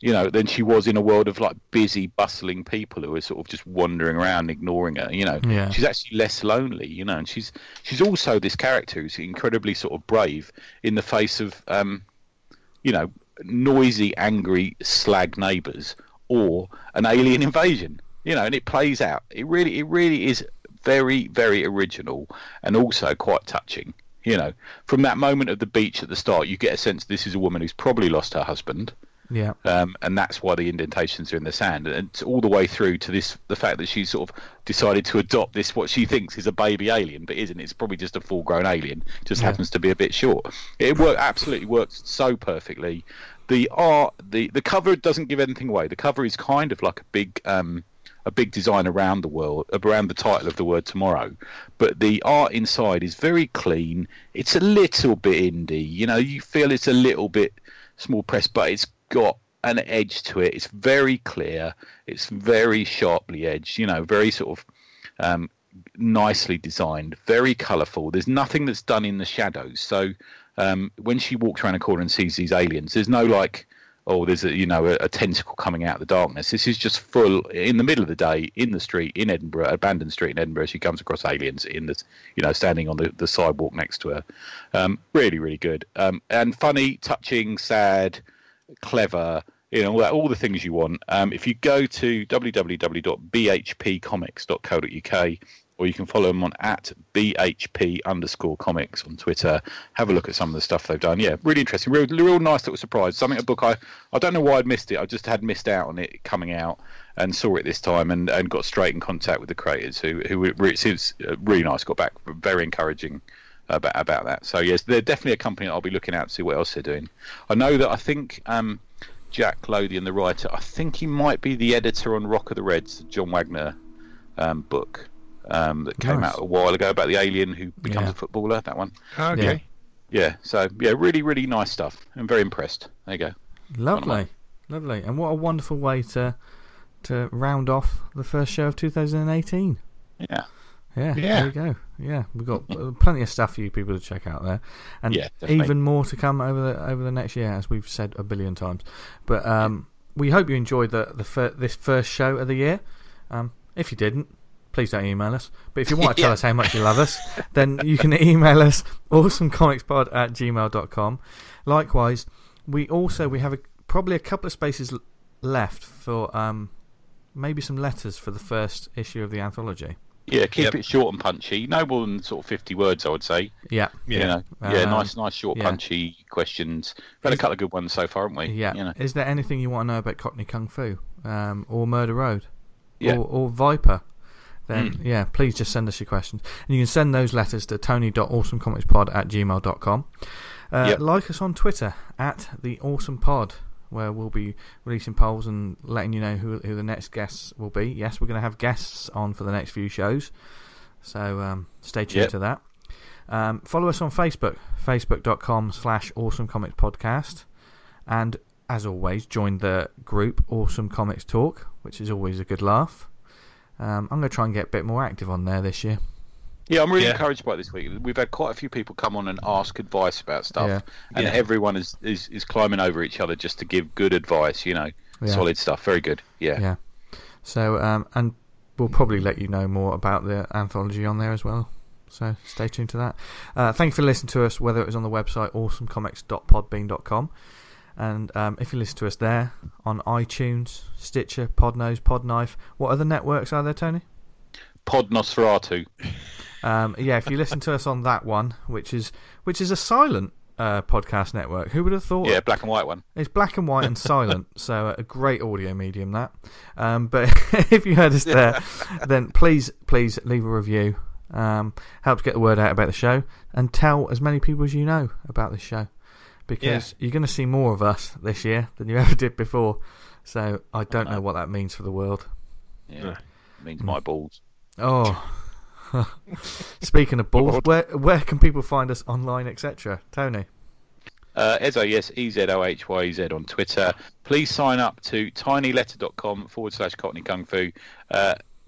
you know, than she was in a world of like busy, bustling people who are sort of just wandering around, ignoring her. You know, Yeah. she's actually less lonely. You know, and she's she's also this character who's incredibly sort of brave in the face of, um, you know, noisy, angry, slag neighbours or an alien invasion. You know, and it plays out. It really, it really is very, very original and also quite touching. You know, from that moment at the beach at the start, you get a sense this is a woman who's probably lost her husband. Yeah. Um, and that's why the indentations are in the sand, and it's all the way through to this, the fact that she's sort of decided to adopt this, what she thinks is a baby alien, but isn't. It's probably just a full-grown alien. Just Yeah. happens to be a bit short. It work, absolutely works so perfectly. The art, the the cover doesn't give anything away. The cover is kind of like a big, um, a big design around the world, around the title of the word tomorrow. But the art inside is very clean. It's a little bit indie. You know, you feel it's a little bit small press, but it's got an edge to it. It's very clear. It's very sharply edged. You know, very sort of um, nicely designed. Very colourful. There's nothing that's done in the shadows. So um, when she walks around a corner and sees these aliens, there's no like, oh, there's a you know a, a tentacle coming out of the darkness. This is just full in the middle of the day in the street in Edinburgh, abandoned street in Edinburgh. She comes across aliens in this, you know, standing on the, the sidewalk next to her. Um, really, really good um, and funny, touching, sad, clever, you know, all, that, all the things you want. Um, if you go to w w w dot b h p comics dot co dot u k, or you can follow them on at b h p underscore comics on Twitter, have a look at some of the stuff they've done. Yeah, really interesting, real, real nice little surprise. Something a book I, I don't know why I'd missed it. I just had missed out on it coming out and saw it this time and, and got straight in contact with the creators who who were, it was really nice. Got back, very encouraging about about that. So yes, they're definitely a company that I'll be looking out to see what else they're doing. I know that I think um, Jack Lothian, the writer, I think he might be the editor on Rock of the Reds, the John Wagner um, book um, that came Nice. out a while ago about the alien who becomes Yeah. a footballer. That one. Okay. Yeah. So yeah, really, really nice stuff. I'm very impressed. There you go. Lovely, lovely, and what a wonderful way to to round off the first show of two thousand eighteen. Yeah. Yeah, Yeah. there you go. Yeah, we've got uh, plenty of stuff for you people to check out there, and Yeah, definitely. even more to come over the over the next year, as we've said a billion times. But um, we hope you enjoyed the the fir- this first show of the year. Um, if you didn't, please don't email us. But if you want to tell Yeah. us how much you love us, then you can email us awesomecomicspod at gmail dot com. Likewise, we also we have a, probably a couple of spaces l- left for um, maybe some letters for the first issue of the anthology. Yeah, keep Yep. it short and punchy. No more than sort of fifty words, I would say. Yeah, You Yeah. know, yeah, Um, nice, nice, short, yeah. punchy questions. We've had a Is- couple of good ones so far, haven't we? yeah. You know. Is there anything you want to know about Cockney Kung Fu, um, or Murder Road, Yeah. or, or Viper? Then Mm. yeah, please just send us your questions, and you can send those letters to tony dot awesomecomicspod at gmail dot com. Uh, Yep. Like us on Twitter at the Awesome Pod, where we'll be releasing polls and letting you know who who the next guests will be. Yes, we're going to have guests on for the next few shows, so um, stay tuned Yep. to that. Um, follow us on Facebook, facebook dot com slash awesome comics podcast, and as always, join the group Awesome Comics Talk, which is always a good laugh. Um, I'm going to try and get a bit more active on there this year. Yeah, I'm really Yeah. encouraged by it this week. We've had quite a few people come on and ask advice about stuff, Yeah. and Yeah. everyone is, is, is climbing over each other just to give good advice. You know, Yeah. solid stuff. Very good. Yeah. Yeah. So, um, and we'll probably let you know more about the anthology on there as well. So stay tuned to that. Uh, thank you for listening to us, whether it was on the website awesomecomics dot podbean dot com. And um, if you listen to us there on iTunes, Stitcher, Podnose, Podknife, what other networks are there, Tony? Pod Nosferatu. Um, yeah, if you listen to us on that one, which is which is a silent uh, podcast network, who would have thought? Yeah, black and white one. It's black and white and silent, so uh, a great audio medium that. Um, but if you heard us there, then please, please leave a review. Um, helps get the word out about the show, and tell as many people as you know about this show, because you're going to see more of us this year than you ever did before. So I don't know what that means for the world. Yeah, No. means my balls. Oh, speaking of balls, where where can people find us online, et cetera? Tony. Uh, Ezo, yes, E Z O H Y E Z on Twitter. Please sign up to tinyletter dot com forward slash Cockney Kung Fu. Uh,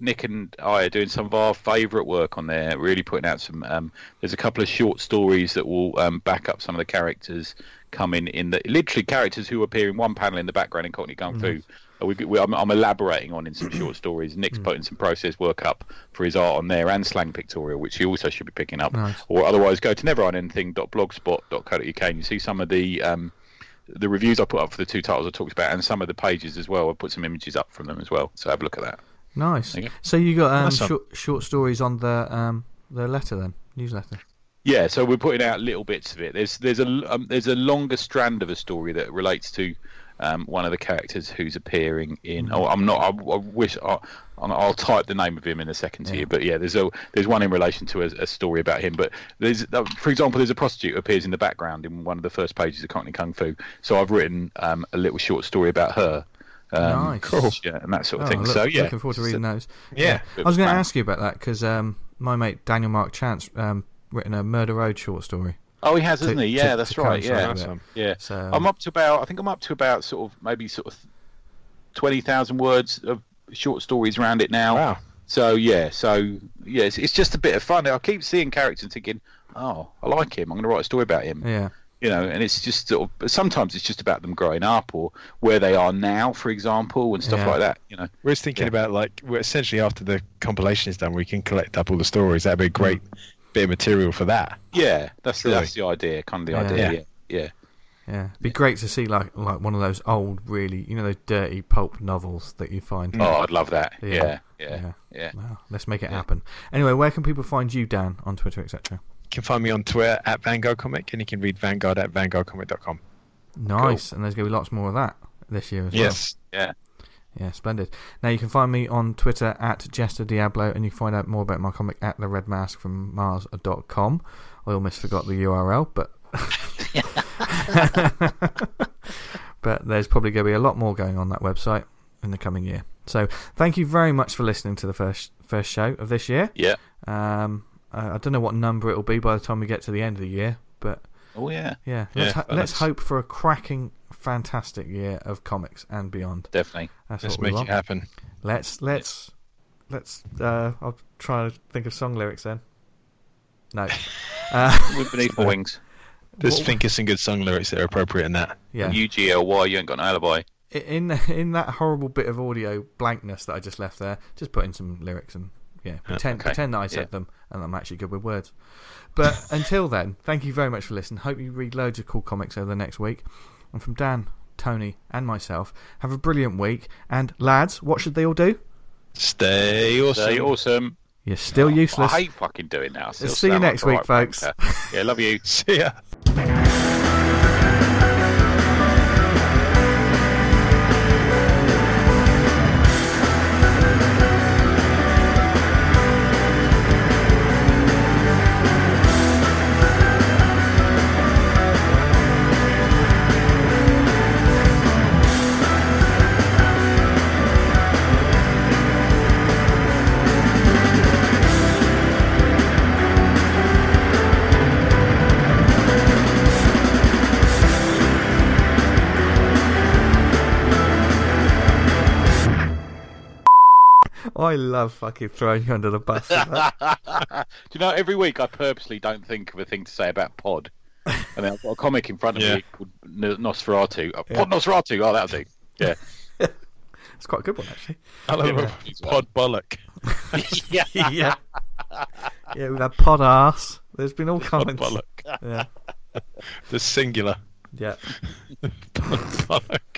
Nick and I are doing some of our favourite work on there. Really putting out some. Um, there's a couple of short stories that will um, back up some of the characters coming in. The literally characters who appear in one panel in the background in Cockney Kung Fu. Nice. We, we, I'm, I'm elaborating on in some short stories. Nick's putting some process work up for his art on there and slang pictorial, which he also should be picking up. Nice. Or otherwise, go to never own anything dot blogspot dot co dot uk and you see some of the um, the reviews I put up for the two titles I talked about and some of the pages as well. I put some images up from them as well, so have a look at that. Nice. There you go. So you got um, Nice one. short, short stories on the um, the letter then, newsletter. Yeah, so we're putting out little bits of it. There's there's a um, there's a longer strand of a story that relates to um, one of the characters who's appearing in. Oh, I'm not. I, I wish I, I'll type the name of him in a second to Yeah. you. But yeah, there's a there's one in relation to a, a story about him. But there's, uh, for example, there's a prostitute who appears in the background in one of the first pages of Cockney Kung Fu. So I've written um, a little short story about her. Um, Nice. Cool. Yeah, and that sort of Oh, thing. look, so yeah, looking forward to reading so- those. Yeah. I was going to Fun. ask you about that because um, my mate Daniel Mark Chance um, written a Murder Road short story. Oh, he has, to- hasn't he? Yeah, to- that's to right. coincide Yeah, with Nice it. one. yeah. So I'm up to about. I think I'm up to about sort of maybe sort of twenty thousand words of short stories around it now. Wow. So yeah, so yeah, it's, it's just a bit of fun. I keep seeing characters and thinking, oh, I like him. I'm going to write a story about him. yeah, You know, and it's just sort of. Sometimes it's just about them growing up or where they are now, for example, and stuff Yeah. like that. You know. We're just thinking Yeah. about like we're essentially after the compilation is done, we can collect up all the stories. That'd be a great bit of material for that. Yeah, that's the, Surely. that's the idea. Kind of the Yeah. idea. Yeah. Yeah. Yeah. yeah. It'd be great to see like like one of those old, really, you know, those dirty pulp novels that you find. Oh, I'd love that. Yeah. Yeah. Yeah. Yeah. Yeah. Wow, let's make it Yeah. happen. Anyway, where can people find you, Dan, on Twitter, et cetera? You can find me on Twitter at Vanguard Comic, and you can read Vanguard at vanguard comic dot com. Nice, and there's going to be lots more of that this year as well. Yes. Yeah. Yeah, splendid. Now you can find me on Twitter at Jester Diablo, and you can find out more about my comic at the red mask from mars dot com. I almost forgot the U R L, but but there's probably going to be a lot more going on that website in the coming year. So thank you very much for listening to the first first show of this year. Yeah. Um, I, I don't know what number it'll be by the time we get to the end of the year, but Oh yeah. yeah, Yeah, let's, ho- well, let's that's- hope for a cracking, fantastic year of comics and beyond. Definitely. That's Let's what we make want. it happen. Let's let's let's. Uh, I'll try to think of song lyrics then. No. Uh, With beneath my wings. Just What- think of some good song lyrics that are appropriate in that. yeah. U G L Y, you ain't got an alibi. In in that horrible bit of audio blankness that I just left there, just put in some lyrics and yeah, pretend okay. pretend that I said Yeah. them and I'm actually good with words. But until then, thank you very much for listening. Hope you read loads of cool comics over the next week. And from Dan, Tony, and myself, have a brilliant week. And lads, what should they all do? Stay awesome. Stay awesome. You're still useless. I hate fucking doing that. I still See you sound next like a week, right folks. wanker. Yeah, love you. See ya. I love fucking throwing you under the bus. with that. Do you know, every week I purposely don't think of a thing to say about Pod. And then I've got a comic in front of Yeah. me called N- Nosferatu. Uh, Yeah. Pod Nosferatu. Oh, that'll do. Yeah. It's quite a good one, actually. I love Yeah. a pod bollock. yeah. yeah. Yeah, we've had pod arse. There's been all Pod kinds. bollock. Yeah. The singular. Yeah. Pod bollock.